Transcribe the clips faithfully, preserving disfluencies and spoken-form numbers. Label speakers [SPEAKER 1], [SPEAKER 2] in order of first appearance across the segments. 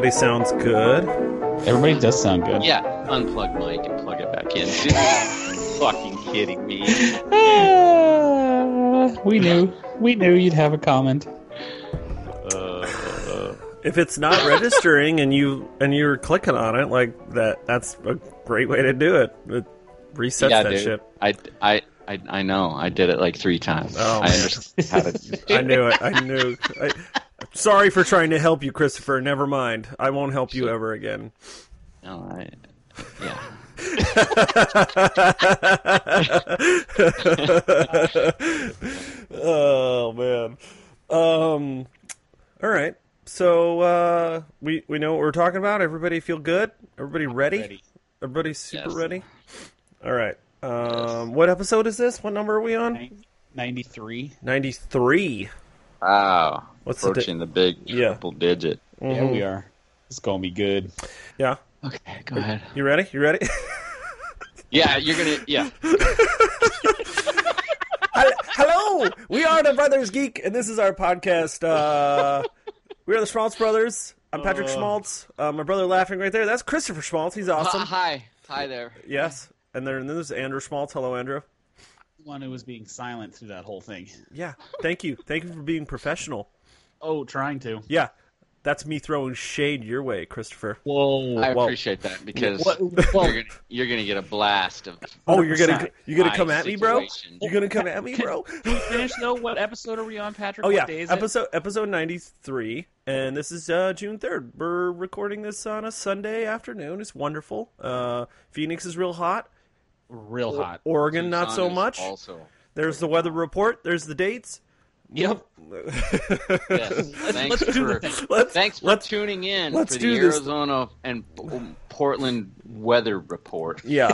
[SPEAKER 1] everybody sounds good.
[SPEAKER 2] Everybody does sound good.
[SPEAKER 3] Yeah, unplug mic and plug it back in. Fucking kidding me.
[SPEAKER 2] Uh, we knew. We knew you'd have a comment.
[SPEAKER 3] Uh,
[SPEAKER 1] If it's not registering and you and you're clicking on it like that, that's a great way to do it. It resets
[SPEAKER 3] yeah,
[SPEAKER 1] that
[SPEAKER 3] dude.
[SPEAKER 1] shit.
[SPEAKER 3] I, I, I, I know. I did it like three times.
[SPEAKER 1] Oh,
[SPEAKER 3] I
[SPEAKER 1] man.
[SPEAKER 3] understand how to do it.
[SPEAKER 1] I knew it. I knew. I, sorry for trying to help you, Christopher. Never mind. I won't help you ever again.
[SPEAKER 3] No, I, yeah.
[SPEAKER 1] Oh man. Um. All right. So uh, we we know what we're talking about. Everybody feel good? Everybody ready?
[SPEAKER 2] Ready.
[SPEAKER 1] Everybody super
[SPEAKER 3] Yes.
[SPEAKER 1] ready? All right. Um, what episode is this? What number are we on?
[SPEAKER 2] ninety-three.
[SPEAKER 1] ninety-three.
[SPEAKER 3] Wow.
[SPEAKER 1] What's the di-
[SPEAKER 3] Approaching the, big
[SPEAKER 1] Yeah.
[SPEAKER 3] triple digit.
[SPEAKER 2] Yeah, we are. It's gonna be good.
[SPEAKER 1] Yeah.
[SPEAKER 3] Okay, go ahead.
[SPEAKER 1] You ready? You ready?
[SPEAKER 3] Yeah, you're gonna. Yeah.
[SPEAKER 1] Hello, we are the Brothers Geek, and this is our podcast. Uh, we are the Schmaltz Brothers. I'm Patrick
[SPEAKER 2] Uh.
[SPEAKER 1] Schmaltz. Uh, my brother laughing right there. That's Christopher Schmaltz. He's awesome.
[SPEAKER 3] Hi, hi there.
[SPEAKER 1] Yes. And then there's Andrew Schmaltz. Hello, Andrew.
[SPEAKER 2] One who was being silent through that whole thing.
[SPEAKER 1] Yeah. Thank you. Thank you for being professional.
[SPEAKER 2] Oh, trying to.
[SPEAKER 1] Yeah. That's me throwing shade your way, Christopher.
[SPEAKER 2] Whoa.
[SPEAKER 3] I
[SPEAKER 1] Well-
[SPEAKER 3] appreciate that because
[SPEAKER 2] What-
[SPEAKER 3] you're gonna you're gonna get a blast of.
[SPEAKER 1] Oh, you're gonna
[SPEAKER 2] percent.
[SPEAKER 1] you gonna
[SPEAKER 3] my
[SPEAKER 1] come at me, bro?
[SPEAKER 3] situation.
[SPEAKER 1] You gonna come at me, bro?
[SPEAKER 2] Can we finish though? What episode are we on, Patrick?
[SPEAKER 1] Oh
[SPEAKER 2] What
[SPEAKER 1] yeah,
[SPEAKER 2] day is
[SPEAKER 1] episode episode ninety-three, and this is uh, June third. We're recording this on a Sunday afternoon. It's wonderful. Uh, Phoenix is real hot.
[SPEAKER 2] it? Real hot.
[SPEAKER 1] Oregon, not
[SPEAKER 3] Tucson
[SPEAKER 1] so
[SPEAKER 3] is
[SPEAKER 1] much.
[SPEAKER 3] Also,
[SPEAKER 1] There's the weather report. There's the dates.
[SPEAKER 2] Yep.
[SPEAKER 3] yes. Thanks
[SPEAKER 2] let's do
[SPEAKER 3] for
[SPEAKER 2] the thing.
[SPEAKER 1] Let's
[SPEAKER 3] thanks for
[SPEAKER 1] let's
[SPEAKER 3] tuning in
[SPEAKER 1] let's
[SPEAKER 3] for
[SPEAKER 1] do
[SPEAKER 3] the
[SPEAKER 1] this.
[SPEAKER 3] Arizona and Portland weather report.
[SPEAKER 1] yeah.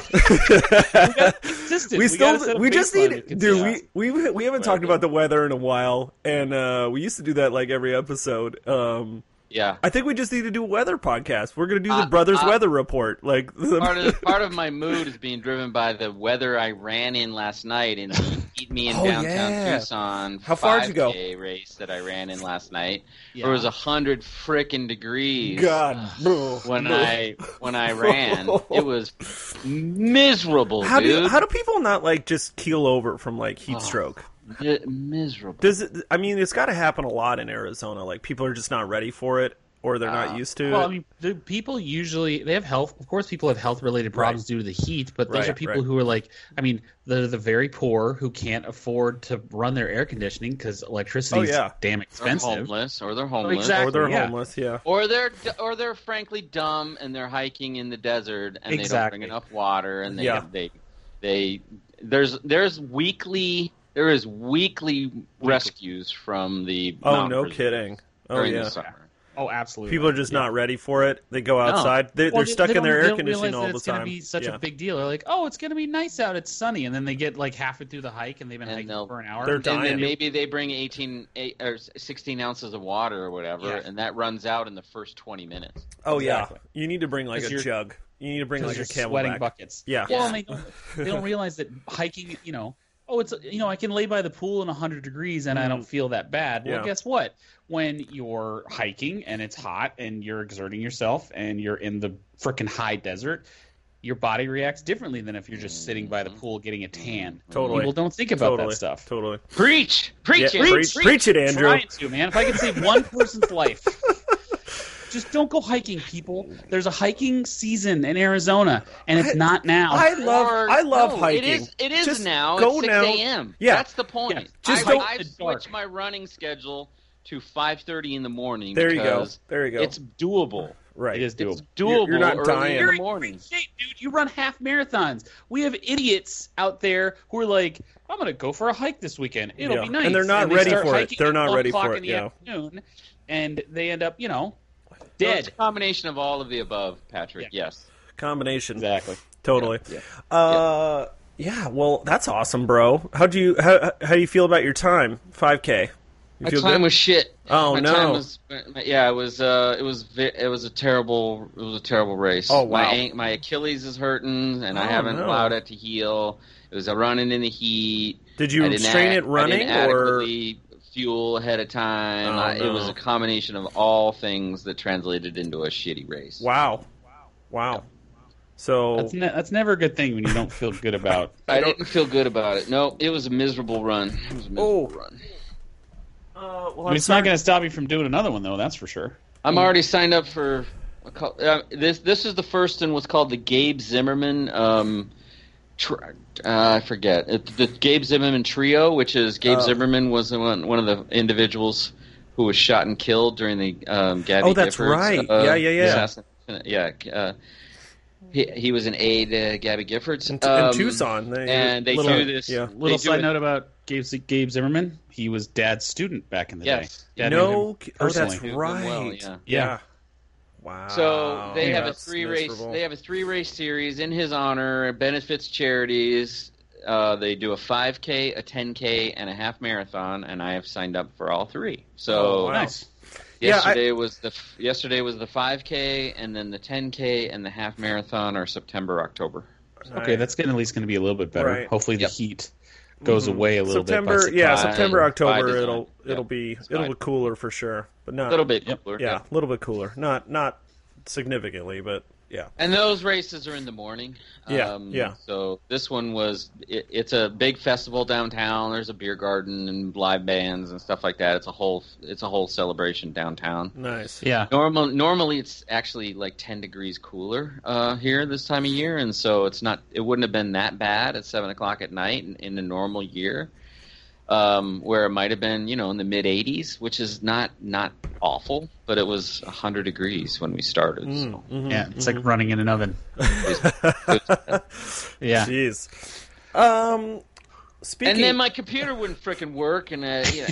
[SPEAKER 2] Consistent.
[SPEAKER 1] we
[SPEAKER 2] We gotta
[SPEAKER 1] still
[SPEAKER 2] set a
[SPEAKER 1] we just
[SPEAKER 2] baseline
[SPEAKER 1] need
[SPEAKER 2] of
[SPEAKER 1] dude
[SPEAKER 2] consistency.
[SPEAKER 1] we, we we haven't talked about the weather in a while, and uh, we used to do that like every episode. Um,
[SPEAKER 3] Yeah.
[SPEAKER 1] I think we just need to do a weather podcast. We're gonna do the
[SPEAKER 3] Uh,
[SPEAKER 1] brothers
[SPEAKER 3] uh,
[SPEAKER 1] weather report. Like
[SPEAKER 3] Part of part of my mood is being driven by the weather I ran in last night in the Eat Me in
[SPEAKER 1] Oh,
[SPEAKER 3] downtown
[SPEAKER 1] yeah.
[SPEAKER 3] Tucson.
[SPEAKER 1] How far did you go?
[SPEAKER 3] five K race that I ran in last night.
[SPEAKER 2] Yeah.
[SPEAKER 3] It was a hundred frickin' degrees.
[SPEAKER 1] God,
[SPEAKER 3] When I when I ran, it was miserable,
[SPEAKER 1] how
[SPEAKER 3] dude.
[SPEAKER 1] do how do people not like just keel over from like heat
[SPEAKER 3] Oh.
[SPEAKER 1] stroke?
[SPEAKER 3] Mi- miserable.
[SPEAKER 1] Does it? I mean, it's got to happen a lot in Arizona. Like people are just not ready for it, or they're not
[SPEAKER 3] Uh,
[SPEAKER 1] used to
[SPEAKER 2] Well,
[SPEAKER 1] it.
[SPEAKER 2] I mean, the people usually they have health. Of course, people have health related problems
[SPEAKER 1] Right.
[SPEAKER 2] due to the heat, but those
[SPEAKER 1] Right,
[SPEAKER 2] are people
[SPEAKER 1] right.
[SPEAKER 2] who are like, I mean, they're the very poor who can't afford to run their air conditioning because electricity is
[SPEAKER 1] Oh, yeah.
[SPEAKER 2] damn
[SPEAKER 3] They're
[SPEAKER 2] expensive.
[SPEAKER 3] homeless, or they're homeless,
[SPEAKER 2] exactly.
[SPEAKER 1] or they're
[SPEAKER 2] yeah.
[SPEAKER 1] homeless. Yeah.
[SPEAKER 3] or they're or they're frankly dumb and they're hiking in the desert and
[SPEAKER 2] Exactly.
[SPEAKER 3] they don't bring enough water and they
[SPEAKER 1] Yeah.
[SPEAKER 3] they they there's there's weekly there is weekly rescues from the
[SPEAKER 1] Oh,
[SPEAKER 3] mountain
[SPEAKER 1] no
[SPEAKER 3] preserve
[SPEAKER 1] kidding. Oh
[SPEAKER 3] during
[SPEAKER 1] yeah.
[SPEAKER 3] the summer.
[SPEAKER 2] Oh, absolutely.
[SPEAKER 1] People are just not ready for it. They go outside. They,
[SPEAKER 2] Well,
[SPEAKER 1] they're
[SPEAKER 2] they-
[SPEAKER 1] stuck
[SPEAKER 2] they
[SPEAKER 1] in their
[SPEAKER 2] don't- they
[SPEAKER 1] air
[SPEAKER 2] don't
[SPEAKER 1] conditioning
[SPEAKER 2] realize
[SPEAKER 1] all
[SPEAKER 2] that
[SPEAKER 1] the
[SPEAKER 2] it's
[SPEAKER 1] time.
[SPEAKER 2] gonna be such
[SPEAKER 1] yeah.
[SPEAKER 2] a big deal. They're like, oh, it's gonna be nice out. It's sunny, and then they get like halfway through the hike, and they've been
[SPEAKER 3] And
[SPEAKER 2] hiking
[SPEAKER 3] they'll-
[SPEAKER 2] for an hour.
[SPEAKER 1] They're
[SPEAKER 3] And
[SPEAKER 1] dying.
[SPEAKER 3] then maybe they bring eighteen eight, or sixteen ounces of water or whatever,
[SPEAKER 2] Yeah.
[SPEAKER 3] and that runs out in the first twenty minutes.
[SPEAKER 1] Oh yeah.
[SPEAKER 2] Exactly.
[SPEAKER 1] You need to bring like
[SPEAKER 2] 'Cause
[SPEAKER 1] a
[SPEAKER 2] you're-
[SPEAKER 1] jug. You need to bring like
[SPEAKER 2] because
[SPEAKER 1] a
[SPEAKER 2] you're sweating
[SPEAKER 1] camelback.
[SPEAKER 2] buckets.
[SPEAKER 1] Yeah.
[SPEAKER 2] Well,
[SPEAKER 3] Yeah.
[SPEAKER 2] and they don't, they don't realize that hiking, you know, oh, it's you know, I can lay by the pool in one hundred degrees and I don't feel that bad. Well,
[SPEAKER 1] Yeah.
[SPEAKER 2] guess what? When you're hiking and it's hot and you're exerting yourself and you're in the frickin' high desert, your body reacts differently than if you're just sitting by the pool getting a tan.
[SPEAKER 1] Totally.
[SPEAKER 2] People don't think about
[SPEAKER 1] Totally.
[SPEAKER 2] that stuff.
[SPEAKER 1] Totally.
[SPEAKER 3] Preach, preach
[SPEAKER 1] Yeah,
[SPEAKER 3] it.
[SPEAKER 1] preach, preach it, Andrew.
[SPEAKER 2] Trying to, man. If I could save one person's life. Just don't go hiking, people. There's a hiking season in Arizona, and it's
[SPEAKER 1] I-
[SPEAKER 2] not now.
[SPEAKER 1] I love
[SPEAKER 3] Or-
[SPEAKER 1] I love
[SPEAKER 3] no,
[SPEAKER 1] hiking.
[SPEAKER 3] It is, it is
[SPEAKER 1] Just
[SPEAKER 3] now.
[SPEAKER 1] go
[SPEAKER 3] It's
[SPEAKER 1] now.
[SPEAKER 3] six a.m.
[SPEAKER 1] Yeah.
[SPEAKER 3] That's the point.
[SPEAKER 2] Yeah,
[SPEAKER 1] just
[SPEAKER 3] I,
[SPEAKER 1] don't-
[SPEAKER 3] I've
[SPEAKER 2] It's dark.
[SPEAKER 3] switched my running schedule to five thirty in the morning.
[SPEAKER 1] There you go.
[SPEAKER 3] because
[SPEAKER 1] There you go.
[SPEAKER 3] It's doable.
[SPEAKER 1] right.
[SPEAKER 2] It is
[SPEAKER 3] It's
[SPEAKER 2] doable.
[SPEAKER 3] doable
[SPEAKER 1] You're- you're not
[SPEAKER 3] early
[SPEAKER 1] dying.
[SPEAKER 3] in
[SPEAKER 2] You're
[SPEAKER 3] the
[SPEAKER 2] in
[SPEAKER 3] morning.
[SPEAKER 2] great shape, dude. You run half marathons. We have idiots out there who are like, I'm going to go for a hike this weekend. It'll
[SPEAKER 1] Yeah.
[SPEAKER 2] be nice.
[SPEAKER 1] And they're not
[SPEAKER 2] they
[SPEAKER 1] ready
[SPEAKER 2] start
[SPEAKER 1] for it.
[SPEAKER 2] hiking
[SPEAKER 1] They're
[SPEAKER 2] at
[SPEAKER 1] not
[SPEAKER 2] twelve
[SPEAKER 1] ready for
[SPEAKER 2] o'clock
[SPEAKER 1] it,
[SPEAKER 2] in the
[SPEAKER 1] yeah.
[SPEAKER 2] afternoon, and they end up, you know,
[SPEAKER 3] So
[SPEAKER 2] dead.
[SPEAKER 3] it's a combination of all of the above, Patrick.
[SPEAKER 2] Yeah.
[SPEAKER 3] Yes.
[SPEAKER 1] Combination.
[SPEAKER 2] Exactly.
[SPEAKER 1] Totally.
[SPEAKER 3] Yeah.
[SPEAKER 1] Uh, yeah. Well, that's awesome, bro. How do you how how do you feel about your time? five K. You
[SPEAKER 3] My
[SPEAKER 1] feel
[SPEAKER 3] time
[SPEAKER 1] good?
[SPEAKER 3] was shit.
[SPEAKER 1] Oh,
[SPEAKER 3] my
[SPEAKER 1] no.
[SPEAKER 3] Time was, yeah, it was. Uh, it was. vi- It was a terrible. It was a terrible race.
[SPEAKER 1] Oh, wow.
[SPEAKER 3] My an- my Achilles is hurting, and I
[SPEAKER 1] Oh,
[SPEAKER 3] haven't
[SPEAKER 1] no.
[SPEAKER 3] allowed it to heal. It was a running in the heat.
[SPEAKER 1] Did you
[SPEAKER 3] I didn't
[SPEAKER 1] strain
[SPEAKER 3] act-
[SPEAKER 1] it running,
[SPEAKER 3] I didn't
[SPEAKER 1] or
[SPEAKER 3] adequately fuel ahead of time.
[SPEAKER 1] Oh,
[SPEAKER 3] I,
[SPEAKER 1] no.
[SPEAKER 3] It was a combination of all things that translated into a shitty race.
[SPEAKER 1] Wow. Wow. So
[SPEAKER 2] That's ne- that's never a good thing when you don't feel good about.
[SPEAKER 3] I didn't feel good about it. No, it was a miserable run. It was a miserable
[SPEAKER 1] Oh.
[SPEAKER 3] run.
[SPEAKER 1] uh, well,
[SPEAKER 2] I mean,
[SPEAKER 1] I'm
[SPEAKER 2] it's
[SPEAKER 1] sorry.
[SPEAKER 2] not going to stop you from doing another one, though. That's for sure.
[SPEAKER 3] I'm already signed up for a co- uh, this. This is the first in what's called the Gabe Zimmerman. Um, tr- uh, I forget it, the Gabe Zimmerman trio, which is Gabe
[SPEAKER 1] Oh.
[SPEAKER 3] Zimmerman was the one, one of the individuals who was shot and killed during the um, Gabby
[SPEAKER 1] Oh, that's
[SPEAKER 3] Giffords,
[SPEAKER 1] right.
[SPEAKER 3] uh,
[SPEAKER 1] Yeah, yeah, yeah.
[SPEAKER 3] assassination. Yeah. Uh, he, he was an aide to Gabby Giffords
[SPEAKER 1] in,
[SPEAKER 3] um,
[SPEAKER 1] in Tucson, they,
[SPEAKER 3] and they
[SPEAKER 1] little,
[SPEAKER 3] do this.
[SPEAKER 1] Yeah.
[SPEAKER 3] They
[SPEAKER 2] Little
[SPEAKER 3] do
[SPEAKER 2] side
[SPEAKER 3] it-
[SPEAKER 2] note about Gabe, Gabe Zimmerman. He was Dad's student back in the
[SPEAKER 3] Yes.
[SPEAKER 2] day. Dad knew him
[SPEAKER 1] No, oh,
[SPEAKER 2] personally.
[SPEAKER 1] that's
[SPEAKER 3] Knew him
[SPEAKER 1] right.
[SPEAKER 3] well, yeah.
[SPEAKER 2] Yeah.
[SPEAKER 1] Wow.
[SPEAKER 3] So they have a
[SPEAKER 1] That's
[SPEAKER 3] three race.
[SPEAKER 1] miserable.
[SPEAKER 3] They have a three race series in his honor. It benefits charities. Uh, they do a five K, a ten K, and a half marathon, and I have signed up for all three. So
[SPEAKER 1] Oh, wow.
[SPEAKER 2] Nice.
[SPEAKER 1] Yeah,
[SPEAKER 3] yesterday was the f- yesterday was the five K, and then the ten K and the half marathon are September, October.
[SPEAKER 2] Okay, that's gonna, at least going to be a little bit better.
[SPEAKER 1] Right.
[SPEAKER 2] Hopefully,
[SPEAKER 3] Yep.
[SPEAKER 2] the heat goes
[SPEAKER 1] Mhm.
[SPEAKER 2] away a little
[SPEAKER 1] September,
[SPEAKER 2] bit. By
[SPEAKER 1] yeah,
[SPEAKER 3] by-
[SPEAKER 1] September,
[SPEAKER 3] by
[SPEAKER 1] October.
[SPEAKER 3] design.
[SPEAKER 1] It'll
[SPEAKER 3] Yeah.
[SPEAKER 1] it'll be
[SPEAKER 3] It's
[SPEAKER 1] it'll
[SPEAKER 3] fine.
[SPEAKER 1] be cooler for sure, but
[SPEAKER 3] A
[SPEAKER 1] not
[SPEAKER 3] little bit
[SPEAKER 2] Yep.
[SPEAKER 3] cooler.
[SPEAKER 1] Yeah, a little bit cooler. Not not significantly, but yeah.
[SPEAKER 3] And those races are in the morning.
[SPEAKER 1] Yeah,
[SPEAKER 3] Um,
[SPEAKER 1] yeah.
[SPEAKER 3] So this one was, it, it's a big festival downtown. There's a beer garden and live bands and stuff like that. It's a whole, it's a whole celebration downtown.
[SPEAKER 1] Nice.
[SPEAKER 2] Yeah.
[SPEAKER 3] Normal, normally it's actually like ten degrees cooler uh, here this time of year, and so it's not, it wouldn't have been that bad at seven o'clock at night in, in a normal year. Um, where it might have been, you know, in the mid eighties, which is not not awful, but it was one hundred degrees when we started. So.
[SPEAKER 1] Mhm,
[SPEAKER 2] Yeah, it's
[SPEAKER 1] mhm.
[SPEAKER 2] like running in an oven. Yeah.
[SPEAKER 1] Jeez. Um, speaking.
[SPEAKER 3] And then my computer wouldn't frickin' work, and uh, yeah.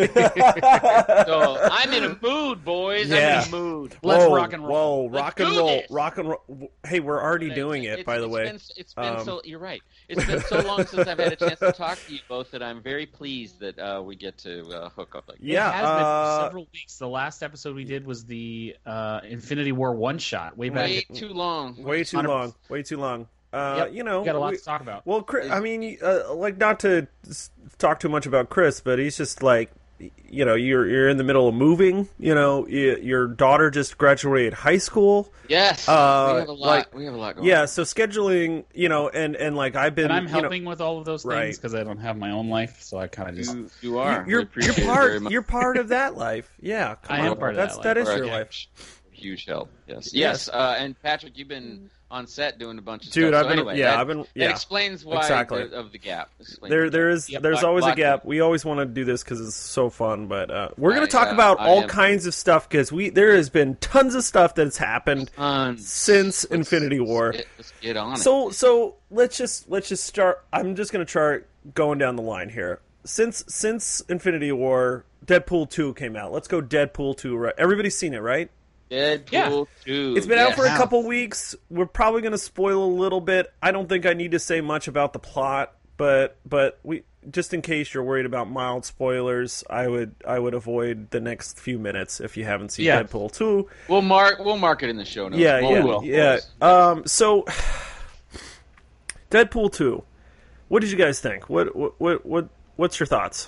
[SPEAKER 3] So I'm in a mood, boys.
[SPEAKER 1] Yeah.
[SPEAKER 3] I'm in a mood.
[SPEAKER 2] Let's
[SPEAKER 1] Whoa,
[SPEAKER 2] rock and roll.
[SPEAKER 1] Whoa, rock
[SPEAKER 3] Let's
[SPEAKER 1] and
[SPEAKER 3] do
[SPEAKER 1] roll,
[SPEAKER 3] this.
[SPEAKER 1] rock and roll. Hey, we're already doing it,
[SPEAKER 3] It's-
[SPEAKER 1] by the
[SPEAKER 3] it's
[SPEAKER 1] way.
[SPEAKER 3] Been, it's been
[SPEAKER 1] Um,
[SPEAKER 3] so. You're right. It's been so long since I've had a chance to talk to you both that I'm very pleased that uh, we get to uh, hook up like that.
[SPEAKER 1] Yeah,
[SPEAKER 2] it has been
[SPEAKER 1] uh,
[SPEAKER 2] for several weeks. The last episode we did was the uh, Infinity War one shot way back.
[SPEAKER 3] Way too long.
[SPEAKER 1] Way too
[SPEAKER 2] one hundred
[SPEAKER 1] long. Way too long. Uh,
[SPEAKER 2] Yep,
[SPEAKER 1] you know,
[SPEAKER 2] we got a lot
[SPEAKER 1] we-
[SPEAKER 2] to talk about.
[SPEAKER 1] well, Chris, I mean, uh, like not to s- talk too much about Chris, but he's just like, you know, you're you're in the middle of moving. You know, y your daughter just graduated high school.
[SPEAKER 3] Yes,
[SPEAKER 1] Uh,
[SPEAKER 3] we have a lot.
[SPEAKER 1] like-
[SPEAKER 3] we have a lot going.
[SPEAKER 1] Yeah,
[SPEAKER 3] on.
[SPEAKER 1] so scheduling, you know, and and like I've been,
[SPEAKER 2] And I'm
[SPEAKER 1] you know,
[SPEAKER 2] helping with all of those
[SPEAKER 1] Right.
[SPEAKER 2] things because I don't have my own life, so I kind of just.
[SPEAKER 3] You, you are.
[SPEAKER 1] you're
[SPEAKER 3] We
[SPEAKER 1] you're
[SPEAKER 3] appreciate it very
[SPEAKER 1] part
[SPEAKER 3] much.
[SPEAKER 1] you're part of that life. Yeah, come
[SPEAKER 2] I am
[SPEAKER 1] on.
[SPEAKER 2] part of
[SPEAKER 1] That's
[SPEAKER 2] that
[SPEAKER 1] that
[SPEAKER 2] life.
[SPEAKER 1] is your
[SPEAKER 3] Right.
[SPEAKER 1] life.
[SPEAKER 3] Huge help. Yes.
[SPEAKER 1] Yes.
[SPEAKER 3] Yes. Uh, and Patrick, you've been on set doing a bunch of
[SPEAKER 1] Dude,
[SPEAKER 3] stuff.
[SPEAKER 1] I've
[SPEAKER 3] So
[SPEAKER 1] been
[SPEAKER 3] anyway,
[SPEAKER 1] yeah,
[SPEAKER 3] that,
[SPEAKER 1] I've been
[SPEAKER 3] that
[SPEAKER 1] yeah.
[SPEAKER 3] explains why
[SPEAKER 1] Exactly.
[SPEAKER 3] the, of the gap. Explains
[SPEAKER 1] There,
[SPEAKER 3] the
[SPEAKER 1] there
[SPEAKER 3] gap.
[SPEAKER 1] is,
[SPEAKER 2] Yep,
[SPEAKER 1] there's
[SPEAKER 3] Black-
[SPEAKER 1] always a
[SPEAKER 3] Black
[SPEAKER 1] gap.
[SPEAKER 3] Hole.
[SPEAKER 1] We always want to do this because it's so fun. But uh, we're going
[SPEAKER 3] I,
[SPEAKER 1] to talk
[SPEAKER 3] uh,
[SPEAKER 1] about
[SPEAKER 3] I
[SPEAKER 1] all
[SPEAKER 3] am-
[SPEAKER 1] kinds of stuff because we there has been tons of stuff that's happened
[SPEAKER 3] Tons.
[SPEAKER 1] since
[SPEAKER 3] Let's-
[SPEAKER 1] Infinity War.
[SPEAKER 3] Let's get, let's get on it.
[SPEAKER 1] So, so let's just let's just start. I'm just going to start going down the line here. Since since Infinity War, Deadpool two came out. Let's go Deadpool two. Right? Everybody's seen it, right?
[SPEAKER 3] Deadpool
[SPEAKER 2] Yeah.
[SPEAKER 3] two.
[SPEAKER 1] It's been out
[SPEAKER 3] yes.
[SPEAKER 1] for a
[SPEAKER 2] Wow.
[SPEAKER 1] couple weeks. We're probably going to spoil a little bit. I don't think I need to say much about the plot, but but we just in case you're worried about mild spoilers, I would I would avoid the next few minutes if you haven't seen
[SPEAKER 2] Yeah.
[SPEAKER 1] Deadpool two.
[SPEAKER 3] We'll mark. We'll mark it in the show notes.
[SPEAKER 1] Yeah,
[SPEAKER 3] We'll-
[SPEAKER 1] yeah,
[SPEAKER 3] we'll-
[SPEAKER 1] yeah. Um, so Deadpool two. What did you guys think? What what what, what what's your thoughts?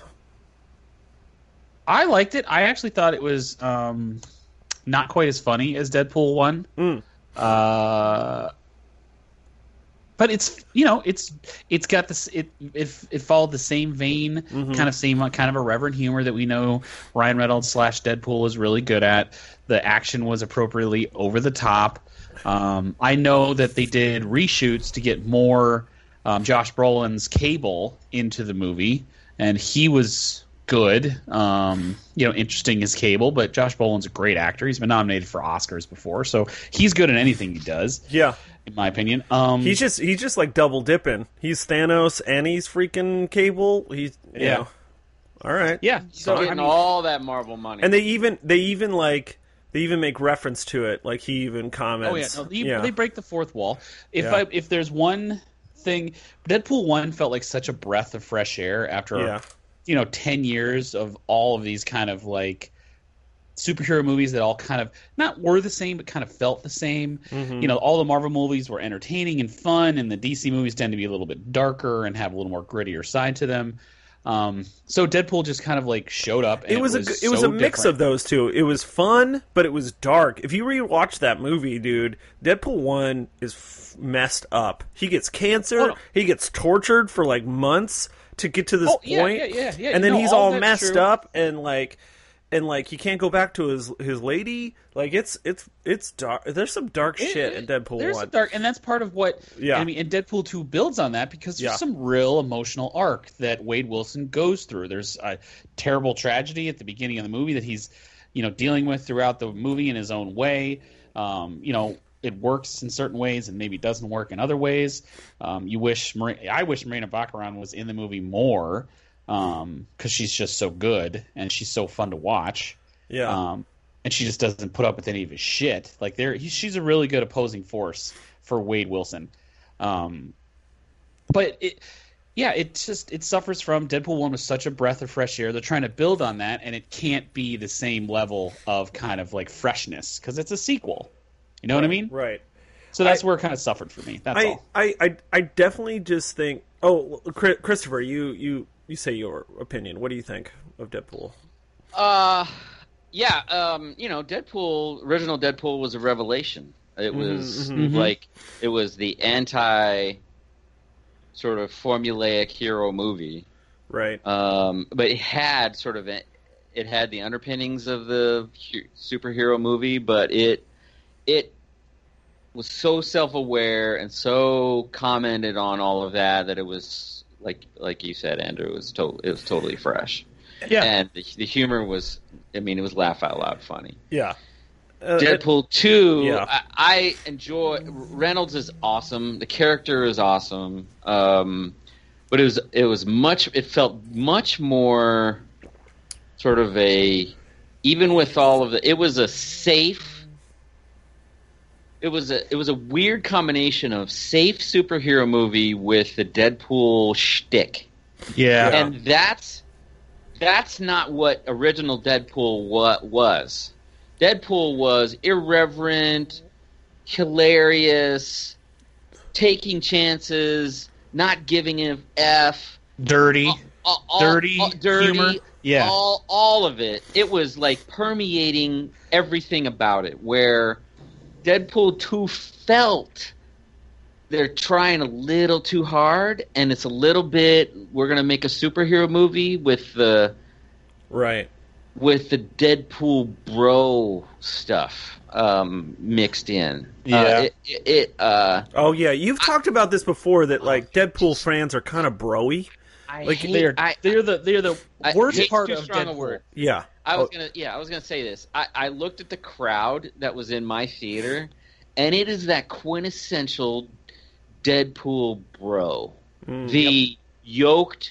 [SPEAKER 2] I liked it. I actually thought it was um, not quite as funny as Deadpool one.
[SPEAKER 1] Mm.
[SPEAKER 2] Uh, but it's you know it's it's got this it it, it followed the same vein,
[SPEAKER 1] Mm-hmm.
[SPEAKER 2] kind of same kind of irreverent humor that we know Ryan Reynolds slash Deadpool is really good at. The action was appropriately over the top. Um, I know that they did reshoots to get more um, Josh Brolin's Cable into the movie, and he was good. Um, you know, interesting as Cable, but Josh Brolin's a great actor. He's been nominated for Oscars before, so he's good in anything he does,
[SPEAKER 1] Yeah.
[SPEAKER 2] in my opinion. Um,
[SPEAKER 1] He's just he's just like double dipping. He's Thanos and he's freaking Cable. He's you
[SPEAKER 2] Yeah.
[SPEAKER 1] know. All right.
[SPEAKER 2] yeah.
[SPEAKER 3] So
[SPEAKER 2] So I
[SPEAKER 3] getting
[SPEAKER 2] mean,
[SPEAKER 3] all that Marvel money.
[SPEAKER 1] And they even they even like they even make reference to it. Like he even comments.
[SPEAKER 2] oh yeah, no, they,
[SPEAKER 1] yeah.
[SPEAKER 2] they break the fourth wall. If
[SPEAKER 1] Yeah.
[SPEAKER 2] I if there's one thing, Deadpool one felt like such a breath of fresh air after
[SPEAKER 1] Yeah.
[SPEAKER 2] you know ten years of all of these kind of like superhero movies that all kind of not were the same but kind of felt the same.
[SPEAKER 1] Mhm.
[SPEAKER 2] You know, all the Marvel movies were entertaining and fun, and the D C movies tend to be a little bit darker and have a little more grittier side to them. Um, so Deadpool just kind of like showed up. And
[SPEAKER 1] it was,
[SPEAKER 2] it was
[SPEAKER 1] a it was
[SPEAKER 2] so
[SPEAKER 1] a mix
[SPEAKER 2] different.
[SPEAKER 1] of those two. It was fun, but it was dark. If you rewatch that movie, dude, Deadpool one is f- messed up. He gets cancer.
[SPEAKER 2] Oh, no.
[SPEAKER 1] He gets tortured for like months to get to this
[SPEAKER 2] Oh, yeah,
[SPEAKER 1] point.
[SPEAKER 2] yeah, yeah, yeah.
[SPEAKER 1] And then
[SPEAKER 2] No,
[SPEAKER 1] he's
[SPEAKER 2] all
[SPEAKER 1] all
[SPEAKER 2] that's
[SPEAKER 1] messed
[SPEAKER 2] true.
[SPEAKER 1] up and like. And like he can't go back to his his lady. Like it's it's it's dark. There's some dark shit in Deadpool
[SPEAKER 2] There's
[SPEAKER 1] one.
[SPEAKER 2] some dark, and that's part of what.
[SPEAKER 1] Yeah.
[SPEAKER 2] I mean, and Deadpool two builds on that because there's
[SPEAKER 1] Yeah.
[SPEAKER 2] some real emotional arc that Wade Wilson goes through. There's a terrible tragedy at the beginning of the movie that he's, you know, dealing with throughout the movie in his own way. Um, you know, it works in certain ways and maybe doesn't work in other ways. Um, you wish Mar- I wish Marina Baccarin was in the movie more because um, she's just so good and she's so fun to watch.
[SPEAKER 1] Yeah.
[SPEAKER 2] Um, and she just doesn't put up with any of his shit. Like there, he, she's a really good opposing force for Wade Wilson. Um, but it, yeah, it just it suffers from Deadpool one was such a breath of fresh air. They're trying to build on that, and it can't be the same level of kind of like freshness because it's a sequel. You know what I mean?
[SPEAKER 1] Right.
[SPEAKER 2] So that's
[SPEAKER 1] I-
[SPEAKER 2] where it kind of suffered for me. That's
[SPEAKER 1] I,
[SPEAKER 2] all.
[SPEAKER 1] I, I, I definitely just think. Oh, Chri- Christopher, you, you, you say your opinion. What do you think of Deadpool?
[SPEAKER 3] Uh, yeah. Um, you know, Deadpool, original Deadpool was a revelation. It was
[SPEAKER 1] mhm.
[SPEAKER 3] like it was the anti sort of formulaic hero movie.
[SPEAKER 1] Right.
[SPEAKER 3] Um, but it had sort of a, it had the underpinnings of the hu- superhero movie, but it it was so self-aware and so commented on all of that that it was like like you said, Andrew, it was to- it was totally fresh.
[SPEAKER 2] Yeah.
[SPEAKER 3] And the, the humor was, I mean, it was laugh out loud funny.
[SPEAKER 1] Yeah. Uh,
[SPEAKER 3] Deadpool two,
[SPEAKER 1] yeah.
[SPEAKER 3] I, I enjoy. Reynolds is awesome. The character is awesome. Um, but it was it was much. It felt much more sort of a, even with all of the. It was a safe. It was a it was a weird combination of safe superhero movie with the Deadpool shtick,
[SPEAKER 2] Yeah.
[SPEAKER 3] and that's that's not what original Deadpool wa- was. Deadpool was irreverent, hilarious, taking chances, not giving an F.
[SPEAKER 2] Dirty.
[SPEAKER 3] All, all,
[SPEAKER 2] Dirty
[SPEAKER 3] all, dirty,
[SPEAKER 2] humor. Yeah.
[SPEAKER 3] all all of it. It was like permeating everything about it. Where Deadpool two felt they're trying a little too hard, and it's a little bit. We're gonna make a superhero movie with the
[SPEAKER 1] right.
[SPEAKER 3] with the Deadpool bro stuff um, mixed in.
[SPEAKER 2] Yeah.
[SPEAKER 3] Uh, it, it, it uh,
[SPEAKER 1] Oh yeah, you've talked about this before. That like Deadpool fans are kind of broy.
[SPEAKER 3] I
[SPEAKER 1] Like,
[SPEAKER 3] hate,
[SPEAKER 2] They're
[SPEAKER 3] I,
[SPEAKER 2] they're the they're the
[SPEAKER 3] I-
[SPEAKER 2] worst
[SPEAKER 3] hate's
[SPEAKER 2] part
[SPEAKER 3] too
[SPEAKER 2] of
[SPEAKER 3] strong a
[SPEAKER 2] Deadpool.
[SPEAKER 3] word.
[SPEAKER 1] Yeah.
[SPEAKER 3] I was
[SPEAKER 1] Oh,
[SPEAKER 3] gonna, yeah, I was gonna say this. I, I looked at the crowd that was in my theater, and it is that quintessential Deadpool bro,
[SPEAKER 1] mm,
[SPEAKER 3] the yoked,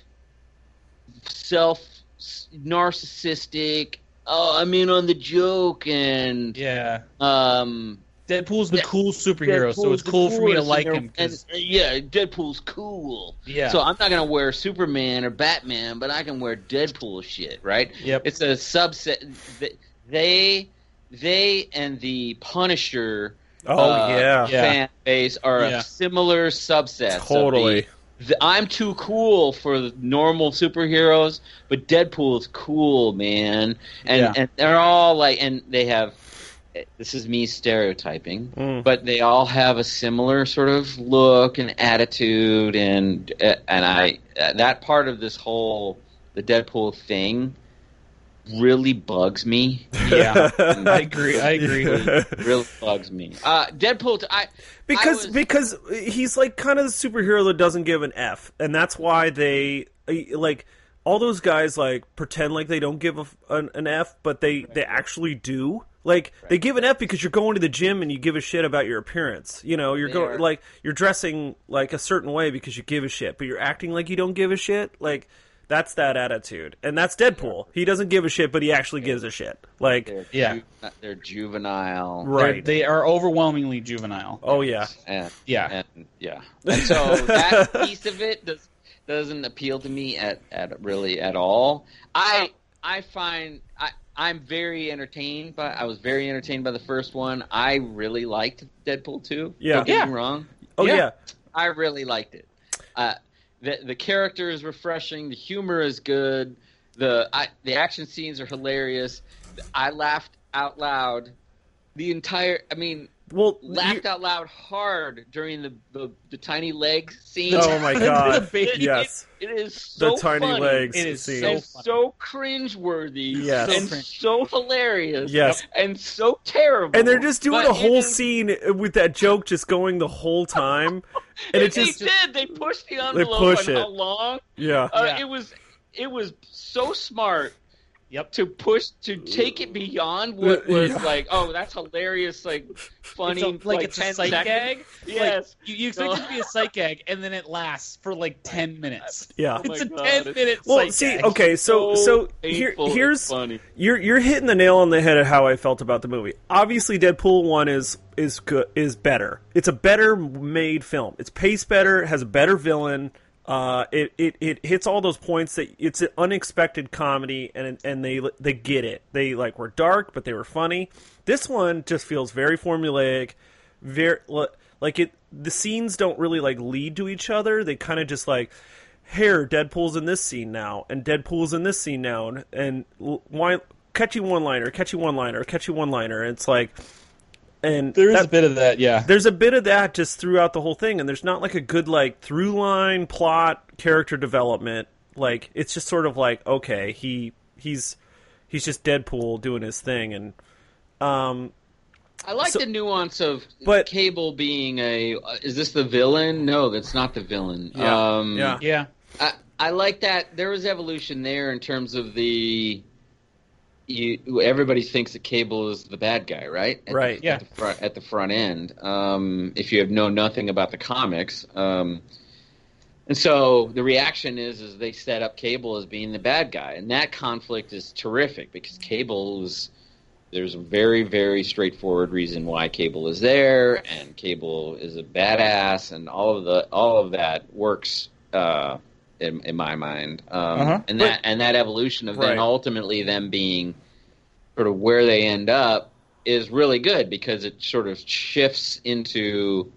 [SPEAKER 3] self narcissistic. Oh, I'm in on the joke, and
[SPEAKER 2] Yeah.
[SPEAKER 3] um,
[SPEAKER 2] Deadpool's the
[SPEAKER 3] Yeah,
[SPEAKER 2] cool superhero, so
[SPEAKER 3] Deadpool's
[SPEAKER 2] it's
[SPEAKER 3] the
[SPEAKER 2] cool for me to
[SPEAKER 3] coolest,
[SPEAKER 2] like
[SPEAKER 3] and
[SPEAKER 2] him.
[SPEAKER 3] they're-
[SPEAKER 2] 'Cause,
[SPEAKER 3] and, uh, yeah, Deadpool's cool.
[SPEAKER 2] yeah.
[SPEAKER 3] So I'm not gonna wear Superman or Batman, but I can wear Deadpool shit, right?
[SPEAKER 2] Yep.
[SPEAKER 3] It's a subset. th- They, they, and the Punisher.
[SPEAKER 1] Oh
[SPEAKER 3] uh,
[SPEAKER 1] yeah.
[SPEAKER 2] Yeah.
[SPEAKER 3] fan base are
[SPEAKER 2] Yeah.
[SPEAKER 3] a similar subset.
[SPEAKER 1] Totally.
[SPEAKER 3] The, I'm too cool for the normal superheroes, but Deadpool is cool, man. And
[SPEAKER 2] Yeah.
[SPEAKER 3] and they're all like, and they have. This is me stereotyping,
[SPEAKER 1] Mm.
[SPEAKER 3] but they all have a similar sort of look and attitude, and and I that part of this whole the Deadpool thing really bugs me.
[SPEAKER 2] yeah. I agree. I agree.
[SPEAKER 3] Really bugs me. Uh, Deadpool, I
[SPEAKER 1] because
[SPEAKER 3] I was,
[SPEAKER 1] because he's like kind of the superhero that doesn't give an F, and that's why they like all those guys like pretend like they don't give a, an, an F, but they they actually do. Like they give an F because you're going to the gym and you give a shit about your appearance. You know, you're
[SPEAKER 3] They
[SPEAKER 1] going
[SPEAKER 3] are.
[SPEAKER 1] like you're dressing like a certain way because you give a shit, but you're acting like you don't give a shit. Like that's that attitude, and that's Deadpool. He doesn't give a shit, but he actually gives a shit. Like
[SPEAKER 3] they're
[SPEAKER 2] Yeah.
[SPEAKER 3] ju- they're juvenile,
[SPEAKER 2] They're-
[SPEAKER 1] right.
[SPEAKER 2] They are overwhelmingly juvenile.
[SPEAKER 1] Oh yeah.
[SPEAKER 3] and
[SPEAKER 2] Yeah.
[SPEAKER 3] and yeah, and so that piece of it does, doesn't appeal to me at, at really at all. I I find I I'm very entertained by. I was very entertained by the first one. I really liked Deadpool two.
[SPEAKER 1] Yeah.
[SPEAKER 3] Don't get
[SPEAKER 2] Yeah.
[SPEAKER 3] me wrong.
[SPEAKER 1] Oh
[SPEAKER 2] Yeah.
[SPEAKER 1] yeah.
[SPEAKER 3] I really liked it. Uh, the the character is refreshing. The humor is good. The I, the action scenes are hilarious. I laughed out loud. The entire, I mean,
[SPEAKER 1] well,
[SPEAKER 3] laughed
[SPEAKER 1] you,
[SPEAKER 3] out loud hard during the the, the tiny leg scene.
[SPEAKER 1] Oh my god!
[SPEAKER 2] It,
[SPEAKER 1] yes,
[SPEAKER 3] it, it is so
[SPEAKER 1] the tiny
[SPEAKER 3] funny.
[SPEAKER 1] legs.
[SPEAKER 2] It is
[SPEAKER 1] scene.
[SPEAKER 2] so
[SPEAKER 3] It's so cringeworthy.
[SPEAKER 1] Yes.
[SPEAKER 3] and so hilarious.
[SPEAKER 1] Yes.
[SPEAKER 3] and so terrible.
[SPEAKER 1] And they're just doing
[SPEAKER 3] But
[SPEAKER 1] a whole
[SPEAKER 3] it is-
[SPEAKER 1] scene with that joke just going the whole time, and it
[SPEAKER 3] they
[SPEAKER 1] just
[SPEAKER 3] did. They pushed the envelope
[SPEAKER 1] push
[SPEAKER 3] on
[SPEAKER 1] it.
[SPEAKER 3] how long.
[SPEAKER 1] yeah.
[SPEAKER 3] Uh,
[SPEAKER 2] Yeah.
[SPEAKER 3] It was it was so smart.
[SPEAKER 2] Yep.
[SPEAKER 3] To push to take it beyond what was
[SPEAKER 1] Yeah.
[SPEAKER 3] like, oh, that's hilarious, like funny,
[SPEAKER 2] It's a- like, it's a
[SPEAKER 3] ten
[SPEAKER 2] sight
[SPEAKER 3] seconds.
[SPEAKER 2] gag.
[SPEAKER 3] Yes,
[SPEAKER 2] Like, you, you expect
[SPEAKER 3] No.
[SPEAKER 2] it to be a sight gag, and then it lasts for like ten minutes.
[SPEAKER 1] Yeah.
[SPEAKER 3] Oh my
[SPEAKER 2] It's a
[SPEAKER 3] God,
[SPEAKER 2] ten
[SPEAKER 3] it's-
[SPEAKER 2] minute
[SPEAKER 1] Well,
[SPEAKER 2] sight
[SPEAKER 1] see,
[SPEAKER 2] gag.
[SPEAKER 1] okay, so so here
[SPEAKER 3] painful, it's
[SPEAKER 1] here's
[SPEAKER 3] funny.
[SPEAKER 1] you're you're hitting the nail on the head of how I felt about the movie. Obviously, Deadpool one is is good is better. It's a better made film. It's paced better. It has a better villain. Uh, it, it, it hits all those points that it's an unexpected comedy, and and they they get it. They like were dark, but they were funny. This one just feels very formulaic, very like it. The scenes don't really like lead to each other. They kind of just like, here, Deadpool's in this scene now, and Deadpool's in this scene now, and, and why catchy one liner, catchy one liner, catchy one liner. It's like. And
[SPEAKER 2] there is
[SPEAKER 1] that,
[SPEAKER 2] a bit of that, yeah.
[SPEAKER 1] There's a bit of that just throughout the whole thing, and there's not like a good like through line, plot, character development. Like it's just sort of like okay, he he's he's just Deadpool doing his thing, and um,
[SPEAKER 3] I like
[SPEAKER 1] So-
[SPEAKER 3] the nuance of
[SPEAKER 1] but-
[SPEAKER 3] Cable being a. Uh, is this the villain? No, that's not the villain.
[SPEAKER 1] Yeah,
[SPEAKER 3] um,
[SPEAKER 1] yeah.
[SPEAKER 2] Yeah.
[SPEAKER 3] I, I like that. There was evolution there in terms of the. You, everybody thinks that Cable is the bad guy, right? At
[SPEAKER 1] Right.
[SPEAKER 3] The,
[SPEAKER 2] Yeah.
[SPEAKER 3] At the front, at the front end, um, if you have know nothing about the comics, um, and so the reaction is, is they set up Cable as being the bad guy, and that conflict is terrific because Cable is. There's a very, very straightforward reason why Cable is there, and Cable is a badass, and all of the all of that works. Uh, In, in my mind, um,
[SPEAKER 2] Uh-huh.
[SPEAKER 3] and that and that evolution of
[SPEAKER 1] Right.
[SPEAKER 3] then ultimately them being sort of where they end up is really good because it sort of shifts into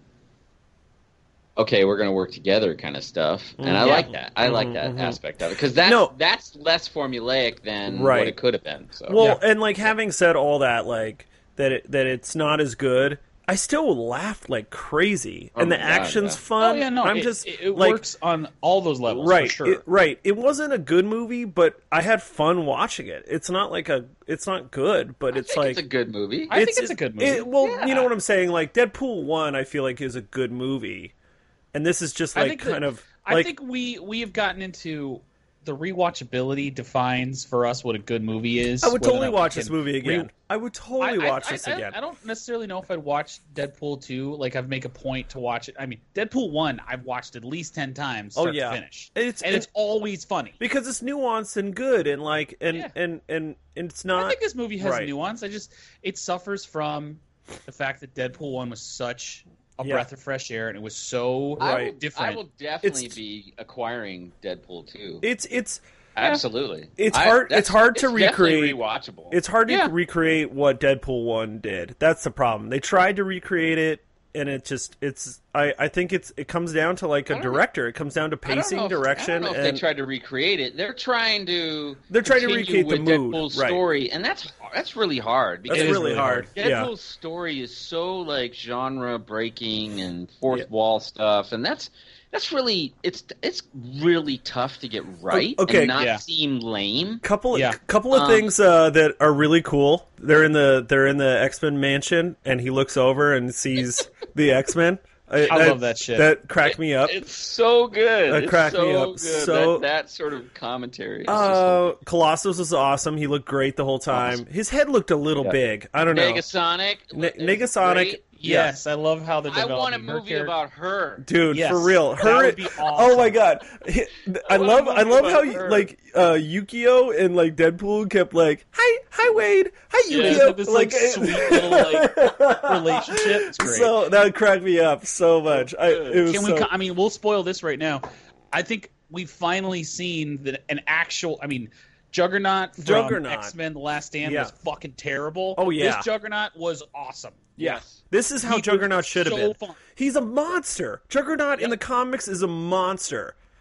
[SPEAKER 3] okay, we're going to work together kind of stuff, and I
[SPEAKER 2] Yeah.
[SPEAKER 3] like that. I like that
[SPEAKER 1] Mhm.
[SPEAKER 3] aspect of it because that's
[SPEAKER 1] No.
[SPEAKER 3] that's less formulaic than
[SPEAKER 1] Right.
[SPEAKER 3] what it could have been. So
[SPEAKER 1] well, and like having said all that, like that it, that it's not as good. I still laughed like crazy,
[SPEAKER 3] Oh
[SPEAKER 1] and the
[SPEAKER 3] my God,
[SPEAKER 1] action's
[SPEAKER 3] yeah.
[SPEAKER 1] fun.
[SPEAKER 2] Oh yeah, no,
[SPEAKER 1] I'm
[SPEAKER 2] it,
[SPEAKER 1] just
[SPEAKER 2] it, it
[SPEAKER 1] like,
[SPEAKER 2] works on all those levels
[SPEAKER 1] right,
[SPEAKER 2] for sure.
[SPEAKER 1] it, right. It wasn't a good movie, but I had fun watching it. It's not like a, it's not good, but
[SPEAKER 3] I
[SPEAKER 1] it's
[SPEAKER 3] think
[SPEAKER 1] like
[SPEAKER 3] it's a good movie.
[SPEAKER 2] I think it's a good movie.
[SPEAKER 1] It, well,
[SPEAKER 3] Yeah.
[SPEAKER 1] you know what I'm saying. Like Deadpool one, I feel like is a good movie, and this is just
[SPEAKER 2] I
[SPEAKER 1] like
[SPEAKER 2] think
[SPEAKER 1] kind
[SPEAKER 2] that-
[SPEAKER 1] of.
[SPEAKER 2] I
[SPEAKER 1] Like,
[SPEAKER 2] think we we have gotten into the rewatchability defines for us what a good movie is.
[SPEAKER 1] I would
[SPEAKER 2] whether
[SPEAKER 1] totally
[SPEAKER 2] or not we
[SPEAKER 1] watch this
[SPEAKER 2] can
[SPEAKER 1] movie again.
[SPEAKER 2] re-
[SPEAKER 1] I would totally
[SPEAKER 2] I- I-
[SPEAKER 1] watch
[SPEAKER 2] I-
[SPEAKER 1] this
[SPEAKER 2] I,
[SPEAKER 1] again.
[SPEAKER 2] I don't necessarily know if I'd watch Deadpool two. Like I'd make a point to watch it. I mean, Deadpool one I've watched at least ten times
[SPEAKER 1] Oh,
[SPEAKER 2] start
[SPEAKER 1] yeah.
[SPEAKER 2] to finish,
[SPEAKER 1] It's-
[SPEAKER 2] and it's
[SPEAKER 1] it-
[SPEAKER 2] always funny.
[SPEAKER 1] because it's nuanced and good, and like, and
[SPEAKER 2] Yeah.
[SPEAKER 1] and, and and it's not.
[SPEAKER 2] I think this movie has
[SPEAKER 1] right.
[SPEAKER 2] nuance. I just it suffers from the fact that Deadpool one was such a
[SPEAKER 1] Yeah.
[SPEAKER 2] breath of fresh air, and it was so
[SPEAKER 3] I
[SPEAKER 1] Right.
[SPEAKER 3] will,
[SPEAKER 2] different.
[SPEAKER 3] I will definitely
[SPEAKER 1] It's-
[SPEAKER 3] be acquiring Deadpool two.
[SPEAKER 1] It's it's
[SPEAKER 3] Absolutely,
[SPEAKER 1] It's
[SPEAKER 3] I-
[SPEAKER 1] hard-
[SPEAKER 3] that's-
[SPEAKER 1] it's hard to
[SPEAKER 3] definitely
[SPEAKER 1] recreate-
[SPEAKER 3] Rewatchable.
[SPEAKER 1] it's hard to
[SPEAKER 2] Yeah.
[SPEAKER 1] recreate what Deadpool one did. That's the problem. They tried to recreate it, and it just it's. I, I think it's it comes down to like a
[SPEAKER 3] I don't know.
[SPEAKER 1] director. It comes down to
[SPEAKER 3] I don't
[SPEAKER 1] pacing,
[SPEAKER 3] know if-
[SPEAKER 1] direction,
[SPEAKER 3] I don't know if
[SPEAKER 1] and
[SPEAKER 3] they tried to recreate it. They're trying to.
[SPEAKER 1] They're trying to
[SPEAKER 3] continue
[SPEAKER 1] recreate the
[SPEAKER 3] with
[SPEAKER 1] mood,
[SPEAKER 3] Deadpool's
[SPEAKER 1] right.
[SPEAKER 3] story, and that's that's really hard.
[SPEAKER 1] that's
[SPEAKER 3] Because
[SPEAKER 2] is
[SPEAKER 1] really
[SPEAKER 2] really
[SPEAKER 1] hard.
[SPEAKER 2] hard.
[SPEAKER 1] Yeah.
[SPEAKER 3] Deadpool's story is so like genre breaking and fourth
[SPEAKER 1] Yeah.
[SPEAKER 3] wall stuff, and that's that's really it's it's really tough to get right
[SPEAKER 1] okay,
[SPEAKER 3] and not
[SPEAKER 2] yeah.
[SPEAKER 3] seem lame.
[SPEAKER 1] Couple
[SPEAKER 2] Yeah.
[SPEAKER 1] couple of
[SPEAKER 3] Um,
[SPEAKER 1] things uh, that are really cool. They're in the they're in the X-Men mansion, and he looks over and sees the X-Men. I,
[SPEAKER 2] I love that shit.
[SPEAKER 1] That cracked me up.
[SPEAKER 3] It's so good.
[SPEAKER 1] That
[SPEAKER 3] it's
[SPEAKER 1] cracked
[SPEAKER 3] so
[SPEAKER 1] me up.
[SPEAKER 3] good.
[SPEAKER 1] So-
[SPEAKER 3] that, that sort of commentary. Is just
[SPEAKER 1] Uh, Colossus was awesome. He looked great the whole time.
[SPEAKER 3] Awesome.
[SPEAKER 1] His head looked a little
[SPEAKER 3] Yeah.
[SPEAKER 1] big. I don't know.
[SPEAKER 3] Negasonic.
[SPEAKER 1] Ne-
[SPEAKER 3] is
[SPEAKER 1] Negasonic-
[SPEAKER 3] great.
[SPEAKER 2] yes, I love how the
[SPEAKER 3] I
[SPEAKER 2] development.
[SPEAKER 3] want a
[SPEAKER 2] her
[SPEAKER 3] movie
[SPEAKER 2] character-
[SPEAKER 3] about her.
[SPEAKER 1] Dude,
[SPEAKER 2] Yes,
[SPEAKER 1] for real.
[SPEAKER 2] that
[SPEAKER 1] Her
[SPEAKER 2] would be
[SPEAKER 1] Oh
[SPEAKER 2] awesome.
[SPEAKER 1] my god. Hi- I
[SPEAKER 3] want a
[SPEAKER 1] love I
[SPEAKER 3] movie
[SPEAKER 1] love
[SPEAKER 3] about
[SPEAKER 1] how you,
[SPEAKER 3] her.
[SPEAKER 1] like uh Yukio and like Deadpool kept like, "Hi, hi Wade. Hi
[SPEAKER 2] Yeah,
[SPEAKER 1] Yukio."
[SPEAKER 2] this, like, sweet little, like, relationship. It's great.
[SPEAKER 1] So that cracked me up so much. I it was
[SPEAKER 2] Can
[SPEAKER 1] so,
[SPEAKER 2] we? I mean, we'll spoil this right now. I think we've finally seen that an actual. I mean, Juggernaut from
[SPEAKER 1] Juggernaut.
[SPEAKER 2] X-Men: The Last Stand
[SPEAKER 1] Yeah.
[SPEAKER 2] was fucking terrible.
[SPEAKER 1] Oh, yeah.
[SPEAKER 2] this Juggernaut was awesome.
[SPEAKER 1] Yeah. This is how
[SPEAKER 2] He
[SPEAKER 1] Juggernaut
[SPEAKER 2] was
[SPEAKER 1] should have
[SPEAKER 2] so
[SPEAKER 1] been.
[SPEAKER 2] fun.
[SPEAKER 1] He's a monster. Juggernaut in
[SPEAKER 2] Yep.
[SPEAKER 1] the comics is a monster.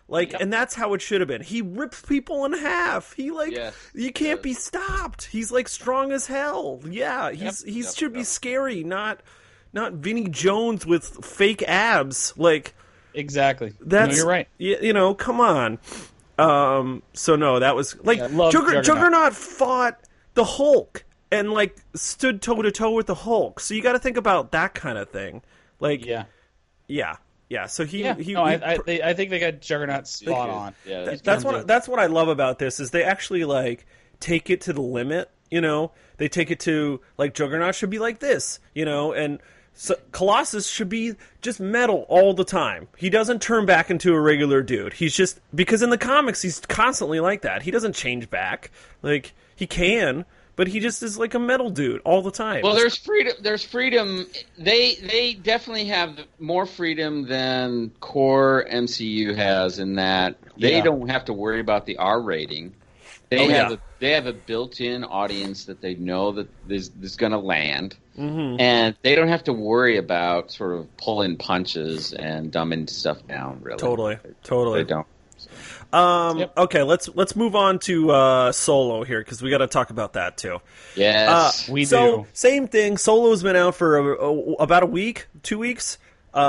[SPEAKER 1] Like,
[SPEAKER 2] Yep.
[SPEAKER 1] and that's how it should have been. He rips people in half. He like,
[SPEAKER 3] Yes,
[SPEAKER 1] you can't
[SPEAKER 3] yes.
[SPEAKER 1] be stopped. He's like strong as hell. Yeah, he's he
[SPEAKER 3] Yep,
[SPEAKER 1] should be
[SPEAKER 3] yep.
[SPEAKER 1] scary, not not Vinnie Jones with fake abs. Like
[SPEAKER 2] Exactly.
[SPEAKER 1] that's
[SPEAKER 2] no, you're right.
[SPEAKER 1] You, you know, come on. Um. So no, that was like
[SPEAKER 2] Yeah, love
[SPEAKER 1] Jugger-
[SPEAKER 2] Juggernaut.
[SPEAKER 1] Juggernaut fought the Hulk and like stood toe to toe with the Hulk. So you got to think about that kind of thing. Like,
[SPEAKER 2] Yeah.
[SPEAKER 1] yeah, yeah. So he,
[SPEAKER 2] Yeah.
[SPEAKER 1] he,
[SPEAKER 2] no,
[SPEAKER 1] he
[SPEAKER 2] I, I, they, I think they got Juggernaut spot on.
[SPEAKER 3] Yeah,
[SPEAKER 1] Th-
[SPEAKER 3] it's
[SPEAKER 1] that's
[SPEAKER 2] terms
[SPEAKER 1] what
[SPEAKER 2] of-
[SPEAKER 1] that's what I love about this is they actually like take it to the limit. You know, they take it to like Juggernaut should be like this. You know, and so Colossus should be just metal all the time. He doesn't turn back into a regular dude. He's just because in the comics he's constantly like that. He doesn't change back. Like he can, but he just is like a metal dude all the time.
[SPEAKER 3] Well, there's freedom. There's freedom. They they definitely have more freedom than core M C U has in that they
[SPEAKER 2] Yeah.
[SPEAKER 3] don't have to worry about the R rating. They
[SPEAKER 1] Oh,
[SPEAKER 3] have
[SPEAKER 1] yeah.
[SPEAKER 3] a, they have a built-in audience that they know that this this is going to land,
[SPEAKER 1] Mhm.
[SPEAKER 3] and they don't have to worry about sort of pulling punches and dumbing stuff down. Really,
[SPEAKER 1] Totally, totally.
[SPEAKER 3] They don't.
[SPEAKER 1] Um,
[SPEAKER 2] Yep.
[SPEAKER 1] Okay, let's let's move on to uh, Solo here because we got to talk about that too.
[SPEAKER 3] Yes,
[SPEAKER 1] Uh,
[SPEAKER 2] We
[SPEAKER 1] so,
[SPEAKER 2] do.
[SPEAKER 1] same thing. Solo's been out for a, a, about a week, two weeks.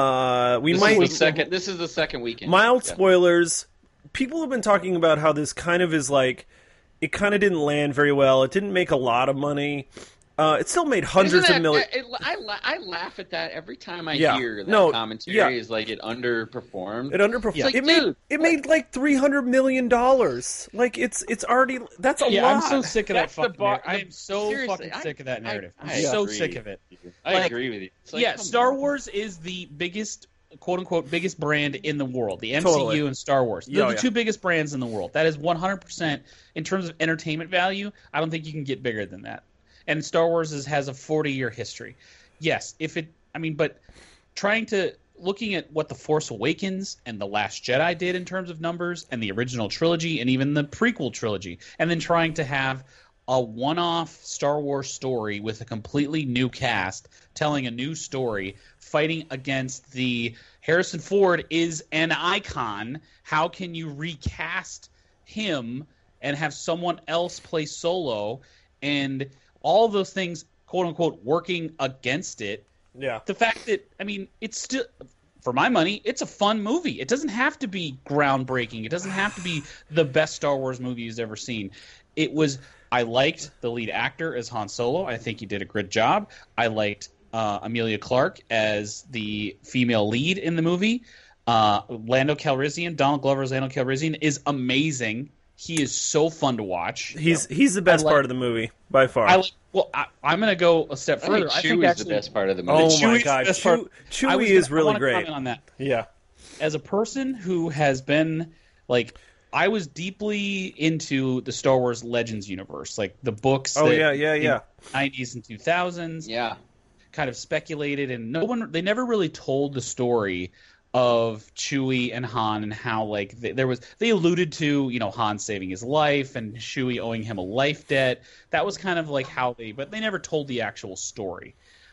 [SPEAKER 1] Uh, we
[SPEAKER 3] this
[SPEAKER 1] might
[SPEAKER 3] is the second. This is the second weekend.
[SPEAKER 1] mild
[SPEAKER 3] Yeah.
[SPEAKER 1] spoilers. People have been talking about how this kind of is like, it kind of didn't land very well. It didn't make a lot of money. Uh, it still made hundreds
[SPEAKER 3] Isn't that,
[SPEAKER 1] of millions.
[SPEAKER 3] I, I, la- I laugh at that every time I
[SPEAKER 1] Yeah.
[SPEAKER 3] hear that
[SPEAKER 1] No,
[SPEAKER 3] commentary.
[SPEAKER 1] yeah.
[SPEAKER 3] Is like it underperformed.
[SPEAKER 1] It underperformed.
[SPEAKER 3] It's like,
[SPEAKER 1] it made
[SPEAKER 3] dude,
[SPEAKER 1] it
[SPEAKER 3] what?
[SPEAKER 1] made like three hundred million dollars. Like it's it's already that's a
[SPEAKER 2] Yeah,
[SPEAKER 1] lot.
[SPEAKER 2] I'm so sick of
[SPEAKER 3] That's
[SPEAKER 2] that
[SPEAKER 3] the
[SPEAKER 2] fucking
[SPEAKER 3] bar-
[SPEAKER 2] narrative. I am so
[SPEAKER 3] seriously,
[SPEAKER 2] fucking
[SPEAKER 3] I-
[SPEAKER 2] sick of that
[SPEAKER 3] I-
[SPEAKER 2] narrative.
[SPEAKER 3] I
[SPEAKER 2] I'm so
[SPEAKER 3] agree.
[SPEAKER 2] sick of it.
[SPEAKER 3] I
[SPEAKER 2] Like,
[SPEAKER 3] agree with you. It's like,
[SPEAKER 2] yeah,
[SPEAKER 3] come
[SPEAKER 2] Star
[SPEAKER 3] on.
[SPEAKER 2] Wars is the biggest, quote unquote, biggest brand in the world. The M C U
[SPEAKER 1] Totally.
[SPEAKER 2] and Star Wars. They're
[SPEAKER 1] Yeah,
[SPEAKER 2] the
[SPEAKER 1] yeah.
[SPEAKER 2] two biggest brands in the world. That is one hundred percent in terms of entertainment value. I don't think you can get bigger than that. And Star Wars is, has a forty year history. Yes, if it, I mean, but trying to, looking at what The Force Awakens and The Last Jedi did in terms of numbers, and the original trilogy, and even the prequel trilogy, and then trying to have a one-off Star Wars story with a completely new cast, telling a new story, fighting against the Harrison Ford is an icon. How can you recast him and have someone else play Solo, and all those things, quote unquote, working against it?
[SPEAKER 1] Yeah.
[SPEAKER 2] The fact that, I mean, it's still, for my money, it's a fun movie. It doesn't have to be groundbreaking. It doesn't have to be the best Star Wars movie you've ever seen. It was, I liked the lead actor as Han Solo. I think he did a good job. I liked uh, Emilia Clarke as the female lead in the movie. Uh, Lando Calrissian, Donald Glover's Lando Calrissian is amazing. He is so fun to watch.
[SPEAKER 1] He's he's the best
[SPEAKER 2] I like-
[SPEAKER 1] part of the movie by far.
[SPEAKER 2] I like. Well, I, I'm going to go a step
[SPEAKER 3] I think
[SPEAKER 2] further. I think
[SPEAKER 3] Chewie's
[SPEAKER 2] actually,
[SPEAKER 3] the best part of the movie.
[SPEAKER 1] Oh
[SPEAKER 2] Chewie's
[SPEAKER 1] my
[SPEAKER 2] the
[SPEAKER 1] god,
[SPEAKER 2] best
[SPEAKER 1] Chew-
[SPEAKER 2] part.
[SPEAKER 1] Chewie
[SPEAKER 2] I was
[SPEAKER 1] is
[SPEAKER 2] gonna- I
[SPEAKER 1] really
[SPEAKER 2] wanna
[SPEAKER 1] great.
[SPEAKER 2] comment on that.
[SPEAKER 1] Yeah.
[SPEAKER 2] As a person who has been like, I was deeply into the Star Wars Legends universe, like the books.
[SPEAKER 1] Oh
[SPEAKER 2] that
[SPEAKER 1] yeah, yeah,
[SPEAKER 2] in
[SPEAKER 1] yeah.
[SPEAKER 2] nineties and two thousands,
[SPEAKER 3] Yeah.
[SPEAKER 2] kind of speculated, and no one, they never really told the story of Chewie and Han and how like they, there was, they alluded to, you know, Han saving his life and Chewie owing him a life debt. That was kind of like how they, but they never told the actual story.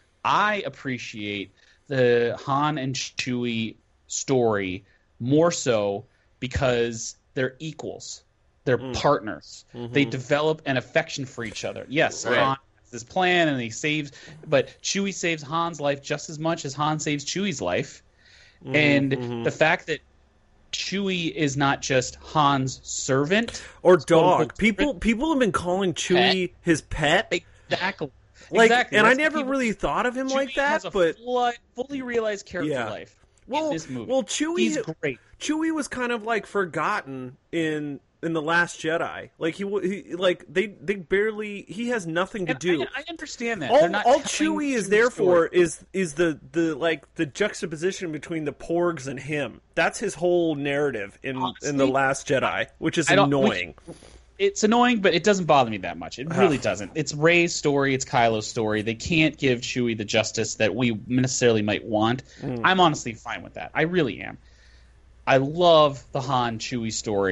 [SPEAKER 2] I appreciate the Han and Chewie story more so because they're equals. They're
[SPEAKER 1] Mm.
[SPEAKER 2] partners.
[SPEAKER 1] Mhm.
[SPEAKER 2] They develop an affection for each other. Yes,
[SPEAKER 3] Right.
[SPEAKER 2] Han has this plan and he saves, but Chewie saves Han's life just as much as Han saves Chewie's life.
[SPEAKER 1] Mhm,
[SPEAKER 2] And
[SPEAKER 1] mhm.
[SPEAKER 2] the fact that Chewie is not just Han's servant
[SPEAKER 1] or
[SPEAKER 2] quote,
[SPEAKER 1] dog.
[SPEAKER 2] unquote,
[SPEAKER 1] People people have been calling Chewie his pet.
[SPEAKER 2] exactly,
[SPEAKER 1] Like,
[SPEAKER 2] exactly.
[SPEAKER 1] and I
[SPEAKER 2] That's what
[SPEAKER 1] never
[SPEAKER 2] people-
[SPEAKER 1] really thought of him like
[SPEAKER 2] Chewie
[SPEAKER 1] that.
[SPEAKER 2] has a
[SPEAKER 1] But
[SPEAKER 2] full, fully realized character
[SPEAKER 1] Yeah.
[SPEAKER 2] life
[SPEAKER 1] well,
[SPEAKER 2] in this movie.
[SPEAKER 1] well, Chewie
[SPEAKER 2] He's great.
[SPEAKER 1] Chewie was kind of like forgotten in in the Last Jedi. Like he, wa- he like they they barely he has nothing to
[SPEAKER 2] And
[SPEAKER 1] do.
[SPEAKER 2] I, I understand that.
[SPEAKER 1] all
[SPEAKER 2] They're not
[SPEAKER 1] all
[SPEAKER 2] telling
[SPEAKER 1] Chewie is
[SPEAKER 2] Chewie's
[SPEAKER 1] there
[SPEAKER 2] story.
[SPEAKER 1] for is is the the like the juxtaposition between the Porgs and him. That's his whole narrative in in the
[SPEAKER 2] Honestly,
[SPEAKER 1] Last Jedi, which is
[SPEAKER 2] I don't- we-
[SPEAKER 1] annoying.
[SPEAKER 2] It's annoying, but it doesn't bother me that much. It really doesn't. It's Rey's story. It's Kylo's story. They can't give Chewie the justice that we necessarily might want. I'm honestly fine with that. I really am. I love the Han Chewie story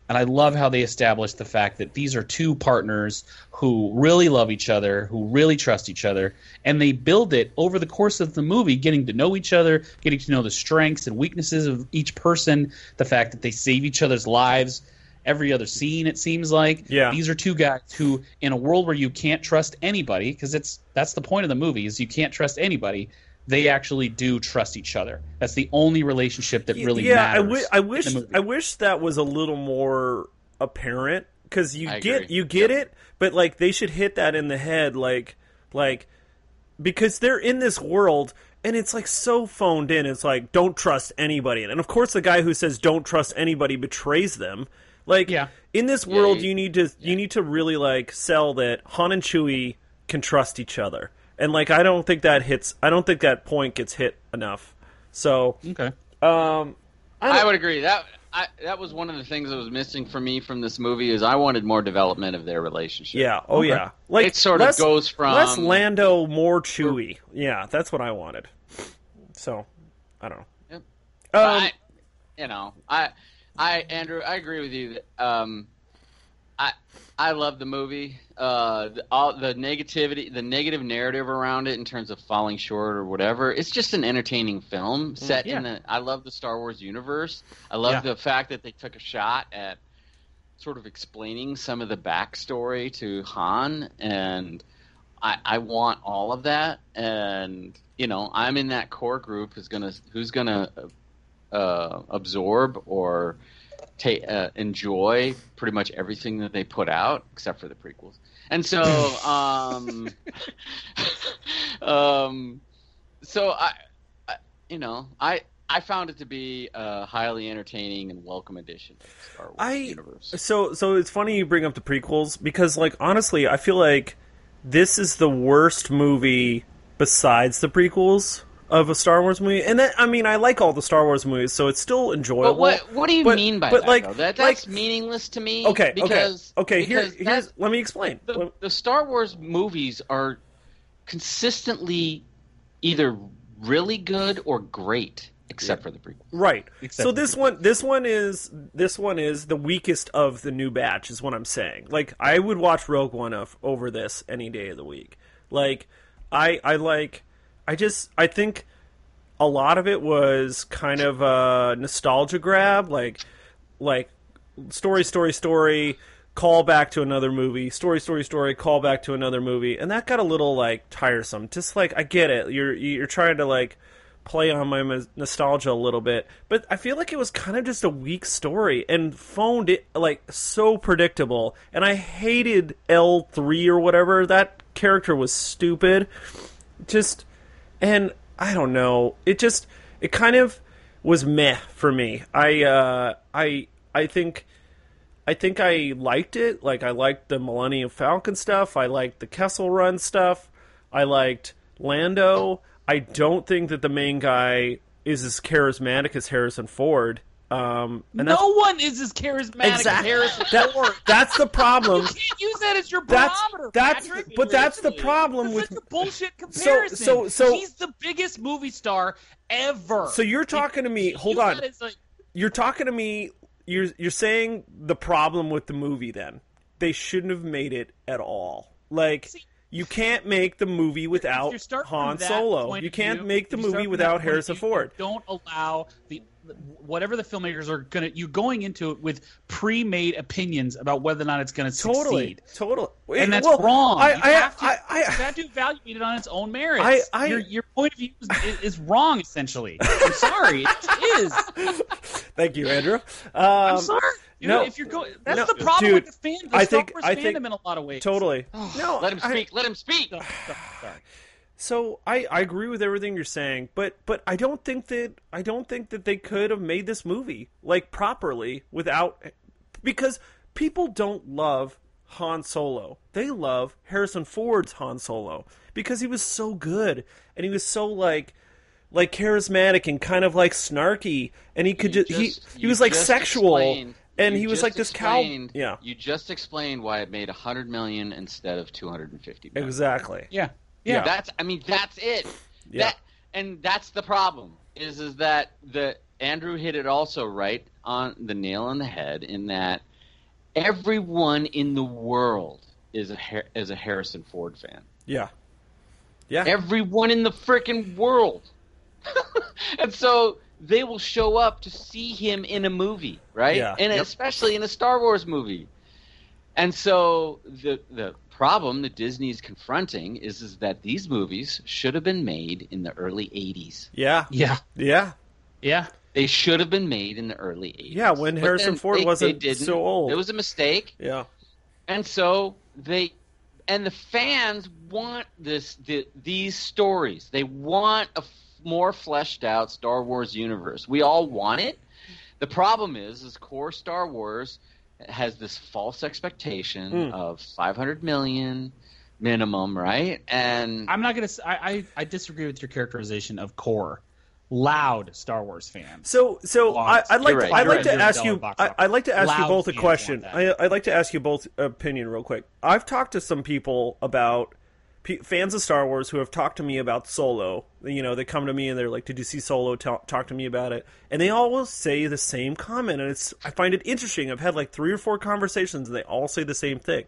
[SPEAKER 2] And I love how they established the fact that these are two partners who really love each other, who really trust each other, and they build it over the course of the movie, getting to know each other, getting to know the strengths and weaknesses of each person, the fact that they save each other's lives every other scene, it seems like.
[SPEAKER 1] Yeah.
[SPEAKER 2] These are two guys who, in a world where you can't trust anybody, because it's that's the point of the movie, is you can't trust anybody, they actually do trust each other. That's the only relationship that really
[SPEAKER 1] yeah,
[SPEAKER 2] matters.
[SPEAKER 1] I, w- I wish
[SPEAKER 2] in the movie.
[SPEAKER 1] I wish that was a little more apparent, because you
[SPEAKER 3] I
[SPEAKER 1] get
[SPEAKER 3] agree.
[SPEAKER 1] you get
[SPEAKER 3] Yep.
[SPEAKER 1] it, but like they should hit that in the head, like like because they're in this world and it's like so phoned in. It's like, don't trust anybody, and of course the guy who says don't trust anybody betrays them. Like
[SPEAKER 2] Yeah.
[SPEAKER 1] in this world,
[SPEAKER 3] you-
[SPEAKER 1] you need to you need to really like sell that Han and Chewie can trust each other. And like I don't think that hits. I don't think that point gets hit enough. So
[SPEAKER 2] Okay.
[SPEAKER 1] um, I,
[SPEAKER 3] I
[SPEAKER 1] don't,
[SPEAKER 3] would agree. That I, that was one of the things that was missing for me from this movie is I wanted more development of their relationship.
[SPEAKER 1] yeah. Oh
[SPEAKER 2] Okay.
[SPEAKER 1] yeah. Like
[SPEAKER 3] It sort of
[SPEAKER 1] less,
[SPEAKER 3] goes from-
[SPEAKER 1] less Lando, more Chewie. Yeah, that's what I wanted. So I don't know.
[SPEAKER 3] Yep.
[SPEAKER 1] Um,
[SPEAKER 3] I, you know, I, I, Andrew, I agree with you. That, um, I, I love the movie. Uh, the, all the negativity, the negative narrative around it in terms of falling short or whatever. It's just an entertaining film set
[SPEAKER 2] yeah.
[SPEAKER 3] in the. I love the Star Wars universe. I love
[SPEAKER 1] Yeah.
[SPEAKER 3] the fact that they took a shot at sort of explaining some of the backstory to Han, and I, I want all of that. And you know, I'm in that core group who's gonna who's gonna uh, absorb or ta- uh, enjoy pretty much everything that they put out, except for the prequels. And so, um, um, so I, I, you know, I I found it to be a highly entertaining and welcome addition to the Star Wars
[SPEAKER 1] I
[SPEAKER 3] universe.
[SPEAKER 1] so so it's funny you bring up the prequels, because like honestly, I feel like this is the worst movie besides the prequels of a Star Wars movie. And that, I mean, I like all the Star Wars movies, so it's still enjoyable.
[SPEAKER 3] But what what do you
[SPEAKER 1] But-
[SPEAKER 3] mean by
[SPEAKER 1] but,
[SPEAKER 3] that?
[SPEAKER 1] like-
[SPEAKER 3] though? That
[SPEAKER 1] like-
[SPEAKER 3] that's meaningless to me.
[SPEAKER 1] Okay,
[SPEAKER 3] because,
[SPEAKER 1] okay, okay. Here,
[SPEAKER 3] because
[SPEAKER 1] here's
[SPEAKER 3] that's-
[SPEAKER 1] let me explain.
[SPEAKER 3] the,
[SPEAKER 1] Let-
[SPEAKER 3] the Star Wars movies are consistently either really good or great, except for the prequel.
[SPEAKER 1] Right.
[SPEAKER 2] Except
[SPEAKER 1] so
[SPEAKER 2] for
[SPEAKER 1] this one, this one is this one is the weakest of the new batch, is what I'm saying. Like I would watch Rogue One of, over this any day of the week. Like I, I like, I just, I think a lot of it was kind of a nostalgia grab, like, like story, story, story, call back to another movie, story, story, story, call back to another movie, and that got a little like tiresome. Just like I get it, you're you're trying to like play on my m- nostalgia a little bit, but I feel like it was kind of just a weak story and phoned it like so predictable. And I hated L three or whatever, that character was stupid. Just and I don't know, it just it kind of was meh for me. I uh, I I think. I think I liked it. Like, I liked the Millennium Falcon stuff. I liked the Kessel Run stuff. I liked Lando. I don't think that the main guy is as charismatic as Harrison Ford. Um, and
[SPEAKER 2] no
[SPEAKER 1] that's,
[SPEAKER 2] one is as charismatic
[SPEAKER 1] exactly,
[SPEAKER 2] as Harrison
[SPEAKER 1] that,
[SPEAKER 2] Ford.
[SPEAKER 1] that's the problem.
[SPEAKER 2] You can't use that as your
[SPEAKER 1] That's
[SPEAKER 2] barometer,
[SPEAKER 1] that's
[SPEAKER 2] Patrick.
[SPEAKER 1] but that's the problem
[SPEAKER 2] That's
[SPEAKER 1] with.
[SPEAKER 2] such a bullshit comparison.
[SPEAKER 1] so- so-
[SPEAKER 2] he's the biggest movie star ever.
[SPEAKER 1] So you're talking to me.
[SPEAKER 2] You
[SPEAKER 1] Hold
[SPEAKER 2] use
[SPEAKER 1] on.
[SPEAKER 2] that as, like,
[SPEAKER 1] You're talking to me. You're you're saying the problem with the movie. Then they shouldn't have made it at all. Like.
[SPEAKER 2] See,
[SPEAKER 1] You can't make the movie without
[SPEAKER 2] you're starting
[SPEAKER 1] Han
[SPEAKER 2] from that
[SPEAKER 1] Solo.
[SPEAKER 2] point
[SPEAKER 1] You
[SPEAKER 2] of
[SPEAKER 1] can't
[SPEAKER 2] view,
[SPEAKER 1] make the
[SPEAKER 2] if you start
[SPEAKER 1] movie
[SPEAKER 2] from that
[SPEAKER 1] without
[SPEAKER 2] point of
[SPEAKER 1] Harrison
[SPEAKER 2] view,
[SPEAKER 1] Ford.
[SPEAKER 2] you don't allow the whatever the filmmakers are gonna. You're going into it with pre-made opinions about whether or not it's going to
[SPEAKER 1] Totally,
[SPEAKER 2] succeed.
[SPEAKER 1] totally,
[SPEAKER 2] And that's
[SPEAKER 1] well,
[SPEAKER 2] wrong.
[SPEAKER 1] I,
[SPEAKER 2] you
[SPEAKER 1] I,
[SPEAKER 2] have to,
[SPEAKER 1] I, I,
[SPEAKER 2] you have to evaluate it on its own merits.
[SPEAKER 1] I- I-
[SPEAKER 2] your, your point of view is, is wrong, essentially. I'm sorry, it is.
[SPEAKER 1] thank you, Andrew. Um,
[SPEAKER 2] I'm sorry. Dude,
[SPEAKER 1] no,
[SPEAKER 2] if you're going, that's
[SPEAKER 1] no,
[SPEAKER 2] the problem
[SPEAKER 1] dude,
[SPEAKER 2] with the fan. The
[SPEAKER 1] I
[SPEAKER 2] Star
[SPEAKER 1] think-
[SPEAKER 2] Wars
[SPEAKER 1] I
[SPEAKER 2] fandom
[SPEAKER 1] think-
[SPEAKER 2] in a lot of ways.
[SPEAKER 1] Totally. No,
[SPEAKER 3] Let him
[SPEAKER 1] I-
[SPEAKER 3] speak. Let him speak.
[SPEAKER 2] Oh, sorry.
[SPEAKER 1] So I, I agree with everything you're saying, but but I don't think that I don't think that they could have made this movie like properly without, because people don't love Han Solo. They love Harrison Ford's Han Solo because he was so good and he was so like like charismatic and kind of like snarky, and he could
[SPEAKER 3] You
[SPEAKER 1] just, he
[SPEAKER 3] just-
[SPEAKER 1] he
[SPEAKER 3] you
[SPEAKER 1] was like
[SPEAKER 3] just
[SPEAKER 1] sexual,
[SPEAKER 3] explained-
[SPEAKER 1] and
[SPEAKER 3] you
[SPEAKER 1] he was
[SPEAKER 3] just
[SPEAKER 1] like this cow.
[SPEAKER 3] explained-
[SPEAKER 1] Yeah,
[SPEAKER 3] You just explained why it made a hundred million instead of two hundred and fifty million.
[SPEAKER 1] exactly.
[SPEAKER 2] Yeah.
[SPEAKER 1] Yeah.
[SPEAKER 3] That's I mean that's it.
[SPEAKER 1] Yeah.
[SPEAKER 3] That and that's the problem is is that the Andrew hit it also right on the nail on the head in that everyone in the world is a is a Harrison Ford fan.
[SPEAKER 1] Yeah. Yeah.
[SPEAKER 3] Everyone in the freaking world. And so they will show up to see him in a movie, right?
[SPEAKER 1] Yeah.
[SPEAKER 3] And
[SPEAKER 1] Yep.
[SPEAKER 3] especially in a Star Wars movie. And so the the problem that Disney's confronting is, is that these movies should have been made in the early eighties.
[SPEAKER 1] Yeah.
[SPEAKER 2] Yeah.
[SPEAKER 1] Yeah.
[SPEAKER 2] Yeah.
[SPEAKER 3] They should have been made in the early eighties.
[SPEAKER 1] Yeah, when
[SPEAKER 3] But
[SPEAKER 1] Harrison
[SPEAKER 3] then
[SPEAKER 1] Ford
[SPEAKER 3] they-
[SPEAKER 1] wasn't
[SPEAKER 3] they didn't.
[SPEAKER 1] so old.
[SPEAKER 3] It was a mistake.
[SPEAKER 1] Yeah.
[SPEAKER 3] And so they and the fans want this the, these stories. They want a f- more fleshed out Star Wars universe. We all want it. The problem is is core Star Wars has this false expectation
[SPEAKER 1] Mm.
[SPEAKER 3] of five hundred million minimum, right? And
[SPEAKER 2] I'm not gonna. s- I, I I disagree with your characterization of core, loud Star Wars fans.
[SPEAKER 1] So, so I, I'd like
[SPEAKER 3] You're
[SPEAKER 1] to,
[SPEAKER 3] right,
[SPEAKER 1] I'd
[SPEAKER 3] you're
[SPEAKER 1] like to
[SPEAKER 3] right.
[SPEAKER 1] ask you,
[SPEAKER 2] Box
[SPEAKER 1] I,
[SPEAKER 2] office.
[SPEAKER 1] I'd like to ask you
[SPEAKER 2] Loud
[SPEAKER 1] both a
[SPEAKER 2] fans
[SPEAKER 1] question.
[SPEAKER 2] want
[SPEAKER 1] I,
[SPEAKER 2] that.
[SPEAKER 1] I'd like to ask you both opinion real quick. I've talked to some people about p- fans of Star Wars who have talked to me about Solo. You know, they come to me and they're like, "Did you see Solo? Talk, talk to me about it." And they always say the same comment, and it's I find it interesting. I've had like three or four conversations, and they all say the same thing.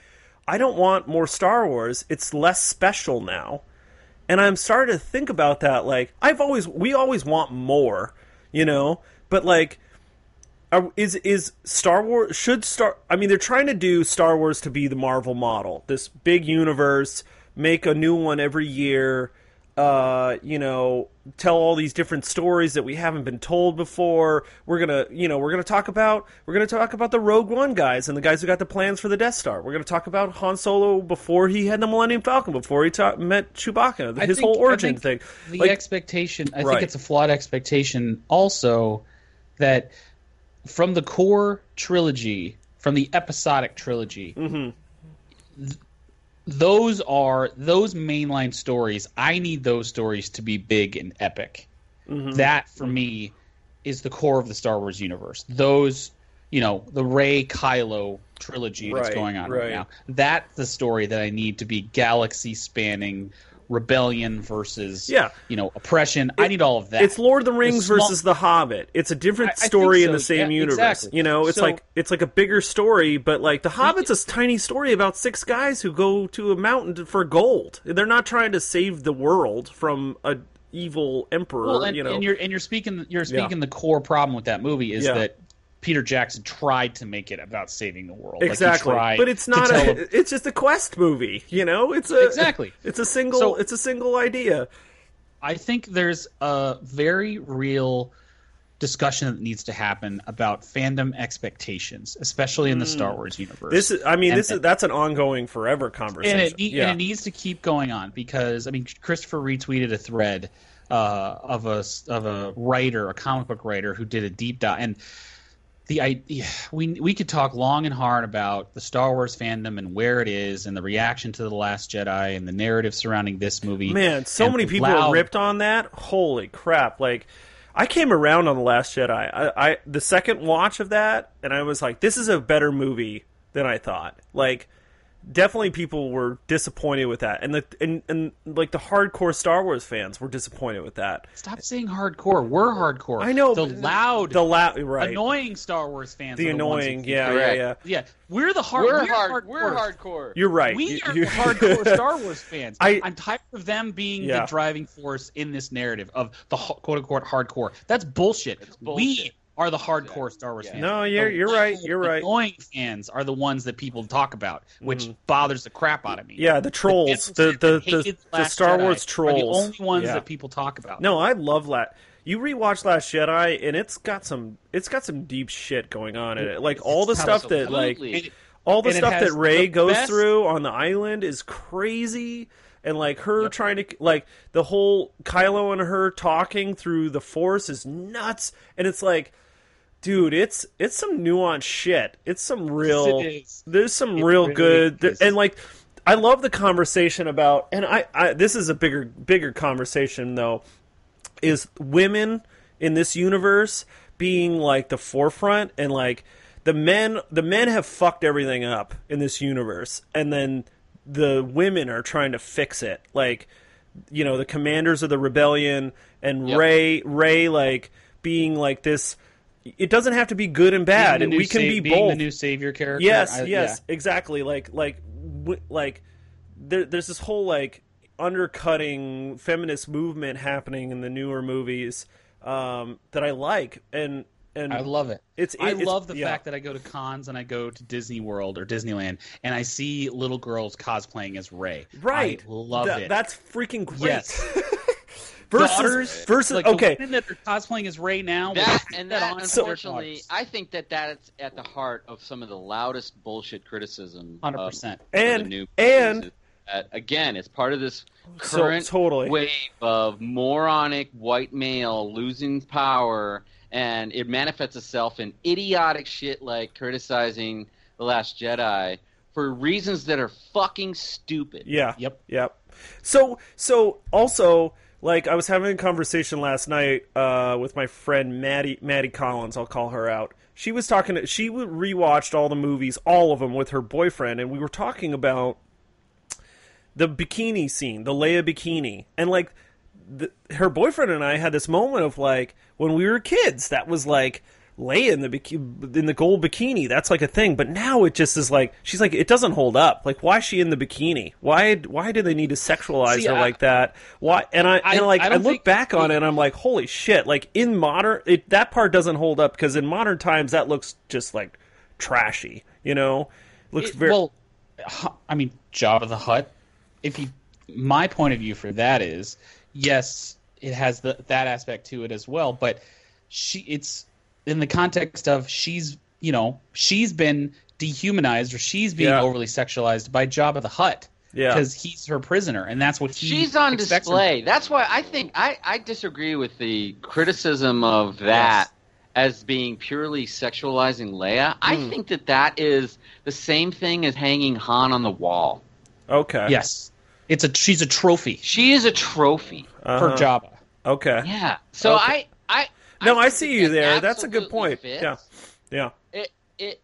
[SPEAKER 1] I don't want more Star Wars. It's less special now. And I'm starting to think about that. Like, I've always, we always want more, you know? But, like, are, is is Star Wars, should Star, I mean, they're trying to do Star Wars to be the Marvel model. This big universe, make a new one every year, uh, you know, tell all these different stories that we haven't been told before. We're gonna, you know, we're gonna talk about, we're gonna talk about the Rogue One guys and the guys who got the plans for the Death Star. We're gonna talk about Han Solo before he had the Millennium Falcon, before he ta- met Chewbacca,
[SPEAKER 2] I
[SPEAKER 1] his
[SPEAKER 2] think-
[SPEAKER 1] whole
[SPEAKER 2] I
[SPEAKER 1] origin
[SPEAKER 2] think
[SPEAKER 1] thing.
[SPEAKER 2] The
[SPEAKER 1] Like,
[SPEAKER 2] expectation, I
[SPEAKER 1] Right.
[SPEAKER 2] think it's a flawed expectation. Also, that from the core trilogy, from the episodic trilogy,
[SPEAKER 1] Mm-hmm.
[SPEAKER 2] th- those are those mainline stories. I need those stories to be big and epic.
[SPEAKER 1] Mm-hmm.
[SPEAKER 2] That for me is the core of the Star Wars universe. Those, you know, the Rey Kylo trilogy that's
[SPEAKER 1] Right,
[SPEAKER 2] going on right.
[SPEAKER 1] right.
[SPEAKER 2] now. That's the story that I need to be galaxy spanning rebellion versus
[SPEAKER 1] Yeah.
[SPEAKER 2] you know, oppression. I need all of that.
[SPEAKER 1] It's Lord of the Rings
[SPEAKER 2] small-
[SPEAKER 1] versus The Hobbit. It's a different
[SPEAKER 2] I- I think
[SPEAKER 1] story in
[SPEAKER 2] so,
[SPEAKER 1] the same
[SPEAKER 2] yeah,
[SPEAKER 1] universe.
[SPEAKER 2] exactly.
[SPEAKER 1] You know, it's
[SPEAKER 2] So-
[SPEAKER 1] like it's like a bigger story, but like The Hobbit's a tiny story about six guys who go to a mountain to, for gold. They're not trying to save the world from a evil emperor.
[SPEAKER 2] well, and,
[SPEAKER 1] you know,
[SPEAKER 2] and you're and you're speaking you're
[SPEAKER 1] Yeah.
[SPEAKER 2] speaking the core problem with that movie is
[SPEAKER 1] Yeah.
[SPEAKER 2] that Peter Jackson tried to make it about saving the world.
[SPEAKER 1] exactly.
[SPEAKER 2] Like he tried
[SPEAKER 1] but it's
[SPEAKER 2] to
[SPEAKER 1] not.
[SPEAKER 2] tell
[SPEAKER 1] A, it's just a quest movie. You know, it's a
[SPEAKER 2] Exactly.
[SPEAKER 1] It's a single.
[SPEAKER 2] So-
[SPEAKER 1] it's a single idea.
[SPEAKER 2] I think there's a very real discussion that needs to happen about fandom expectations, especially in the Star Wars universe.
[SPEAKER 1] This is. I mean,
[SPEAKER 2] And-
[SPEAKER 1] this is. That's an ongoing, forever conversation.
[SPEAKER 2] and it, ne-
[SPEAKER 1] yeah.
[SPEAKER 2] and it needs to keep going on because I mean, Christopher retweeted a thread uh, of a of a writer, a comic book writer, who did a deep dive, and the idea we we could talk long and hard about the Star Wars fandom and where it is, and the reaction to the Last Jedi, and the narrative surrounding this movie.
[SPEAKER 1] Man, so
[SPEAKER 2] and
[SPEAKER 1] many people
[SPEAKER 2] loud-
[SPEAKER 1] are ripped on that. Holy crap! Like, I came around on The Last Jedi. I, I the second watch of that, and I was like, this is a better movie than I thought. Like, definitely people were disappointed with that, and the and, and like the hardcore Star Wars fans were disappointed with that.
[SPEAKER 2] Stop saying hardcore. We're hardcore.
[SPEAKER 1] I know
[SPEAKER 2] the
[SPEAKER 1] but-
[SPEAKER 2] loud,
[SPEAKER 1] the loud, right?
[SPEAKER 2] annoying Star Wars fans.
[SPEAKER 1] the
[SPEAKER 2] are the ones who
[SPEAKER 1] annoying,
[SPEAKER 2] keep-
[SPEAKER 1] yeah, yeah,
[SPEAKER 3] Correct.
[SPEAKER 1] yeah.
[SPEAKER 2] yeah. We're the hard.
[SPEAKER 3] We're,
[SPEAKER 2] We're,
[SPEAKER 3] hard.
[SPEAKER 2] hardcore.
[SPEAKER 3] We're hardcore.
[SPEAKER 1] You're right.
[SPEAKER 2] We
[SPEAKER 1] You-
[SPEAKER 2] are
[SPEAKER 1] you-
[SPEAKER 2] the hardcore Star Wars fans.
[SPEAKER 1] I-
[SPEAKER 2] I'm tired of them being
[SPEAKER 1] Yeah.
[SPEAKER 2] the driving force in this narrative of the ho- quote unquote hardcore. That's bullshit. We
[SPEAKER 3] bullshit.
[SPEAKER 2] are the hardcore Star Wars
[SPEAKER 3] Yeah.
[SPEAKER 2] fans.
[SPEAKER 1] No, you're
[SPEAKER 2] The
[SPEAKER 1] you're right.
[SPEAKER 2] loud,
[SPEAKER 1] You're right.
[SPEAKER 2] Annoying fans are the ones that people talk about, which bothers the crap out of me.
[SPEAKER 1] Yeah, the trolls,
[SPEAKER 2] fans
[SPEAKER 1] the
[SPEAKER 2] that
[SPEAKER 1] the
[SPEAKER 2] hated
[SPEAKER 1] the, the
[SPEAKER 2] Last
[SPEAKER 1] Star
[SPEAKER 2] Jedi
[SPEAKER 1] Wars
[SPEAKER 2] are
[SPEAKER 1] trolls.
[SPEAKER 2] the only ones
[SPEAKER 1] Yeah.
[SPEAKER 2] that people talk about.
[SPEAKER 1] No, I love that. You rewatch Last Jedi, and it's got some it's got some deep shit going on in it. Like all the stuff that like
[SPEAKER 3] Absolutely.
[SPEAKER 1] all the
[SPEAKER 2] And it
[SPEAKER 1] stuff
[SPEAKER 2] has
[SPEAKER 1] that Ray
[SPEAKER 2] the
[SPEAKER 1] goes
[SPEAKER 2] best-
[SPEAKER 1] through on the island is crazy. And like her trying to like the whole Kylo and her talking through the Force is nuts. And it's like, dude, it's it's some nuanced shit. It's some real.
[SPEAKER 2] It is.
[SPEAKER 1] There's some
[SPEAKER 2] It
[SPEAKER 1] real
[SPEAKER 2] really
[SPEAKER 1] good
[SPEAKER 2] is.
[SPEAKER 1] and like. I love the conversation about, and I, I this is a bigger bigger conversation though, is women in this universe being like the forefront, and like the men the men have fucked everything up in this universe, and then the women are trying to fix it. Like, you know, the commanders of the rebellion and
[SPEAKER 3] Yep.
[SPEAKER 1] Ray Ray like being like this it doesn't have to be good and bad.
[SPEAKER 2] Being the new
[SPEAKER 1] We can
[SPEAKER 2] sa-
[SPEAKER 1] be
[SPEAKER 2] being
[SPEAKER 1] both.
[SPEAKER 2] the new savior character.
[SPEAKER 1] Yes,
[SPEAKER 2] I-
[SPEAKER 1] yes,
[SPEAKER 2] yeah.
[SPEAKER 1] exactly. Like, like, w- like, there, there's this whole like undercutting feminist movement happening in the newer movies um, that I like, and and
[SPEAKER 2] I love it.
[SPEAKER 1] It's,
[SPEAKER 2] I
[SPEAKER 1] it's
[SPEAKER 2] love the
[SPEAKER 1] yeah.
[SPEAKER 2] fact that I go to cons and I go to Disney World or Disneyland and I see little girls cosplaying as Rey.
[SPEAKER 1] Right,
[SPEAKER 2] I love
[SPEAKER 1] Th-
[SPEAKER 2] it.
[SPEAKER 1] That's freaking great.
[SPEAKER 2] Yes.
[SPEAKER 1] versus
[SPEAKER 2] Daughters,
[SPEAKER 1] versus
[SPEAKER 2] like
[SPEAKER 1] okay.
[SPEAKER 2] the women that are cosplaying as Rey now.
[SPEAKER 3] That
[SPEAKER 2] will
[SPEAKER 3] and
[SPEAKER 2] put
[SPEAKER 3] that,
[SPEAKER 2] on
[SPEAKER 3] unfortunately,
[SPEAKER 2] daughters.
[SPEAKER 3] I think that that's at the heart of some of the loudest bullshit criticism.
[SPEAKER 2] one hundred
[SPEAKER 3] of-
[SPEAKER 2] percent.
[SPEAKER 3] of the
[SPEAKER 1] And-
[SPEAKER 3] new
[SPEAKER 1] and-
[SPEAKER 3] movies. That, again, it's part of this
[SPEAKER 1] So-
[SPEAKER 3] current
[SPEAKER 1] totally.
[SPEAKER 3] wave of moronic white male losing power, and it manifests itself in idiotic shit like criticizing The Last Jedi for reasons that are fucking stupid.
[SPEAKER 1] Yeah.
[SPEAKER 2] Yep.
[SPEAKER 1] Yep. So so also like I was having a conversation last night uh, with my friend Maddie Maddie Collins. I'll call her out. She was talking. To, she rewatched all the movies, all of them, with her boyfriend, and we were talking about the bikini scene, the Leia bikini, and like the, her boyfriend and I had this moment of like when we were kids, that was like Leia in the biki- in the gold bikini. That's like a thing, but now it just is like she's like it doesn't hold up. Like why is she in the bikini? Why why do they need to sexualize
[SPEAKER 2] See,
[SPEAKER 1] her
[SPEAKER 2] I-
[SPEAKER 1] like that? Why? And I,
[SPEAKER 2] I-
[SPEAKER 1] and like
[SPEAKER 2] I
[SPEAKER 1] I,
[SPEAKER 2] don't
[SPEAKER 1] look
[SPEAKER 2] think-
[SPEAKER 1] back on it and I'm like holy shit! Like in modern, it, that part doesn't hold up because in modern times that looks just like trashy. You know, looks
[SPEAKER 2] It-
[SPEAKER 1] very
[SPEAKER 2] well. Hu- I mean, Jabba the Hutt. If you, my point of view for that is, yes, it has the that aspect to it as well. But she, it's in the context of she's, you know, she's been dehumanized or she's being
[SPEAKER 1] Yeah.
[SPEAKER 2] overly sexualized by Jabba the Hutt.
[SPEAKER 1] Yeah.
[SPEAKER 2] Because he's her prisoner, and that's what he
[SPEAKER 3] She's on
[SPEAKER 2] expects her-
[SPEAKER 3] display. That's why I think I, I disagree with the criticism of that
[SPEAKER 1] Yes.
[SPEAKER 3] as being purely sexualizing Leia. I
[SPEAKER 1] Hmm.
[SPEAKER 3] think that that is the same thing as hanging Han on the wall.
[SPEAKER 1] okay.
[SPEAKER 2] Yes, it's a she's a trophy
[SPEAKER 3] She is a trophy.
[SPEAKER 1] Uh-huh.
[SPEAKER 2] for Jabba.
[SPEAKER 1] Okay.
[SPEAKER 3] Yeah. So
[SPEAKER 1] Okay.
[SPEAKER 3] I, I
[SPEAKER 1] No, I
[SPEAKER 3] think
[SPEAKER 1] see
[SPEAKER 3] that
[SPEAKER 1] you
[SPEAKER 3] that
[SPEAKER 1] there. That's a good
[SPEAKER 3] absolutely
[SPEAKER 1] point.
[SPEAKER 3] fits.
[SPEAKER 1] Yeah. Yeah.
[SPEAKER 3] It it.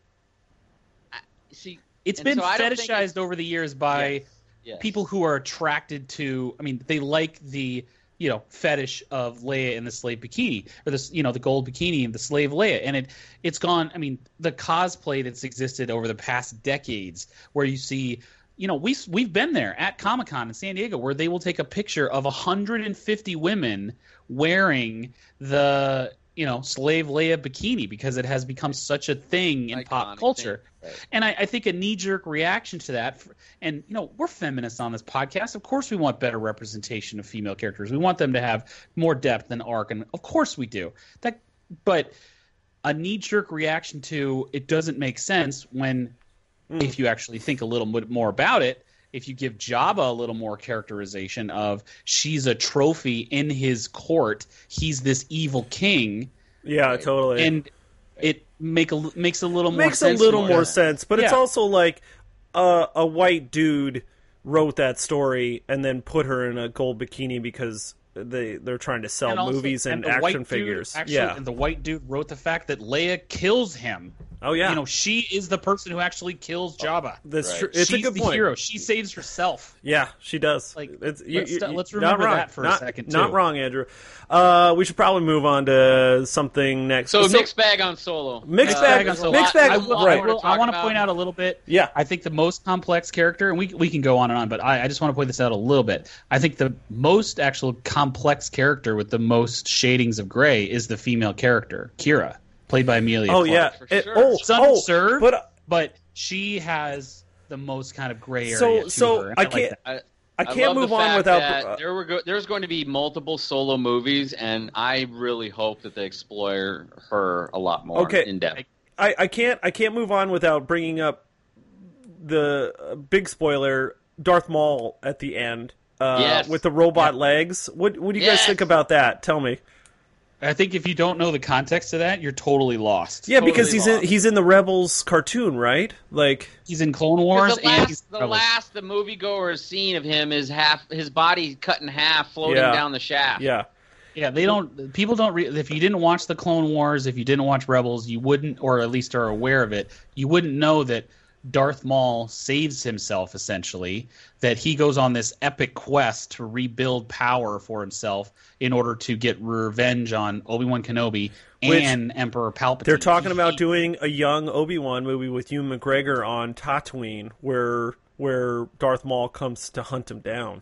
[SPEAKER 3] I, see,
[SPEAKER 2] It's
[SPEAKER 3] and
[SPEAKER 2] been
[SPEAKER 3] so I don't think
[SPEAKER 2] fetishized
[SPEAKER 3] it's-
[SPEAKER 2] over the years by
[SPEAKER 3] Yes. Yes.
[SPEAKER 2] people who are attracted to. I mean, they like the you know fetish of Leia in the slave bikini or this you know the gold bikini and the slave Leia, and it it's gone. I mean, the cosplay that's existed over the past decades, where you see. You know, we we've been there at Comic-Con in San Diego where they will take a picture of one hundred fifty women wearing the, you know, slave Leia bikini because it has become such a thing in pop
[SPEAKER 3] Iconic
[SPEAKER 2] culture.
[SPEAKER 3] thing. Right.
[SPEAKER 2] And I, I think a knee-jerk reaction to that, and, you know, we're feminists on this podcast. Of course we want better representation of female characters. We want them to have more depth and arc, and of course we do. That, But a knee-jerk reaction to it doesn't make sense when if you actually think a little bit more about it, if you give Jabba a little more characterization of she's a trophy in his court, he's this evil king,
[SPEAKER 1] Yeah, totally.
[SPEAKER 2] and it make a, makes a little more
[SPEAKER 1] makes
[SPEAKER 2] sense.
[SPEAKER 1] a little
[SPEAKER 2] more
[SPEAKER 1] more sense, but it's
[SPEAKER 2] Yeah.
[SPEAKER 1] also like uh, a white dude wrote that story and then put her in a gold bikini because they they're trying to sell
[SPEAKER 2] And also-
[SPEAKER 1] movies and,
[SPEAKER 2] the white
[SPEAKER 1] action
[SPEAKER 2] dude
[SPEAKER 1] figures.
[SPEAKER 2] actually-
[SPEAKER 1] yeah.
[SPEAKER 2] and the white dude wrote the fact that Leia kills him.
[SPEAKER 1] Oh yeah.
[SPEAKER 2] You know, she is the person who actually kills Jabba.
[SPEAKER 1] That's
[SPEAKER 3] Right.
[SPEAKER 1] true. It's
[SPEAKER 2] She's
[SPEAKER 1] a good
[SPEAKER 2] the
[SPEAKER 1] point.
[SPEAKER 2] hero. She saves herself.
[SPEAKER 1] Yeah, she does.
[SPEAKER 2] Like,
[SPEAKER 1] it's,
[SPEAKER 2] let's- let's
[SPEAKER 1] not
[SPEAKER 2] remember
[SPEAKER 1] wrong.
[SPEAKER 2] that for a
[SPEAKER 1] Not-
[SPEAKER 2] second,
[SPEAKER 1] Not
[SPEAKER 2] too.
[SPEAKER 1] wrong, Andrew. Uh, we should probably move on to something next.
[SPEAKER 3] So mixed bag on Solo.
[SPEAKER 1] Mixed
[SPEAKER 3] Uh,
[SPEAKER 1] bag-
[SPEAKER 3] there's a
[SPEAKER 1] mixed
[SPEAKER 3] lot-
[SPEAKER 1] bag-
[SPEAKER 2] I,
[SPEAKER 3] there's a
[SPEAKER 2] will,
[SPEAKER 3] lot
[SPEAKER 1] right.
[SPEAKER 2] I,
[SPEAKER 3] more to
[SPEAKER 2] will, I
[SPEAKER 3] talk
[SPEAKER 2] want to
[SPEAKER 3] about.
[SPEAKER 2] point out a little bit.
[SPEAKER 1] Yeah.
[SPEAKER 2] I think the most complex character, and we we can go on and on, but I, I just want to point this out a little bit. I think the most actual complex character with the most shadings of gray is the female character, Kira, played by Amelia
[SPEAKER 1] Oh
[SPEAKER 2] Clarke.
[SPEAKER 1] yeah.
[SPEAKER 3] for
[SPEAKER 1] It-
[SPEAKER 3] sure.
[SPEAKER 1] oh,
[SPEAKER 2] It's
[SPEAKER 1] oh,
[SPEAKER 2] unserved,
[SPEAKER 1] but
[SPEAKER 2] but she has the most kind of gray area
[SPEAKER 1] so
[SPEAKER 2] to
[SPEAKER 1] so
[SPEAKER 2] her. and
[SPEAKER 1] I
[SPEAKER 2] like
[SPEAKER 1] can't
[SPEAKER 2] that.
[SPEAKER 3] I,
[SPEAKER 1] I
[SPEAKER 3] I
[SPEAKER 1] can't
[SPEAKER 3] love the
[SPEAKER 1] move on
[SPEAKER 3] fact
[SPEAKER 1] without.
[SPEAKER 3] that
[SPEAKER 1] uh,
[SPEAKER 3] there were go- there's going to be multiple solo movies, and I really hope that they explore her a lot more
[SPEAKER 1] Okay.
[SPEAKER 3] in depth.
[SPEAKER 1] I, I can't I can't move on without bringing up the uh, big spoiler, Darth Maul at the end uh,
[SPEAKER 3] Yes.
[SPEAKER 1] with the robot legs. What what do you guys
[SPEAKER 3] Yes.
[SPEAKER 1] think about that? Tell me.
[SPEAKER 2] I think if you don't know the context of that, you're totally lost.
[SPEAKER 1] Yeah, because
[SPEAKER 3] Totally
[SPEAKER 1] he's in
[SPEAKER 3] lost.
[SPEAKER 1] he's in the Rebels cartoon, right? Like
[SPEAKER 2] He's in Clone Wars
[SPEAKER 3] the
[SPEAKER 2] and
[SPEAKER 3] last,
[SPEAKER 2] he's
[SPEAKER 3] the
[SPEAKER 2] Rebels.
[SPEAKER 3] last the moviegoer has seen of him is half his body cut in half, floating
[SPEAKER 1] Yeah.
[SPEAKER 3] down the shaft.
[SPEAKER 1] yeah.
[SPEAKER 2] Yeah, they don't. People don't. Re, if you didn't watch the Clone Wars, if you didn't watch Rebels, you wouldn't, or at least are aware of it, you wouldn't know that Darth Maul saves himself, essentially, that he goes on this epic quest to rebuild power for himself in order to get revenge on Obi-Wan Kenobi
[SPEAKER 1] Which
[SPEAKER 2] and Emperor Palpatine.
[SPEAKER 1] They're talking
[SPEAKER 2] He-
[SPEAKER 1] about doing a young Obi-Wan movie with Ewan McGregor on Tatooine, where where Darth Maul comes to hunt him down.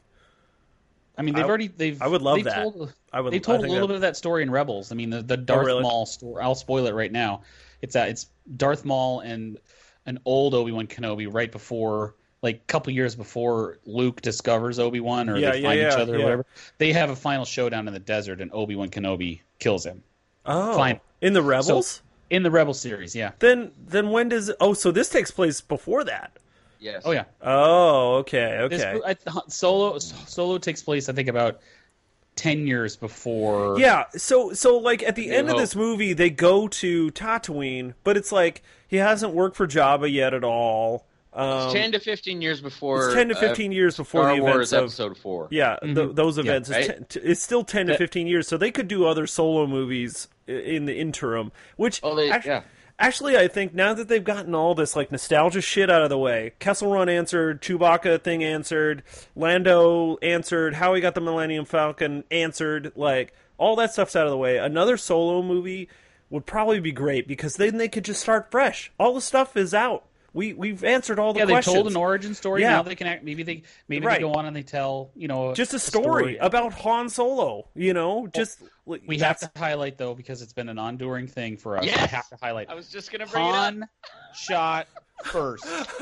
[SPEAKER 2] I mean, they've
[SPEAKER 1] I-
[SPEAKER 2] already they've.
[SPEAKER 1] I would love
[SPEAKER 2] they've
[SPEAKER 1] that.
[SPEAKER 2] Told,
[SPEAKER 1] I would.
[SPEAKER 2] they told
[SPEAKER 1] I
[SPEAKER 2] a
[SPEAKER 1] think
[SPEAKER 2] little
[SPEAKER 1] that-
[SPEAKER 2] bit of that story in Rebels. I mean, the, the Darth
[SPEAKER 1] really?
[SPEAKER 2] Maul story. I'll spoil it right now. It's uh, it's Darth Maul and an old Obi-Wan Kenobi right before, like a couple years before Luke discovers Obi-Wan, or
[SPEAKER 1] Yeah,
[SPEAKER 2] they
[SPEAKER 1] yeah,
[SPEAKER 2] find each
[SPEAKER 1] yeah,
[SPEAKER 2] other, or
[SPEAKER 1] yeah.
[SPEAKER 2] whatever. They have a final showdown in the desert, and Obi-Wan Kenobi kills him
[SPEAKER 1] Oh,
[SPEAKER 2] Fine.
[SPEAKER 1] in the Rebels.
[SPEAKER 2] in the Rebel series. Yeah.
[SPEAKER 1] then then when does? Oh, so this takes place before that.
[SPEAKER 3] Yes.
[SPEAKER 2] Oh yeah.
[SPEAKER 1] Oh, okay,
[SPEAKER 2] This,
[SPEAKER 1] okay.
[SPEAKER 2] I, Solo Solo takes place, I think, about ten years before.
[SPEAKER 1] Yeah, so so like at the
[SPEAKER 3] New
[SPEAKER 1] end of
[SPEAKER 3] Hope.
[SPEAKER 1] this movie, they go to Tatooine, but it's like he hasn't worked for Jabba yet at all. Um,
[SPEAKER 3] It's ten to fifteen years before.
[SPEAKER 1] it's ten to
[SPEAKER 3] uh,
[SPEAKER 1] fifteen years before
[SPEAKER 3] Star
[SPEAKER 1] the
[SPEAKER 3] Wars
[SPEAKER 1] events of
[SPEAKER 3] Episode Four.
[SPEAKER 1] yeah th- those events.
[SPEAKER 3] right?
[SPEAKER 1] It's, ten, t- it's still ten to
[SPEAKER 2] That-
[SPEAKER 1] fifteen years, so they could do other solo movies i- in the interim. Which
[SPEAKER 3] Oh, they-
[SPEAKER 1] act-
[SPEAKER 3] yeah.
[SPEAKER 1] actually, I think now that they've gotten all this like nostalgia shit out of the way, Kessel Run answered, Chewbacca thing answered, Lando answered, how he got the Millennium Falcon answered, like all that stuff's out of the way. Another solo movie would probably be great because then they could just start fresh. All the stuff is out. We we've answered all the
[SPEAKER 2] Yeah, they
[SPEAKER 1] questions.
[SPEAKER 2] told an origin story.
[SPEAKER 1] Yeah.
[SPEAKER 2] Now they can act. Maybe they maybe
[SPEAKER 1] Right.
[SPEAKER 2] they go on and they tell you know
[SPEAKER 1] just a story, about Han Solo. You know, just
[SPEAKER 2] We have to highlight though because it's been an enduring thing for us. We
[SPEAKER 3] Yes!
[SPEAKER 2] have to highlight.
[SPEAKER 3] I was just gonna bring it up.
[SPEAKER 2] Han shot first.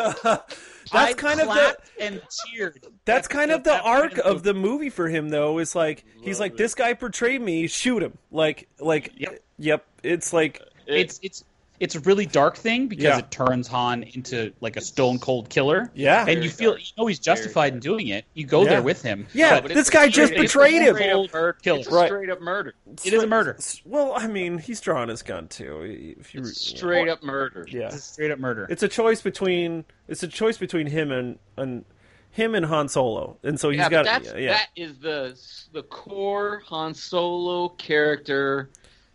[SPEAKER 1] That's
[SPEAKER 2] I
[SPEAKER 1] kind of the
[SPEAKER 2] clapped and cheered.
[SPEAKER 1] that's
[SPEAKER 2] At
[SPEAKER 1] kind of the
[SPEAKER 2] that
[SPEAKER 1] arc
[SPEAKER 2] point in
[SPEAKER 1] of the movie for him, though. Is like he's like, this guy portrayed me, shoot him. Like like
[SPEAKER 2] Yep.
[SPEAKER 1] yep. It's like
[SPEAKER 2] It's it's it's a really dark thing because
[SPEAKER 1] Yeah.
[SPEAKER 2] it turns Han into like a stone cold killer.
[SPEAKER 1] Yeah.
[SPEAKER 2] and
[SPEAKER 3] Very
[SPEAKER 2] you feel
[SPEAKER 3] dark.
[SPEAKER 2] you know he's justified in doing it. You go
[SPEAKER 1] Yeah.
[SPEAKER 2] there with him.
[SPEAKER 1] Yeah,
[SPEAKER 2] but
[SPEAKER 3] But
[SPEAKER 1] this
[SPEAKER 3] it's
[SPEAKER 1] guy
[SPEAKER 3] a
[SPEAKER 1] just
[SPEAKER 3] straight- it's a
[SPEAKER 1] betrayed him.
[SPEAKER 3] straight up murder.
[SPEAKER 2] Killer.
[SPEAKER 3] It's a
[SPEAKER 1] Right.
[SPEAKER 3] straight up murder.
[SPEAKER 2] it is a murder.
[SPEAKER 1] Well, I mean, he's drawing his gun too. If you
[SPEAKER 3] It's straight up murder.
[SPEAKER 1] yeah,
[SPEAKER 2] It's a straight up murder.
[SPEAKER 1] it's a choice between it's a choice between him and and him and Han Solo, and so he's
[SPEAKER 3] Yeah,
[SPEAKER 1] got
[SPEAKER 3] but that's,
[SPEAKER 1] yeah.
[SPEAKER 3] that is the the core Han Solo character.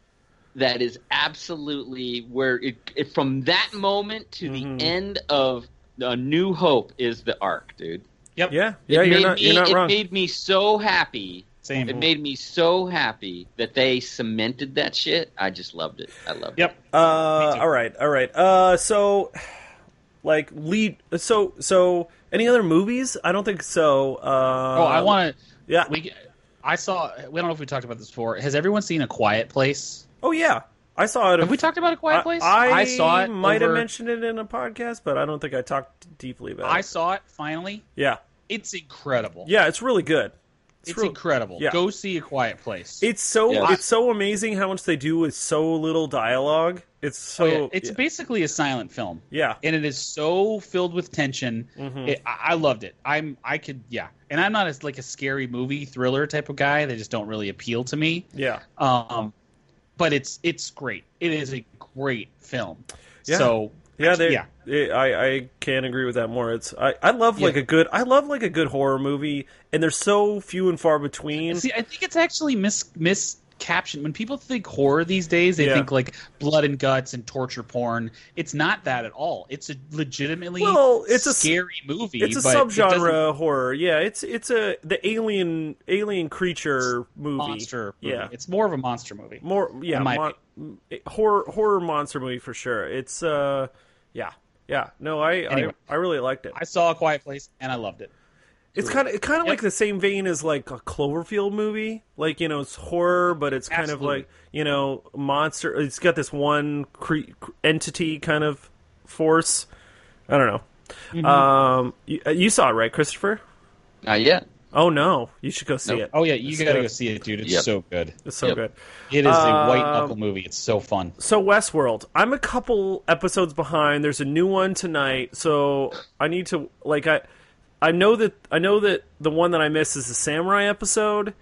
[SPEAKER 3] That is absolutely where it, it from that moment to
[SPEAKER 1] Mhm.
[SPEAKER 3] the end of A New Hope is the arc, dude.
[SPEAKER 2] Yep.
[SPEAKER 1] yeah,
[SPEAKER 3] It
[SPEAKER 1] yeah. You're
[SPEAKER 3] made
[SPEAKER 1] not
[SPEAKER 3] me,
[SPEAKER 1] you're not
[SPEAKER 3] it
[SPEAKER 1] wrong.
[SPEAKER 3] made me so happy.
[SPEAKER 2] Same.
[SPEAKER 3] It made me so happy that they cemented that shit. I just loved it. I loved
[SPEAKER 2] Yep.
[SPEAKER 3] it.
[SPEAKER 1] Uh,
[SPEAKER 2] Me too.
[SPEAKER 1] all right, all right. Uh, so, like, lead. So, so, any other movies? I don't think so. Uh,
[SPEAKER 2] Oh, I want to.
[SPEAKER 1] Yeah.
[SPEAKER 2] We, I saw. We don't know if we talked about this before. Has everyone seen A Quiet Place?
[SPEAKER 1] Oh, yeah. I saw it.
[SPEAKER 2] Have we talked about A Quiet Place?
[SPEAKER 1] I, I
[SPEAKER 2] saw it.
[SPEAKER 1] Might have
[SPEAKER 2] over-
[SPEAKER 1] mentioned it in a podcast, but I don't think I talked deeply about
[SPEAKER 2] I
[SPEAKER 1] it.
[SPEAKER 2] saw it finally.
[SPEAKER 1] Yeah,
[SPEAKER 2] It's incredible.
[SPEAKER 1] yeah. It's really good.
[SPEAKER 2] it's
[SPEAKER 1] real-
[SPEAKER 2] incredible.
[SPEAKER 1] yeah.
[SPEAKER 2] Go see A Quiet Place.
[SPEAKER 1] It's so
[SPEAKER 3] Yeah.
[SPEAKER 1] it's so amazing how much they do with so little dialogue. It's so
[SPEAKER 2] Oh, yeah. It's
[SPEAKER 1] yeah.
[SPEAKER 2] basically a silent film.
[SPEAKER 1] yeah.
[SPEAKER 2] And it is so filled with tension.
[SPEAKER 1] Mhm.
[SPEAKER 2] It, I, I loved it. I'm I could yeah. And I'm not as like a scary movie thriller type of guy. They just don't really appeal to me.
[SPEAKER 1] yeah.
[SPEAKER 2] Um, but it's it's great. It is a great film.
[SPEAKER 1] Yeah.
[SPEAKER 2] So
[SPEAKER 1] Yeah, they,
[SPEAKER 2] yeah.
[SPEAKER 1] it- I I can't agree with that more. It's I, I love like
[SPEAKER 2] Yeah.
[SPEAKER 1] a good I love like a good horror movie, and they're so few and far between.
[SPEAKER 2] See, I think it's actually mis miscaptioned. When people think horror these days, they
[SPEAKER 1] Yeah.
[SPEAKER 2] think like blood and guts and torture porn. It's not that at all. It's a legitimately
[SPEAKER 1] Well, it's a s-
[SPEAKER 2] scary movie.
[SPEAKER 1] It's a
[SPEAKER 2] but it doesn't-
[SPEAKER 1] subgenre horror. Yeah, it's it's a the alien alien creature movie.
[SPEAKER 2] monster. Movie.
[SPEAKER 1] Yeah,
[SPEAKER 2] It's more of a monster movie.
[SPEAKER 1] more yeah
[SPEAKER 2] in my
[SPEAKER 1] mon- horror horror monster movie for sure. It's uh yeah yeah no I
[SPEAKER 2] Anyway.
[SPEAKER 1] I, I really liked it.
[SPEAKER 2] I saw A Quiet Place and I loved it.
[SPEAKER 1] It's kind of kind of
[SPEAKER 2] Yep.
[SPEAKER 1] like the same vein as like a Cloverfield movie. Like, you know, it's horror, but it's kind
[SPEAKER 2] Absolutely.
[SPEAKER 1] of like, you know, monster. It's got this one cre- entity kind of force. I don't know.
[SPEAKER 2] Mm-hmm.
[SPEAKER 1] Um, you, you saw it, right, Christopher?
[SPEAKER 3] Not yet.
[SPEAKER 1] Oh no, you should go see
[SPEAKER 3] Nope.
[SPEAKER 1] it.
[SPEAKER 2] Oh yeah, you
[SPEAKER 1] It's
[SPEAKER 2] gotta
[SPEAKER 1] good.
[SPEAKER 2] go see it, dude. It's
[SPEAKER 3] Yep.
[SPEAKER 2] so good.
[SPEAKER 1] It's so
[SPEAKER 3] Yep.
[SPEAKER 1] good.
[SPEAKER 2] It is a white
[SPEAKER 1] Um,
[SPEAKER 2] knuckle movie. It's so fun.
[SPEAKER 1] So Westworld, I'm a couple episodes behind. There's a new one tonight, so I need to like I I know that I know that the one that I missed is the samurai episode,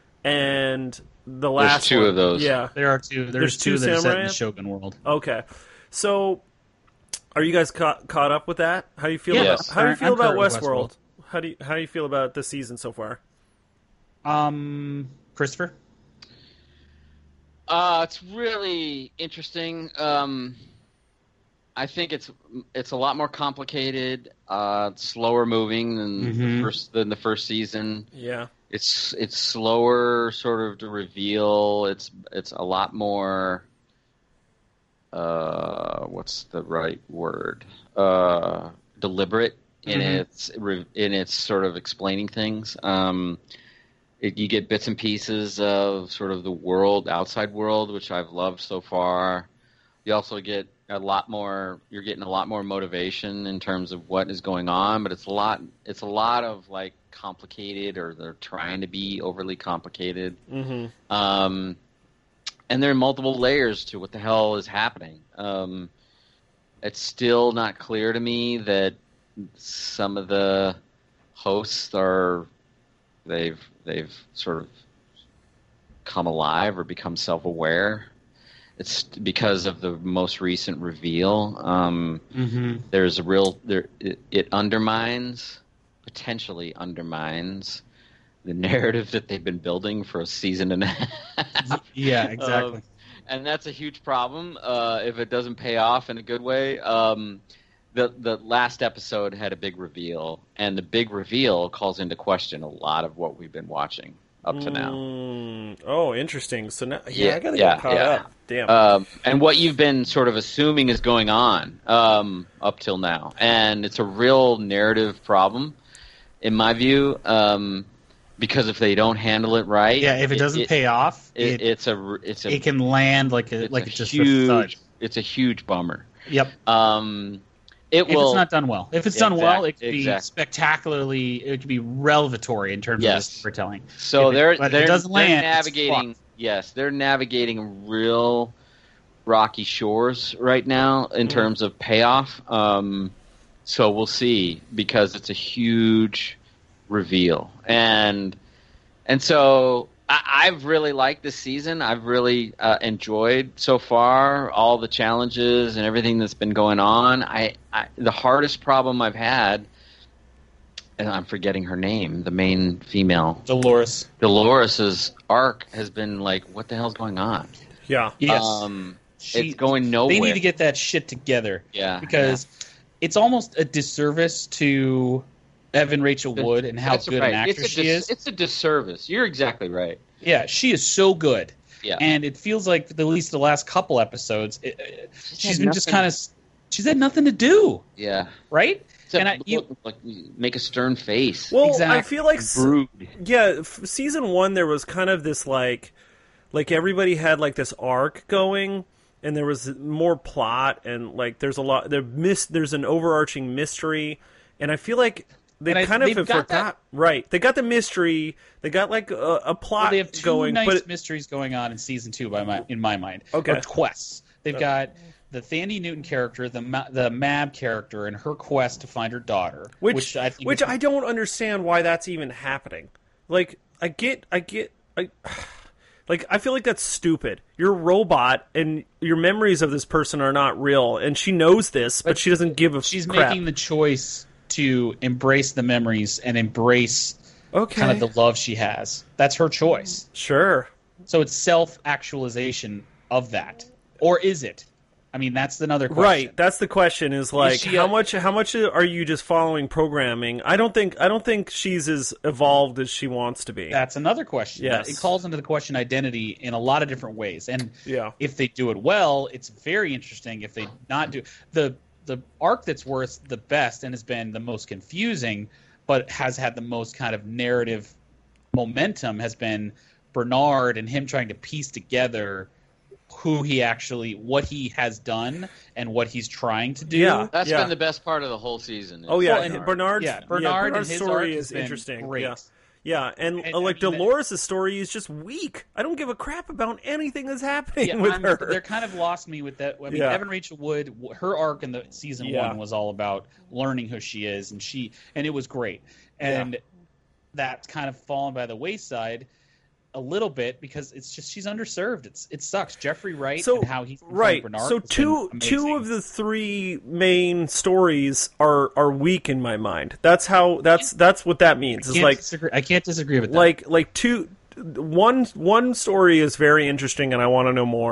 [SPEAKER 1] and the last
[SPEAKER 3] two
[SPEAKER 1] one-
[SPEAKER 3] of those.
[SPEAKER 1] Yeah.
[SPEAKER 2] There are two. There's,
[SPEAKER 1] There's two
[SPEAKER 2] two that are set
[SPEAKER 1] samurai?
[SPEAKER 2] in the Shogun world.
[SPEAKER 1] Okay. So, are you guys caught caught up with that? How do you feel
[SPEAKER 3] Yes.
[SPEAKER 1] about how do you
[SPEAKER 2] I'm
[SPEAKER 1] feel about
[SPEAKER 2] current with
[SPEAKER 1] Westworld?
[SPEAKER 2] Westworld.
[SPEAKER 1] How do you how do you feel about this season so far?
[SPEAKER 2] Um, Christopher.
[SPEAKER 3] Uh, it's really interesting. Um, I think it's it's a lot more complicated, uh, slower moving than
[SPEAKER 2] Mhm.
[SPEAKER 3] the first than the first season.
[SPEAKER 1] Yeah.
[SPEAKER 3] It's it's slower, sort of to reveal. It's it's a lot more. Uh, what's the right word? Uh, deliberate in
[SPEAKER 2] Mhm.
[SPEAKER 3] its re- in its sort of explaining things. Um, it, you get bits and pieces of sort of the world, outside world, which I've loved so far. You also get a lot more. You're getting a lot more motivation in terms of what is going on, but it's a lot. It's a lot of like complicated, or they're trying to be overly complicated.
[SPEAKER 1] Mm-hmm.
[SPEAKER 3] Um, and there are multiple layers to what the hell is happening. Um, it's still not clear to me that some of the hosts are they've they've sort of come alive or become self-aware. It's because of the most recent reveal. Um,
[SPEAKER 2] Mm-hmm.
[SPEAKER 3] there's a real there. It, it undermines, potentially undermines, the narrative that they've been building for a season and a half.
[SPEAKER 2] Yeah, exactly.
[SPEAKER 3] Um, and that's a huge problem uh, if it doesn't pay off in a good way. Um, the the last episode had a big reveal, and the big reveal calls into question a lot of what we've been watching up to now.
[SPEAKER 1] Mm, oh, interesting. So now, yeah,
[SPEAKER 3] Yeah,
[SPEAKER 1] I gotta
[SPEAKER 3] yeah,
[SPEAKER 1] get caught
[SPEAKER 3] yeah.
[SPEAKER 1] up. Damn.
[SPEAKER 3] Um, and what you've been sort of assuming is going on um, up till now, and it's a real narrative problem, in my view. Um, because if they don't handle it right,
[SPEAKER 2] Yeah, if it doesn't pay off,
[SPEAKER 3] it,
[SPEAKER 2] it,
[SPEAKER 3] it's a it's a
[SPEAKER 2] it can land like a
[SPEAKER 3] it's
[SPEAKER 2] like
[SPEAKER 3] a
[SPEAKER 2] just
[SPEAKER 3] huge
[SPEAKER 2] a thud.
[SPEAKER 3] it's a huge bummer.
[SPEAKER 2] Yep.
[SPEAKER 3] Um, it
[SPEAKER 2] If
[SPEAKER 3] will
[SPEAKER 2] it's not done well, if it's done well, it could be
[SPEAKER 3] Exact-
[SPEAKER 2] spectacularly. It could be revelatory in terms
[SPEAKER 3] Yes.
[SPEAKER 2] of the storytelling.
[SPEAKER 3] so
[SPEAKER 2] if it-
[SPEAKER 3] they're
[SPEAKER 2] but if it
[SPEAKER 3] they're,
[SPEAKER 2] doesn't
[SPEAKER 3] they're
[SPEAKER 2] land, it's
[SPEAKER 3] navigating.
[SPEAKER 2] fucked.
[SPEAKER 3] Yes, they're navigating real rocky shores right now in
[SPEAKER 1] Mm.
[SPEAKER 3] terms of payoff. Um, so we'll see, because it's a huge reveal, and and so I, I've really liked this season. I've really uh, enjoyed so far all the challenges and everything that's been going on. I, I the hardest problem I've had, and I'm forgetting her name, the main female,
[SPEAKER 2] Dolores.
[SPEAKER 3] Dolores's arc has been like, what the hell's going on?
[SPEAKER 1] yeah.
[SPEAKER 2] Yes.
[SPEAKER 3] Um,
[SPEAKER 2] She-
[SPEAKER 3] it's going nowhere.
[SPEAKER 2] They need to get that shit together.
[SPEAKER 3] Yeah,
[SPEAKER 2] Because it's almost a disservice to Evan Rachel
[SPEAKER 3] yeah.
[SPEAKER 2] Wood and how
[SPEAKER 3] That's
[SPEAKER 2] good
[SPEAKER 3] right.
[SPEAKER 2] an actress
[SPEAKER 3] it's a
[SPEAKER 2] she
[SPEAKER 3] dis-
[SPEAKER 2] is.
[SPEAKER 3] It's a disservice. You're exactly right.
[SPEAKER 2] Yeah, she is so good.
[SPEAKER 3] Yeah.
[SPEAKER 2] And it feels like at least the last couple episodes, it, it- she's
[SPEAKER 3] had
[SPEAKER 2] been just
[SPEAKER 3] nothing-
[SPEAKER 2] kind of she's had nothing to do,
[SPEAKER 3] Yeah.
[SPEAKER 2] right?
[SPEAKER 3] Except
[SPEAKER 2] And I- you-
[SPEAKER 3] look, like, make a stern face.
[SPEAKER 1] Well, I
[SPEAKER 2] Exactly.
[SPEAKER 1] feel like s-
[SPEAKER 3] Brood.
[SPEAKER 1] yeah, f- season one there was kind of this like, like everybody had like this arc going, and there was more plot, and like there's a lot there mis- there's an overarching mystery, and I feel like they
[SPEAKER 2] And I-
[SPEAKER 1] kind of
[SPEAKER 2] they've
[SPEAKER 1] have
[SPEAKER 2] got
[SPEAKER 1] forgot.
[SPEAKER 2] that-
[SPEAKER 1] Right, they got the mystery, they got like a, a plot
[SPEAKER 2] Well, they have two
[SPEAKER 1] going,
[SPEAKER 2] nice
[SPEAKER 1] but it-
[SPEAKER 2] mysteries going on in season two, by my in my mind.
[SPEAKER 1] Okay.
[SPEAKER 2] Or quests. They've got the Thandie Newton character, the Ma- the Mab character, and her quest to find her daughter,
[SPEAKER 1] which
[SPEAKER 2] which I think
[SPEAKER 1] which
[SPEAKER 2] is-
[SPEAKER 1] I don't understand why that's even happening. Like I get I get I like I feel like that's stupid. You're a robot and your memories of this person are not real, and she knows this, but,
[SPEAKER 2] But
[SPEAKER 1] she doesn't give a
[SPEAKER 2] she's
[SPEAKER 1] crap.
[SPEAKER 2] making the choice to embrace the memories and embrace
[SPEAKER 1] okay.
[SPEAKER 2] kind of the love she has. That's her choice.
[SPEAKER 1] Sure.
[SPEAKER 2] So it's self-actualization of that, or is it? I mean, that's another question.
[SPEAKER 1] Right, that's the question. Is like
[SPEAKER 2] she
[SPEAKER 1] how
[SPEAKER 2] a-
[SPEAKER 1] much? How much are you just following programming? I don't think. I don't think she's as evolved as she wants to be.
[SPEAKER 2] That's another question.
[SPEAKER 1] Yes.
[SPEAKER 2] It calls into the question identity in a lot of different ways. And
[SPEAKER 1] Yeah.
[SPEAKER 2] if they do it well, it's very interesting. If they not do the the arc that's worth the best and has been the most confusing, but has had the most kind of narrative momentum, has been Bernard and him trying to piece together who he actually, what he has done and what he's trying to do.
[SPEAKER 1] Yeah.
[SPEAKER 3] That's
[SPEAKER 1] Yeah.
[SPEAKER 3] been the best part of the whole season.
[SPEAKER 1] Oh yeah,
[SPEAKER 2] Well, and-
[SPEAKER 1] Bernard's
[SPEAKER 2] yeah,
[SPEAKER 1] yeah,
[SPEAKER 2] Bernard and
[SPEAKER 1] Bernard's
[SPEAKER 2] his
[SPEAKER 1] story
[SPEAKER 2] arc has
[SPEAKER 1] is
[SPEAKER 2] been
[SPEAKER 1] interesting.
[SPEAKER 2] great.
[SPEAKER 1] Yeah, yeah, and
[SPEAKER 2] And-
[SPEAKER 1] uh, like
[SPEAKER 2] I mean,
[SPEAKER 1] Dolores' story is just weak. I don't give a crap about anything that's happening
[SPEAKER 2] Yeah,
[SPEAKER 1] with
[SPEAKER 2] I'm-
[SPEAKER 1] her.
[SPEAKER 2] they're kind of lost me with that. I mean,
[SPEAKER 1] Yeah.
[SPEAKER 2] Evan Rachel Wood, w- her arc in the season
[SPEAKER 1] Yeah.
[SPEAKER 2] one was all about learning who she is, and she and it was great. And that's kind of fallen by the wayside a little bit because it's just she's underserved. It's it sucks. Jeffrey Wright
[SPEAKER 1] So
[SPEAKER 2] and how he's
[SPEAKER 1] right.
[SPEAKER 2] Bernard
[SPEAKER 1] So
[SPEAKER 2] has
[SPEAKER 1] two
[SPEAKER 2] been
[SPEAKER 1] two
[SPEAKER 2] amazing.
[SPEAKER 1] of the three main stories are are weak in my mind. That's how. That's that's what that means.
[SPEAKER 2] I
[SPEAKER 1] It's
[SPEAKER 2] can't
[SPEAKER 1] like
[SPEAKER 2] disagree. I can't disagree with that.
[SPEAKER 1] like like two one one story is very interesting and I want to know more,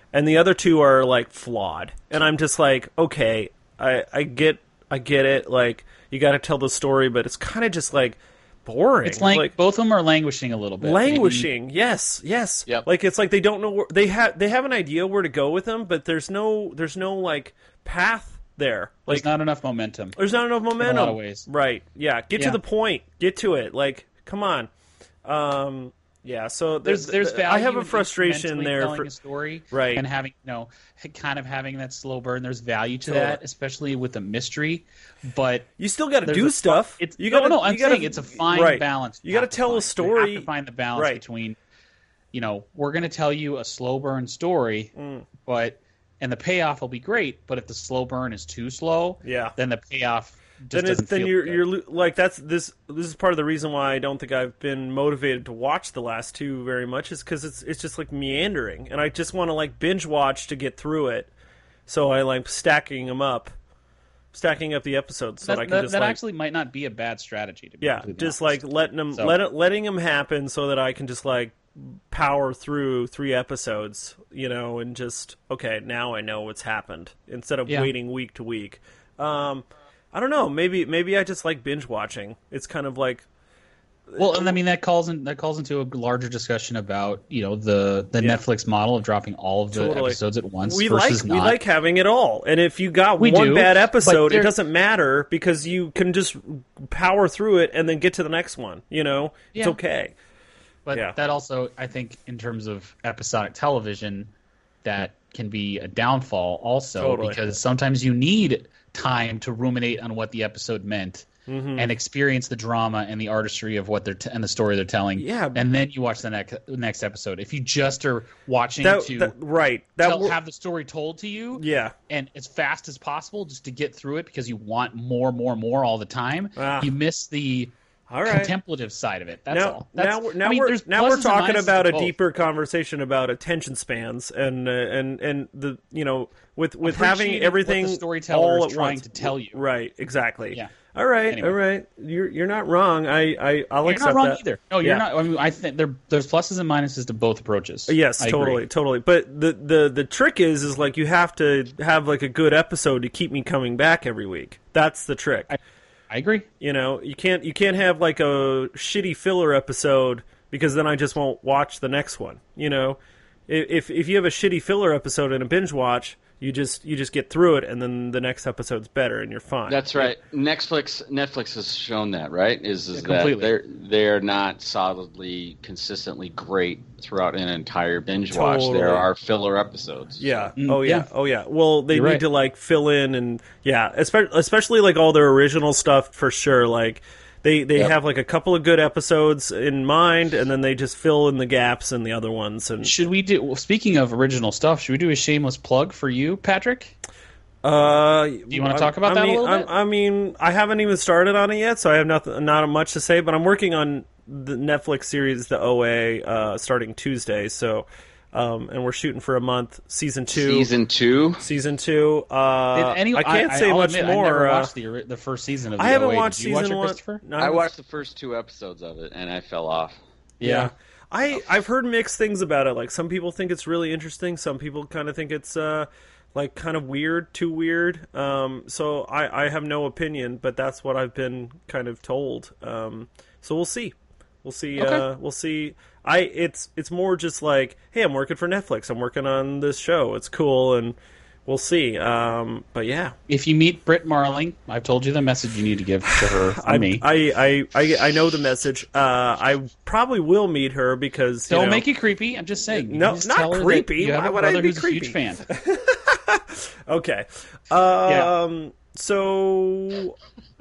[SPEAKER 1] and the other two are like flawed. And I'm just like, okay, I I get I get it. Like you got to tell the story, but it's kind of just like boring.
[SPEAKER 2] It's like,
[SPEAKER 1] like
[SPEAKER 2] both of them are languishing a little bit.
[SPEAKER 1] languishing. Maybe. Yes, yes.
[SPEAKER 3] Yep.
[SPEAKER 1] Like it's like they don't know where, they have they have an idea where to go with them, but there's no there's no like path there. Like
[SPEAKER 2] There's not enough momentum.
[SPEAKER 1] there's not enough momentum.
[SPEAKER 2] In a lot of ways.
[SPEAKER 1] Right. Yeah. Get
[SPEAKER 2] Yeah.
[SPEAKER 1] to the point. Get to it. Like, come on. Um. Yeah. So
[SPEAKER 2] There's
[SPEAKER 1] th-
[SPEAKER 2] there's
[SPEAKER 1] th-
[SPEAKER 2] value
[SPEAKER 1] I have a
[SPEAKER 2] in
[SPEAKER 1] frustration
[SPEAKER 2] incrementally
[SPEAKER 1] there
[SPEAKER 2] telling
[SPEAKER 1] for
[SPEAKER 2] a story,
[SPEAKER 1] Right.
[SPEAKER 2] and having you know kind of having that slow burn. There's value to
[SPEAKER 1] Totally.
[SPEAKER 2] that, especially with a mystery. But
[SPEAKER 1] you still got to
[SPEAKER 2] there's
[SPEAKER 1] do
[SPEAKER 2] a-
[SPEAKER 1] stuff.
[SPEAKER 2] It's
[SPEAKER 1] you
[SPEAKER 2] no,
[SPEAKER 1] gotta,
[SPEAKER 2] no. I'm
[SPEAKER 1] you gotta,
[SPEAKER 2] saying it's a fine
[SPEAKER 1] right.
[SPEAKER 2] balance.
[SPEAKER 1] You got to
[SPEAKER 2] have
[SPEAKER 1] tell
[SPEAKER 2] find.
[SPEAKER 1] a story.
[SPEAKER 2] You have to find the balance
[SPEAKER 1] Right.
[SPEAKER 2] between, you know, we're going to tell you a slow burn story,
[SPEAKER 1] Mm.
[SPEAKER 2] but and the payoff will be great. But if the slow burn is too slow,
[SPEAKER 1] Yeah.
[SPEAKER 2] then the payoff just
[SPEAKER 1] then
[SPEAKER 2] doesn't
[SPEAKER 1] it, then
[SPEAKER 2] feel
[SPEAKER 1] you're
[SPEAKER 2] good.
[SPEAKER 1] you're lo- like that's this this is part of the reason why I don't think I've been motivated to watch the last two very much is because it's it's just like meandering and I just want to like binge watch to get through it, so I like stacking them up, stacking up the episodes so
[SPEAKER 2] that,
[SPEAKER 1] that I can
[SPEAKER 2] that,
[SPEAKER 1] just
[SPEAKER 2] that
[SPEAKER 1] like
[SPEAKER 2] actually might not be a bad strategy. To be
[SPEAKER 1] yeah
[SPEAKER 2] completely
[SPEAKER 1] just
[SPEAKER 2] honest.
[SPEAKER 1] like letting them
[SPEAKER 2] So-
[SPEAKER 1] let it, letting them happen so that I can just like power through three episodes, you know, and just okay, now I know what's happened instead of
[SPEAKER 2] Yeah.
[SPEAKER 1] waiting week to week. Um, I don't know. Maybe maybe I just like binge watching. It's kind of like
[SPEAKER 2] Well, and I mean that calls in that calls into a larger discussion about you know the the
[SPEAKER 1] Yeah.
[SPEAKER 2] Netflix model of dropping all of the
[SPEAKER 1] Totally.
[SPEAKER 2] episodes at once
[SPEAKER 1] we like
[SPEAKER 2] versus
[SPEAKER 1] we
[SPEAKER 2] not.
[SPEAKER 1] like having it all. And if you got
[SPEAKER 2] We
[SPEAKER 1] one
[SPEAKER 2] do,
[SPEAKER 1] bad
[SPEAKER 2] but
[SPEAKER 1] episode, it
[SPEAKER 2] there-
[SPEAKER 1] doesn't matter because you can just power through it and then get to the next one. You know, it's
[SPEAKER 2] Yeah.
[SPEAKER 1] okay.
[SPEAKER 2] But
[SPEAKER 1] Yeah.
[SPEAKER 2] that also, I think, in terms of episodic television, that can be a downfall also
[SPEAKER 1] Totally.
[SPEAKER 2] because sometimes you need time to ruminate on what the episode meant
[SPEAKER 1] Mm-hmm.
[SPEAKER 2] and experience the drama and the artistry of what they're t- and the story they're telling.
[SPEAKER 1] Yeah.
[SPEAKER 2] and then you watch the next next episode. If you just are watching
[SPEAKER 1] That,
[SPEAKER 2] to
[SPEAKER 1] that right. That
[SPEAKER 2] tell,
[SPEAKER 1] wor-
[SPEAKER 2] have the story told to you,
[SPEAKER 1] yeah.
[SPEAKER 2] and as fast as possible just to get through it because you want more, more, more all the time,
[SPEAKER 1] Ah.
[SPEAKER 2] you miss the
[SPEAKER 1] All right.
[SPEAKER 2] contemplative side of it. That's
[SPEAKER 1] now,
[SPEAKER 2] all. That's,
[SPEAKER 1] now, we're- now
[SPEAKER 2] I mean,
[SPEAKER 1] we're
[SPEAKER 2] there's
[SPEAKER 1] now we're
[SPEAKER 2] pluses and
[SPEAKER 1] talking
[SPEAKER 2] minuses
[SPEAKER 1] about
[SPEAKER 2] to
[SPEAKER 1] a
[SPEAKER 2] both.
[SPEAKER 1] deeper conversation about attention spans and uh, and and the you know with with having
[SPEAKER 2] Appreciating
[SPEAKER 1] everything
[SPEAKER 2] what the storyteller
[SPEAKER 1] all
[SPEAKER 2] is
[SPEAKER 1] at
[SPEAKER 2] trying
[SPEAKER 1] once.
[SPEAKER 2] to tell you.
[SPEAKER 1] Right, exactly.
[SPEAKER 2] Yeah.
[SPEAKER 1] All right,
[SPEAKER 2] Anyway.
[SPEAKER 1] all right. You're you're not wrong. I I I'll
[SPEAKER 2] You're
[SPEAKER 1] accept
[SPEAKER 2] not wrong
[SPEAKER 1] that.
[SPEAKER 2] either. No, you're
[SPEAKER 1] Yeah.
[SPEAKER 2] not. I mean, I think there there's pluses and minuses to both approaches.
[SPEAKER 1] Yes,
[SPEAKER 2] I agree.
[SPEAKER 1] totally, totally. But the, the the trick is is like you have to have like a good episode to keep me coming back every week. That's the trick.
[SPEAKER 2] I, I agree.
[SPEAKER 1] You know, you can't you can't have like a shitty filler episode because then I just won't watch the next one. You know, if if you have a shitty filler episode in a binge watch, you just you just get through it and then the next episode's better and you're fine.
[SPEAKER 3] That's right. Netflix Netflix has shown that, right? Is is
[SPEAKER 2] Yeah,
[SPEAKER 3] that
[SPEAKER 2] completely.
[SPEAKER 3] they're they're not solidly, consistently great throughout an entire binge watch.
[SPEAKER 1] Totally.
[SPEAKER 3] There are filler episodes.
[SPEAKER 1] Yeah.
[SPEAKER 2] Mm,
[SPEAKER 1] Oh yeah.
[SPEAKER 2] yeah.
[SPEAKER 1] Oh yeah. Well, they
[SPEAKER 2] You're
[SPEAKER 1] need
[SPEAKER 2] right.
[SPEAKER 1] to like fill in and yeah, especially especially like all their original stuff for sure. Like they they
[SPEAKER 3] Yep.
[SPEAKER 1] have like a couple of good episodes in mind, and then they just fill in the gaps in the other ones. And
[SPEAKER 2] Should we do? Well, speaking of original stuff, should we do a shameless plug for you, Patrick?
[SPEAKER 1] uh,
[SPEAKER 2] Do you wanna
[SPEAKER 1] I-
[SPEAKER 2] talk about
[SPEAKER 1] I
[SPEAKER 2] that a
[SPEAKER 1] mean,
[SPEAKER 2] little
[SPEAKER 1] I,
[SPEAKER 2] bit?
[SPEAKER 1] I mean, I haven't even started on it yet, so I have nothing, not much to say. But I'm working on the Netflix series, The O A, uh, starting Tuesday. So, um, and we're shooting for a month, season two.
[SPEAKER 3] Season two.
[SPEAKER 1] Season two. Uh,
[SPEAKER 2] Did any,
[SPEAKER 1] I can't say
[SPEAKER 2] I'll
[SPEAKER 1] much
[SPEAKER 2] admit,
[SPEAKER 1] more.
[SPEAKER 2] I never
[SPEAKER 1] uh,
[SPEAKER 2] watched the ori- the first season of the
[SPEAKER 1] I haven't
[SPEAKER 2] O A.
[SPEAKER 1] watched
[SPEAKER 2] Did you watch
[SPEAKER 1] season
[SPEAKER 2] it,
[SPEAKER 1] one.
[SPEAKER 2] Christopher?
[SPEAKER 1] No,
[SPEAKER 3] I watched the first two episodes of it and I fell off.
[SPEAKER 1] Yeah. I, I've heard mixed things about it. Like, some people think it's really interesting. Some people kind of think it's, uh, like, kind of weird, too weird. Um, so I, I have no opinion, but that's what I've been kind of told. Um, so we'll see. We'll see.
[SPEAKER 2] Okay.
[SPEAKER 1] Uh, we'll see. I, it's, it's more just like, hey, I'm working for Netflix. I'm working on this show. It's cool. And we'll see. Um, but yeah.
[SPEAKER 2] If you meet Britt Marling, I've told you the message you need to give to her from
[SPEAKER 1] I,
[SPEAKER 2] me.
[SPEAKER 1] I, I, I, I know the message. Uh, I probably will meet her because, you
[SPEAKER 2] Don't
[SPEAKER 1] know,
[SPEAKER 2] make it creepy. I'm just saying. You
[SPEAKER 1] No,
[SPEAKER 2] just
[SPEAKER 1] not
[SPEAKER 2] tell her that
[SPEAKER 1] creepy.
[SPEAKER 2] You have
[SPEAKER 1] Why
[SPEAKER 2] a
[SPEAKER 1] would I
[SPEAKER 2] brother
[SPEAKER 1] be
[SPEAKER 2] who's a huge
[SPEAKER 1] creepy?
[SPEAKER 2] fan.
[SPEAKER 1] Okay. Um, So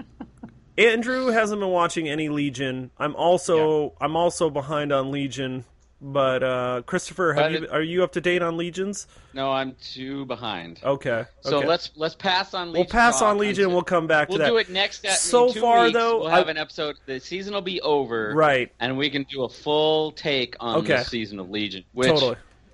[SPEAKER 1] Andrew hasn't been watching any Legion. I'm also I'm also behind on Legion. But uh, Christopher, have
[SPEAKER 3] But
[SPEAKER 1] you,
[SPEAKER 3] it-
[SPEAKER 1] are you up to date on Legions?
[SPEAKER 3] No, I'm two behind.
[SPEAKER 1] Okay.
[SPEAKER 3] So
[SPEAKER 1] okay.
[SPEAKER 3] let's let's pass on Legion.
[SPEAKER 1] we'll pass
[SPEAKER 3] talk
[SPEAKER 1] on Legion.
[SPEAKER 3] until-
[SPEAKER 1] We'll come back
[SPEAKER 3] We'll
[SPEAKER 1] to that.
[SPEAKER 3] do it next. At,
[SPEAKER 1] So
[SPEAKER 3] in two
[SPEAKER 1] far,
[SPEAKER 3] weeks,
[SPEAKER 1] though,
[SPEAKER 3] we'll have
[SPEAKER 1] I-
[SPEAKER 3] an episode. The season will be over,
[SPEAKER 1] Right.
[SPEAKER 3] And we can do a full take on
[SPEAKER 1] Okay.
[SPEAKER 3] the season of Legion. Which,
[SPEAKER 1] Totally.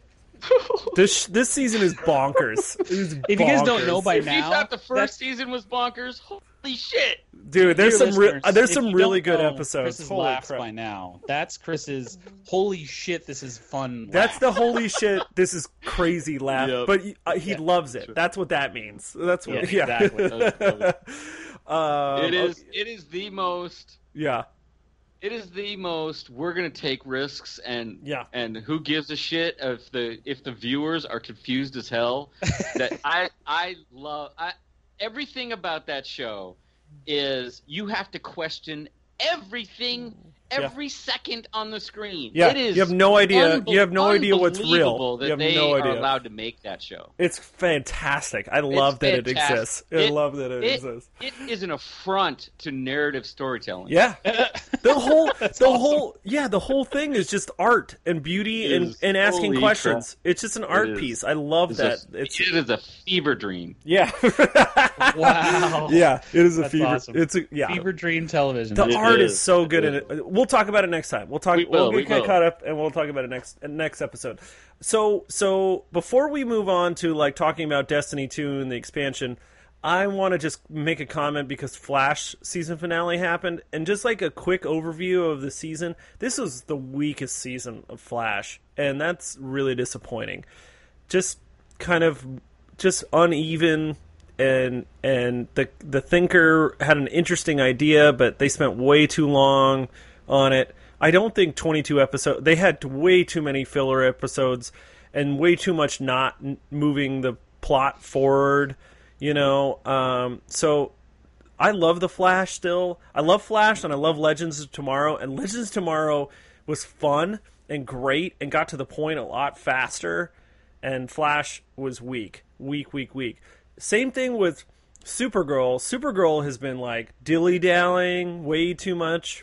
[SPEAKER 1] this this season is bonkers. It is
[SPEAKER 2] If you guys don't
[SPEAKER 1] bonkers.
[SPEAKER 2] know by
[SPEAKER 3] if you
[SPEAKER 2] now,
[SPEAKER 3] thought the
[SPEAKER 2] that's-
[SPEAKER 3] first season was bonkers, Holy shit!
[SPEAKER 1] Dude, there's
[SPEAKER 2] Dear
[SPEAKER 1] some re-
[SPEAKER 2] listeners,
[SPEAKER 1] uh, there's
[SPEAKER 2] if
[SPEAKER 1] some
[SPEAKER 2] you
[SPEAKER 1] really
[SPEAKER 2] don't
[SPEAKER 1] good
[SPEAKER 2] know
[SPEAKER 1] episodes.
[SPEAKER 2] Chris's
[SPEAKER 1] Holy
[SPEAKER 2] laughs
[SPEAKER 1] crap.
[SPEAKER 2] by now. That's Chris's holy shit, this is fun
[SPEAKER 1] That's
[SPEAKER 2] laugh.
[SPEAKER 1] the holy shit. This is crazy laugh,
[SPEAKER 3] Yep.
[SPEAKER 1] but uh, he
[SPEAKER 2] Yeah.
[SPEAKER 1] loves it. That's what that means. That's what.
[SPEAKER 2] Yeah,
[SPEAKER 1] Yeah,
[SPEAKER 2] exactly.
[SPEAKER 1] um,
[SPEAKER 3] It is. It is the most.
[SPEAKER 1] Yeah,
[SPEAKER 3] It is the most. We're gonna take risks, and
[SPEAKER 1] Yeah.
[SPEAKER 3] and who gives a shit if the if the viewers are confused as hell. That I I love. I everything about that show is you have to question everything. Every second on the screen.
[SPEAKER 1] Yeah,
[SPEAKER 3] It is
[SPEAKER 1] you have no idea-
[SPEAKER 3] unbe-
[SPEAKER 1] you have no idea what's real.
[SPEAKER 3] unbelievable That
[SPEAKER 1] You have
[SPEAKER 3] they
[SPEAKER 1] no
[SPEAKER 3] are
[SPEAKER 1] idea.
[SPEAKER 3] allowed to make that show.
[SPEAKER 1] it's fantastic. I love that it
[SPEAKER 3] fantastic.
[SPEAKER 1] exists. I
[SPEAKER 3] It-
[SPEAKER 1] love that it,
[SPEAKER 3] It,
[SPEAKER 1] exists.
[SPEAKER 3] it is an affront to narrative storytelling.
[SPEAKER 1] Yeah, the whole the
[SPEAKER 2] awesome.
[SPEAKER 1] whole yeah the whole thing is just art and beauty
[SPEAKER 3] It
[SPEAKER 1] and,
[SPEAKER 3] is.
[SPEAKER 1] and asking
[SPEAKER 3] Holy
[SPEAKER 1] questions. It's just an art
[SPEAKER 3] is.
[SPEAKER 1] piece. I love
[SPEAKER 3] It's
[SPEAKER 1] that.
[SPEAKER 3] a,
[SPEAKER 1] it's
[SPEAKER 3] it is a fever dream.
[SPEAKER 1] yeah,
[SPEAKER 2] Wow.
[SPEAKER 1] yeah. It is a
[SPEAKER 2] That's
[SPEAKER 1] fever.
[SPEAKER 2] awesome.
[SPEAKER 1] It's a yeah.
[SPEAKER 2] Fever Dream Television.
[SPEAKER 1] The
[SPEAKER 3] It
[SPEAKER 1] art is.
[SPEAKER 3] is.
[SPEAKER 1] so good
[SPEAKER 3] It
[SPEAKER 1] in it. We'll talk about it next time. We'll talk.
[SPEAKER 3] We
[SPEAKER 1] will
[SPEAKER 3] will,
[SPEAKER 1] get
[SPEAKER 3] we
[SPEAKER 1] kind of
[SPEAKER 3] will.
[SPEAKER 1] caught up, and we'll talk about it next next episode. So so before we move on to like talking about Destiny two and the expansion, I want to just make a comment because Flash season finale happened, and just like a quick overview of the season. This was the weakest season of Flash, and that's really disappointing. Just kind of just uneven. And and the the thinker had an interesting idea, but they spent way too long on it. I don't think twenty-two episodes. They had way too many filler episodes, and way too much not n- moving the plot forward. You know, um, so I love the Flash still. I love Flash, and I love Legends of Tomorrow. And Legends of Tomorrow was fun and great, and got to the point a lot faster. And Flash was weak, weak, weak, weak. Same thing with Supergirl. Supergirl has been like dilly-dallying way too much,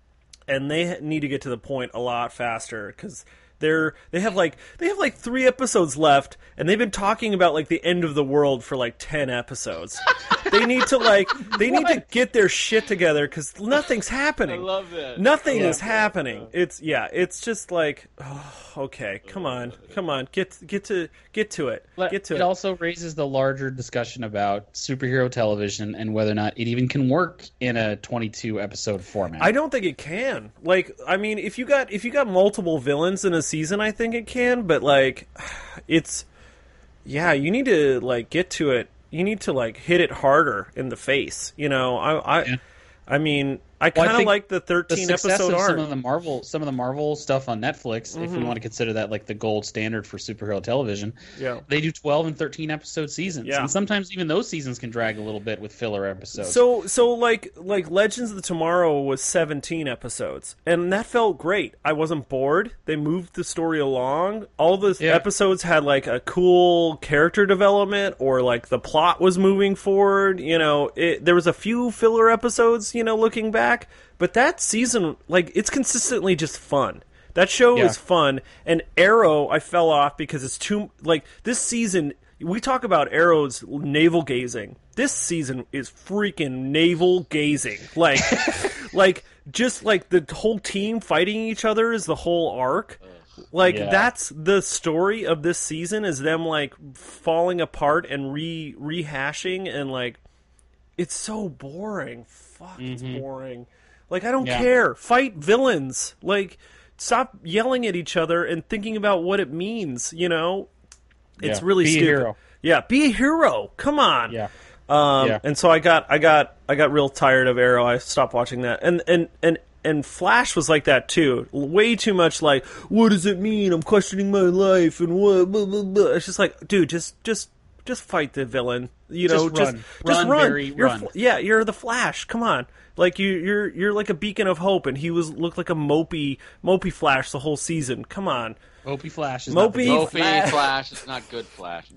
[SPEAKER 1] and they need to get to the point a lot faster because they're they have like they have like three episodes left, and they've been talking about like the end of the world for like ten episodes. They need to like they need to get their shit together because nothing's happening.
[SPEAKER 3] I love that.
[SPEAKER 1] Nothing
[SPEAKER 3] I
[SPEAKER 1] is
[SPEAKER 3] love that.
[SPEAKER 1] happening. It's yeah. It's just like, oh, okay, come on, come on, get get to get to it,
[SPEAKER 2] But
[SPEAKER 1] get to
[SPEAKER 2] it
[SPEAKER 1] it.
[SPEAKER 2] also raises the larger discussion about superhero television and whether or not it even can work in a twenty-two episode format.
[SPEAKER 1] I don't think it can. Like, I mean, if you got if you got multiple villains in a season, I think it can. But like, it's yeah, you need to like get to it. You need to like hit it harder in the face. You know, I I,
[SPEAKER 2] Yeah.
[SPEAKER 1] I mean, I
[SPEAKER 2] Well, I
[SPEAKER 1] kind of
[SPEAKER 2] think
[SPEAKER 1] like the
[SPEAKER 2] the
[SPEAKER 1] thirteen
[SPEAKER 2] success
[SPEAKER 1] episode
[SPEAKER 2] of
[SPEAKER 1] arc.
[SPEAKER 2] some of the Marvel, some of the Marvel stuff on Netflix, if we
[SPEAKER 1] Mhm.
[SPEAKER 2] want to consider that like the gold standard for superhero television,
[SPEAKER 1] Yeah.
[SPEAKER 2] they do twelve and thirteen episode seasons,
[SPEAKER 1] Yeah.
[SPEAKER 2] and sometimes even those seasons can drag a little bit with filler episodes.
[SPEAKER 1] So so like like Legends of the Tomorrow was seventeen episodes, and that felt great. I wasn't bored. They moved the story along. All the
[SPEAKER 2] Yeah.
[SPEAKER 1] episodes had like a cool character development, or like the plot was moving forward. You know, it, there was a few filler episodes. You know, looking back, but that season, like, it's consistently just fun. That show
[SPEAKER 2] Yeah.
[SPEAKER 1] is fun. And Arrow, I fell off because it's too like this season. We talk about Arrow's navel gazing. This season is freaking navel gazing. Like, like just like the whole team fighting each other is the whole arc. Like
[SPEAKER 2] Yeah.
[SPEAKER 1] that's the story of this season, is them like falling apart and re rehashing, and like it's so boring. Fuck, it's boring. Like, I don't
[SPEAKER 2] Yeah.
[SPEAKER 1] care. Fight villains. Like, stop yelling at each other and thinking about what it means, you know? It's
[SPEAKER 2] Yeah.
[SPEAKER 1] really
[SPEAKER 2] Be a
[SPEAKER 1] stupid.
[SPEAKER 2] hero.
[SPEAKER 1] Yeah, be a hero. Come on.
[SPEAKER 2] yeah,
[SPEAKER 1] Um,
[SPEAKER 2] Yeah.
[SPEAKER 1] and so I got I got I got real tired of Arrow. I stopped watching that. And and and and Flash was like that too. Way too much like, what does it mean? I'm questioning my life and what blah, blah, blah. It's just like, dude, just just just fight the villain. You know,
[SPEAKER 2] Just
[SPEAKER 1] just
[SPEAKER 2] run.
[SPEAKER 1] just
[SPEAKER 2] Run,
[SPEAKER 1] run.
[SPEAKER 2] Barry,
[SPEAKER 1] You're
[SPEAKER 2] run.
[SPEAKER 1] Fl- yeah, you're the Flash. Come on. Like you you're you're like a beacon of hope, and he was looked like a mopey mopey Flash the whole season. Come on.
[SPEAKER 2] Opie Flash is not the
[SPEAKER 1] Mopey-
[SPEAKER 2] best.
[SPEAKER 3] Mopey
[SPEAKER 1] Flash.
[SPEAKER 3] Flash is not good Flash.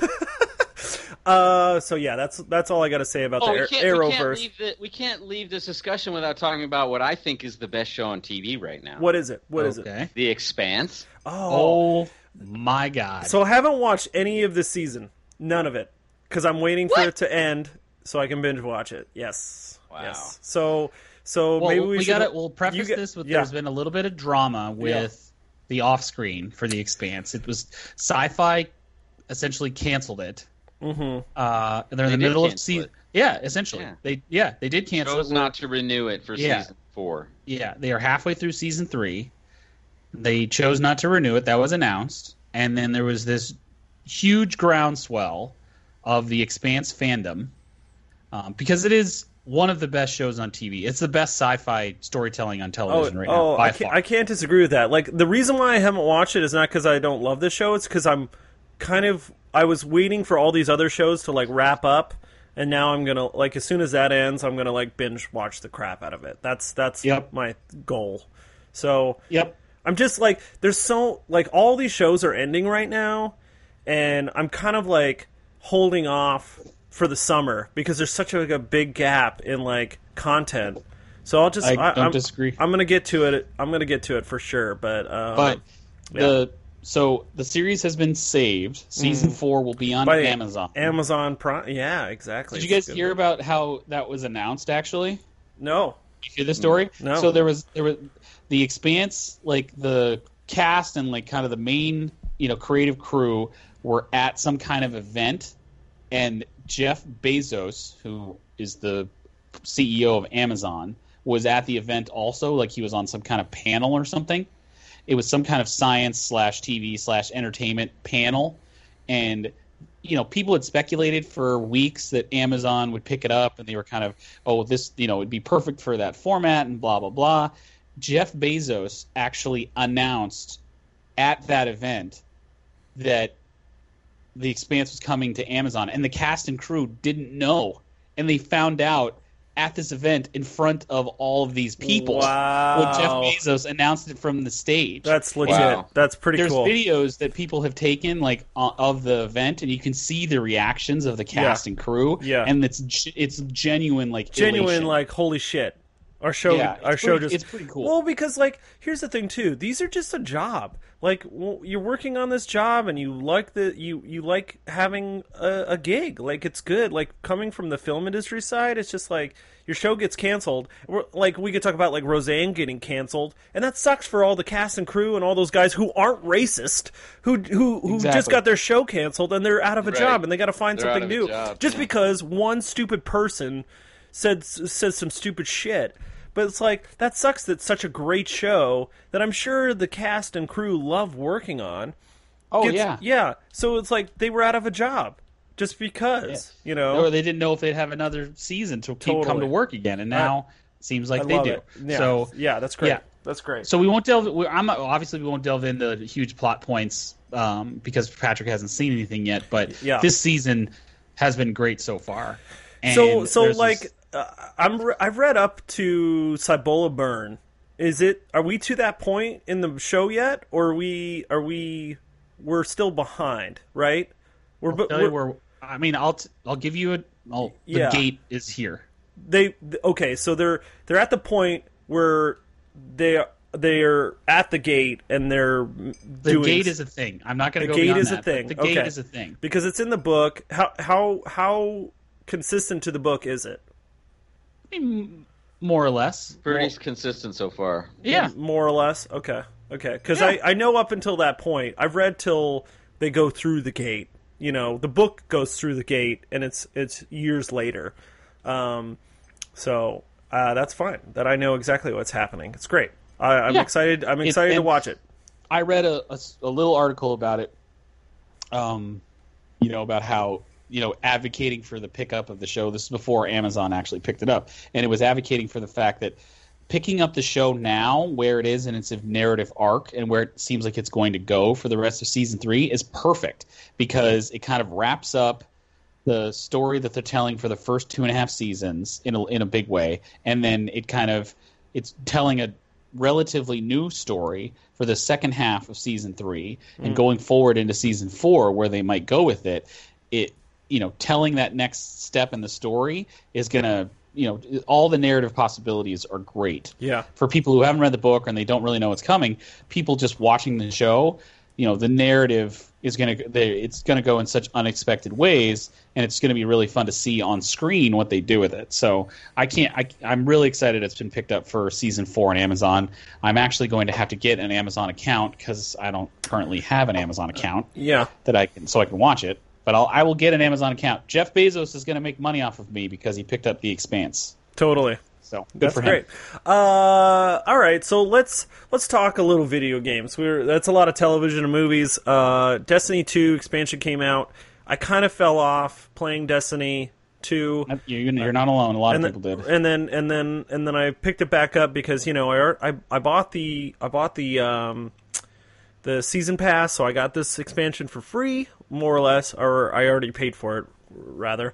[SPEAKER 1] Uh so yeah, that's that's all I got to say about
[SPEAKER 3] Oh,
[SPEAKER 1] the
[SPEAKER 3] we
[SPEAKER 1] Ar-
[SPEAKER 3] can't, we, can't
[SPEAKER 1] Arrowverse.
[SPEAKER 3] leave the, we can't leave this discussion without talking about what I think is the best show on T V right now.
[SPEAKER 1] What is it? What is it?
[SPEAKER 2] Okay.
[SPEAKER 3] The Expanse.
[SPEAKER 1] Oh.
[SPEAKER 2] Oh my God!
[SPEAKER 1] So I haven't watched any of this season. None of it. Because I'm waiting for
[SPEAKER 3] What?
[SPEAKER 1] it to end so I can binge watch it. Yes.
[SPEAKER 3] Wow.
[SPEAKER 1] Yes. So so
[SPEAKER 2] well,
[SPEAKER 1] maybe we,
[SPEAKER 2] we
[SPEAKER 1] should
[SPEAKER 2] got to. We'll preface
[SPEAKER 1] you get-
[SPEAKER 2] this with
[SPEAKER 1] yeah.
[SPEAKER 2] there's been a little bit of drama with the off-screen for The Expanse. It was Sci-Fi essentially canceled it
[SPEAKER 1] Mm-hmm.
[SPEAKER 2] Uh, and they're in
[SPEAKER 3] They
[SPEAKER 2] the
[SPEAKER 3] did
[SPEAKER 2] middle of
[SPEAKER 3] cancel
[SPEAKER 2] season.
[SPEAKER 3] it.
[SPEAKER 2] Yeah, essentially,
[SPEAKER 3] Yeah.
[SPEAKER 2] they yeah they did cancel.
[SPEAKER 3] Chose
[SPEAKER 2] it.
[SPEAKER 3] not to renew it for
[SPEAKER 2] Yeah.
[SPEAKER 3] season four.
[SPEAKER 2] Yeah, they are halfway through season three. They chose not to renew it. That was announced, and then there was this huge groundswell of the Expanse fandom um, because it is one of the best shows on T V. It's the best sci-fi storytelling on television
[SPEAKER 1] oh,
[SPEAKER 2] right
[SPEAKER 1] oh,
[SPEAKER 2] now. By
[SPEAKER 1] I can't,
[SPEAKER 2] far.
[SPEAKER 1] I can't disagree with that. Like, the reason why I haven't watched it is not because I don't love this show. It's because I'm kind of I was waiting for all these other shows to like wrap up, and now I'm gonna like as soon as that ends, I'm gonna like binge watch the crap out of it. That's that's
[SPEAKER 2] Yep.
[SPEAKER 1] my goal. So
[SPEAKER 2] Yep.
[SPEAKER 1] I'm just like there's so like all these shows are ending right now, and I'm kind of like holding off for the summer because there's such a, like, a big gap in like content. So I'll just
[SPEAKER 2] I
[SPEAKER 1] I,
[SPEAKER 2] don't
[SPEAKER 1] I'm,
[SPEAKER 2] disagree.
[SPEAKER 1] I'm gonna get to it. I'm gonna get to it for sure. But um,
[SPEAKER 2] But
[SPEAKER 1] yeah.
[SPEAKER 2] the so the series has been saved. Season four will be on
[SPEAKER 1] By
[SPEAKER 2] Amazon.
[SPEAKER 1] Amazon Prime. Yeah, exactly.
[SPEAKER 2] Did you
[SPEAKER 1] It's
[SPEAKER 2] guys
[SPEAKER 1] good.
[SPEAKER 2] hear about how that was announced? Actually,
[SPEAKER 1] No.
[SPEAKER 2] you hear the story?
[SPEAKER 1] No.
[SPEAKER 2] So there was there was the Expanse, like the cast and like kind of the main you know creative crew were at some kind of event, and Jeff Bezos, who is the C E O of Amazon, was at the event also. Like he was on some kind of panel or something. It was some kind of science slash T V slash entertainment panel, and you know people had speculated for weeks that Amazon would pick it up, and they were kind of, oh, this you know would be perfect for that format, and blah blah blah. Jeff Bezos actually announced at that event that The Expanse was coming to Amazon, and the cast and crew didn't know, and they found out at this event in front of all of these people.
[SPEAKER 1] Wow.
[SPEAKER 2] When Jeff Bezos announced it from the stage.
[SPEAKER 1] That's legit.
[SPEAKER 3] Wow.
[SPEAKER 1] That's pretty
[SPEAKER 2] There's
[SPEAKER 1] cool.
[SPEAKER 2] videos that people have taken like uh, of the event, and you can see the reactions of the cast
[SPEAKER 1] Yeah.
[SPEAKER 2] and crew.
[SPEAKER 1] Yeah.
[SPEAKER 2] and it's ge- it's genuine like
[SPEAKER 1] Genuine,
[SPEAKER 2] elation.
[SPEAKER 1] like, holy shit. Our show,
[SPEAKER 2] Yeah,
[SPEAKER 1] our
[SPEAKER 2] it's
[SPEAKER 1] show
[SPEAKER 2] pretty-
[SPEAKER 1] just.
[SPEAKER 2] it's pretty cool.
[SPEAKER 1] Well, because, like, here's the thing, too. These are just a job. Like, well, you're working on this job, and you like the you you like having a, a gig. Like, it's good. Like, coming from the film industry side, it's just like your show gets canceled. We're, like, we could talk about like Roseanne getting canceled, and that sucks for all the cast and crew and all those guys who aren't racist, who who who just
[SPEAKER 2] Exactly.
[SPEAKER 1] got their show canceled and they're out of a
[SPEAKER 3] Right.
[SPEAKER 1] job and they got to find
[SPEAKER 3] They're
[SPEAKER 1] something
[SPEAKER 3] out of a
[SPEAKER 1] new
[SPEAKER 3] job,
[SPEAKER 1] just
[SPEAKER 3] yeah.
[SPEAKER 1] because one stupid person said says some stupid shit. But it's like that sucks. That's such a great show that I'm sure the cast and crew love working on.
[SPEAKER 2] oh
[SPEAKER 1] Gets-
[SPEAKER 2] yeah,
[SPEAKER 1] yeah. So it's like they were out of a job just because, you know.
[SPEAKER 2] or they didn't know if they'd have another season to keep come
[SPEAKER 1] Totally.
[SPEAKER 2] to work again, and now it seems like
[SPEAKER 1] I
[SPEAKER 2] they
[SPEAKER 1] love
[SPEAKER 2] do.
[SPEAKER 1] it. Yeah.
[SPEAKER 2] So
[SPEAKER 1] yeah, that's great.
[SPEAKER 2] yeah.
[SPEAKER 1] That's great.
[SPEAKER 2] So we won't delve. we- I'm not, obviously we won't delve into huge plot points um, because Patrick hasn't seen anything yet. But
[SPEAKER 1] Yeah.
[SPEAKER 2] this season has been great so far. And
[SPEAKER 1] so so
[SPEAKER 2] there's
[SPEAKER 1] like
[SPEAKER 2] this-
[SPEAKER 1] uh, I'm re- I've read up to Cibola Burn. Is it? Are we to that point in the show yet, or are we? Are we? We're still behind, right? We're,
[SPEAKER 2] I'll
[SPEAKER 1] bu-
[SPEAKER 2] tell
[SPEAKER 1] we're
[SPEAKER 2] you where, I mean, I'll t- I'll give you a. I'll, the
[SPEAKER 1] Yeah.
[SPEAKER 2] gate is here.
[SPEAKER 1] they okay. So they're they're at the point where they they're at the gate and they're
[SPEAKER 2] The
[SPEAKER 1] doing
[SPEAKER 2] gate is a thing. I'm not going
[SPEAKER 1] the
[SPEAKER 2] to go
[SPEAKER 1] gate
[SPEAKER 2] beyond
[SPEAKER 1] is a
[SPEAKER 2] that, but
[SPEAKER 1] thing.
[SPEAKER 2] The gate
[SPEAKER 1] Okay.
[SPEAKER 2] is a thing.
[SPEAKER 1] because it's in the book. How how how consistent to the book is it?
[SPEAKER 2] I mean, more or less.
[SPEAKER 3] Pretty
[SPEAKER 1] Well-
[SPEAKER 3] consistent so far.
[SPEAKER 2] Yeah.
[SPEAKER 1] More or less. Okay. Okay. Because
[SPEAKER 2] Yeah.
[SPEAKER 1] I, I know up until that point, I've read till they go through the gate. You know, the book goes through the gate, and it's it's years later. Um, so uh, that's fine. That I know exactly what's happening. It's great. I, I'm
[SPEAKER 2] Yeah.
[SPEAKER 1] excited. I'm
[SPEAKER 2] It-
[SPEAKER 1] excited to
[SPEAKER 2] and-
[SPEAKER 1] watch it.
[SPEAKER 2] I read a, a s- a little article about it, um, you know, about how, you know, advocating for the pickup of the show. This is before Amazon actually picked it up. And it was advocating for the fact that picking up the show now, where it is in its narrative arc and where it seems like it's going to go for the rest of season three, is perfect because it kind of wraps up the story that they're telling for the first two and a half seasons in a, in a big way. And then it kind of, it's telling a relatively new story for the second half of season three and going forward into season four where they might go with it. It, you know, telling that next step in the story is going to, you know, all the narrative possibilities are great.
[SPEAKER 1] Yeah.
[SPEAKER 2] For people who haven't read the book and they don't really know what's coming, people just watching the show, you know, the narrative is going to, it's going to go in such unexpected ways, and it's going to be really fun to see on screen what they do with it. So I can't, I, I'm really excited it's been picked up for season four on Amazon. I'm actually going to have to get an Amazon account because I don't currently have an Amazon account
[SPEAKER 1] Yeah.
[SPEAKER 2] that I can, so I can watch it. But I'll, I will get an Amazon account. Jeff Bezos is going to make money off of me because he picked up The Expanse.
[SPEAKER 1] Totally.
[SPEAKER 2] So good
[SPEAKER 1] that's
[SPEAKER 2] for him.
[SPEAKER 1] great. Uh, all right, so let's let's talk a little video games. We're that's a lot of television and movies. Uh, Destiny two expansion came out. I kind of fell off playing Destiny two.
[SPEAKER 2] You're, you're not alone. A lot
[SPEAKER 1] and
[SPEAKER 2] of people
[SPEAKER 1] then,
[SPEAKER 2] did.
[SPEAKER 1] And then and then and then I picked it back up because you know I I, I bought the I bought the um, the season pass, so I got this expansion for free, more or less, or I already paid for it rather.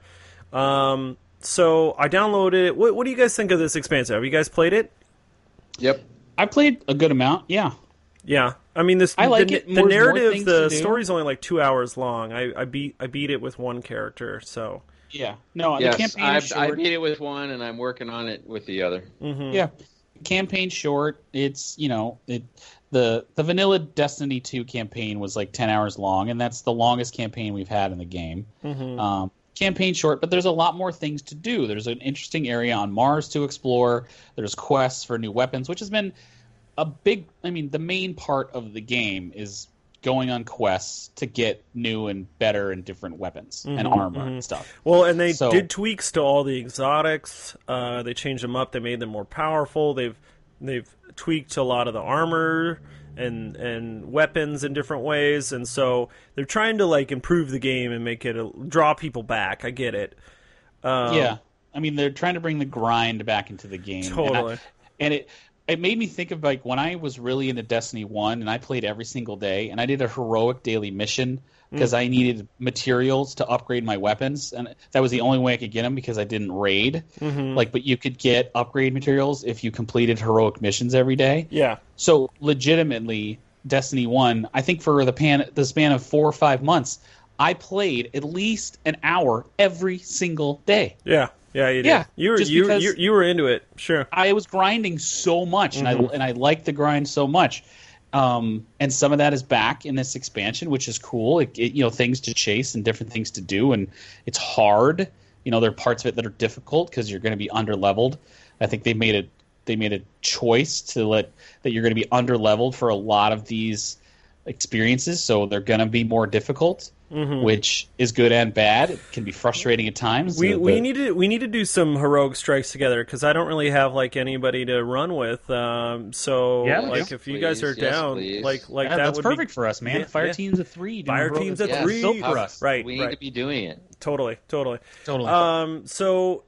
[SPEAKER 1] Um, So I downloaded it. What, what do you guys think of this expansion? Have you guys played it?
[SPEAKER 3] Yep.
[SPEAKER 2] I played a good amount, yeah.
[SPEAKER 1] Yeah. I mean, this
[SPEAKER 2] I like
[SPEAKER 1] the,
[SPEAKER 2] it.
[SPEAKER 1] the
[SPEAKER 2] More- more
[SPEAKER 1] narrative,
[SPEAKER 2] things
[SPEAKER 1] the
[SPEAKER 2] to do.
[SPEAKER 1] story's only like two hours long. I, I beat I beat it with one character, so
[SPEAKER 2] Yeah. No,
[SPEAKER 3] Yes,
[SPEAKER 2] the campaign
[SPEAKER 3] I,
[SPEAKER 2] is
[SPEAKER 3] I
[SPEAKER 2] short.
[SPEAKER 3] beat it with one, and I'm working on it with the other.
[SPEAKER 1] mm-hmm.
[SPEAKER 2] Yeah. Campaign short. It's, you know, it the the vanilla Destiny two campaign was like ten hours long, and that's the longest campaign we've had in the game.
[SPEAKER 1] Mm-hmm.
[SPEAKER 2] Um, campaign short, but there's a lot more things to do. There's an interesting area on Mars to explore. There's quests for new weapons, which has been a big, I mean, the main part of the game is going on quests to get new and better and different weapons and
[SPEAKER 1] Mhm,
[SPEAKER 2] armor
[SPEAKER 1] mhm.
[SPEAKER 2] and stuff.
[SPEAKER 1] Well, and they
[SPEAKER 2] So-
[SPEAKER 1] did tweaks to all the exotics. Uh, they changed them up. They made them more powerful. They've they've tweaked a lot of the armor and and weapons in different ways. And so they're trying to like improve the game and make it a, draw people back. I get it. Um,
[SPEAKER 2] Yeah. I mean, they're trying to bring the grind back into the game.
[SPEAKER 1] Totally.
[SPEAKER 2] And, I, and it it made me think of like when I was really into Destiny one and I played every single day and I did a heroic daily mission because I needed materials to upgrade my weapons, and that was the only way I could get them because I didn't raid.
[SPEAKER 1] Mhm.
[SPEAKER 2] Like, but you could get upgrade materials if you completed heroic missions every day.
[SPEAKER 1] Yeah.
[SPEAKER 2] So legitimately, Destiny one, I think for the pan the span of four or five months, I played at least an hour every single day.
[SPEAKER 1] Yeah. Yeah. You did.
[SPEAKER 2] Yeah,
[SPEAKER 1] You were
[SPEAKER 2] just
[SPEAKER 1] you,
[SPEAKER 2] because-
[SPEAKER 1] you you were into it. Sure.
[SPEAKER 2] I was grinding so much, and
[SPEAKER 1] Mm-hmm.
[SPEAKER 2] I and I liked the grind so much. Um, and some of that is back in this expansion, which is cool. It, it, you know, things to chase and different things to do, and it's hard. You know, there are parts of it that are difficult because you're going to be under leveled. I think they made it. They made a choice to let that you're going to be under leveled for a lot of these experiences, so they're going to be more difficult,
[SPEAKER 1] Mhm.
[SPEAKER 2] which is good and bad. It can be frustrating at times.
[SPEAKER 1] We
[SPEAKER 2] The-
[SPEAKER 1] we
[SPEAKER 2] the-
[SPEAKER 1] need to we need to do some heroic strikes together because I don't really have like anybody to run with. Um, so
[SPEAKER 2] Yeah,
[SPEAKER 1] like
[SPEAKER 3] yeah.
[SPEAKER 1] if you guys
[SPEAKER 3] Please,
[SPEAKER 1] are
[SPEAKER 3] yes,
[SPEAKER 1] down,
[SPEAKER 3] please.
[SPEAKER 1] like like
[SPEAKER 2] Yeah,
[SPEAKER 1] that
[SPEAKER 2] that's
[SPEAKER 1] would
[SPEAKER 2] perfect
[SPEAKER 1] be
[SPEAKER 2] for us, man.
[SPEAKER 1] Yeah,
[SPEAKER 2] Fire
[SPEAKER 1] yeah.
[SPEAKER 2] team's a three. doing
[SPEAKER 1] Fire
[SPEAKER 2] heroic-
[SPEAKER 1] team's a
[SPEAKER 2] yeah,
[SPEAKER 1] three.
[SPEAKER 2] so for us.
[SPEAKER 1] right.
[SPEAKER 3] We need
[SPEAKER 1] right.
[SPEAKER 3] to be doing it.
[SPEAKER 1] Totally, totally.
[SPEAKER 2] Totally.
[SPEAKER 1] Um, so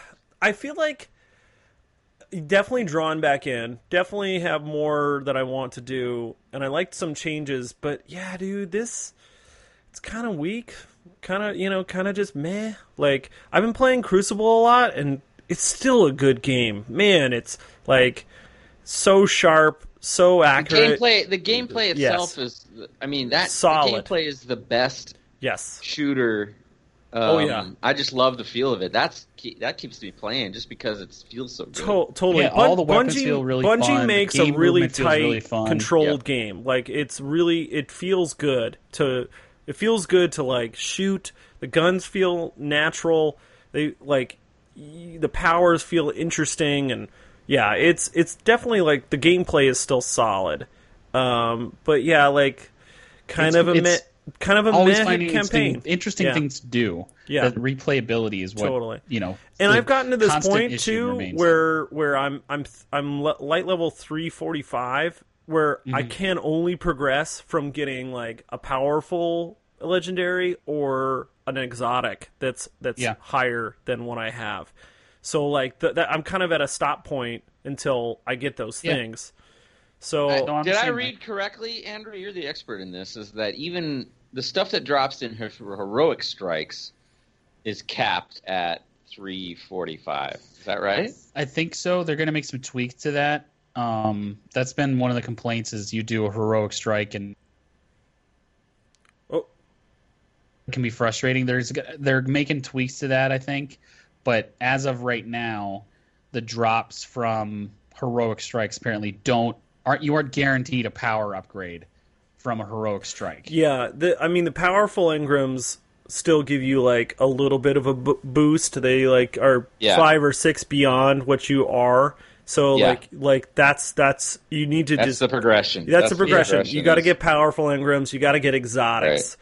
[SPEAKER 1] I feel like definitely drawn back in. Definitely have more that I want to do, and I liked some changes. But yeah, dude, this it's kind of weak. Kind of, you know, kind of just meh. Like I've been playing Crucible a lot, and it's still a good game. Man, it's like so sharp, so
[SPEAKER 3] The
[SPEAKER 1] accurate.
[SPEAKER 3] gameplay, the gameplay
[SPEAKER 1] Yes.
[SPEAKER 3] itself is. I mean, that
[SPEAKER 1] Solid.
[SPEAKER 3] the gameplay is the best
[SPEAKER 1] Yes.
[SPEAKER 3] shooter. Um,
[SPEAKER 1] Oh, yeah.
[SPEAKER 3] I just love the feel of it. That's that keeps me playing just because it feels so good.
[SPEAKER 1] To- totally.
[SPEAKER 2] Yeah, all the
[SPEAKER 1] Bun-
[SPEAKER 2] weapons
[SPEAKER 1] Bungie,
[SPEAKER 2] feel really
[SPEAKER 1] Bungie
[SPEAKER 2] fun. The
[SPEAKER 1] makes
[SPEAKER 2] game
[SPEAKER 1] a really
[SPEAKER 2] movement feels
[SPEAKER 1] tight,
[SPEAKER 2] really fun.
[SPEAKER 1] controlled
[SPEAKER 3] Yep.
[SPEAKER 1] game. Like it's really, it feels good to. It feels good to like shoot. The guns feel natural. They like y- the powers feel interesting, and yeah, it's it's definitely like the gameplay is still solid. Um, but yeah, like kind
[SPEAKER 2] It's-
[SPEAKER 1] of a meh,
[SPEAKER 2] it's
[SPEAKER 1] kind of a
[SPEAKER 2] Always
[SPEAKER 1] meh
[SPEAKER 2] finding
[SPEAKER 1] campaign.
[SPEAKER 2] interesting, interesting
[SPEAKER 1] Yeah.
[SPEAKER 2] things to do.
[SPEAKER 1] Yeah.
[SPEAKER 2] That replayability is what
[SPEAKER 1] Totally.
[SPEAKER 2] you know.
[SPEAKER 1] And
[SPEAKER 2] the
[SPEAKER 1] I've gotten to this
[SPEAKER 2] constant
[SPEAKER 1] point
[SPEAKER 2] issue
[SPEAKER 1] too,
[SPEAKER 2] remains.
[SPEAKER 1] where where I'm I'm I'm le- light level three forty five, where I
[SPEAKER 2] Mm-hmm.
[SPEAKER 1] can only progress from getting like a powerful legendary or an exotic that's that's
[SPEAKER 2] Yeah.
[SPEAKER 1] higher than what I have. So like th- that I'm kind of at a stop point until I get those
[SPEAKER 2] Yeah.
[SPEAKER 1] things. So
[SPEAKER 3] I-
[SPEAKER 2] No, I'm
[SPEAKER 3] did
[SPEAKER 2] the
[SPEAKER 3] I
[SPEAKER 2] same
[SPEAKER 3] read
[SPEAKER 2] way.
[SPEAKER 3] correctly, Andrew? You're the expert in this. Is that even the stuff that drops in her heroic strikes is capped at three forty-five? Is that right?
[SPEAKER 2] I think so. They're going to make some tweaks to that. Um, that's been one of the complaints is you do a heroic strike and
[SPEAKER 1] oh,
[SPEAKER 2] it can be frustrating. There's they're making tweaks to that, I think, but as of right now, the drops from heroic strikes apparently don't aren't you aren't guaranteed a power upgrade from a heroic strike.
[SPEAKER 1] yeah, the, I mean the powerful engrams still give you like a little bit of a b- boost. They like are
[SPEAKER 3] Yeah.
[SPEAKER 1] five or six beyond what you are. So
[SPEAKER 3] Yeah.
[SPEAKER 1] like like that's that's you need to
[SPEAKER 3] That's
[SPEAKER 1] just
[SPEAKER 3] the progression.
[SPEAKER 1] that's, the progression. you got to
[SPEAKER 3] is.
[SPEAKER 1] get powerful engrams. You got to get exotics.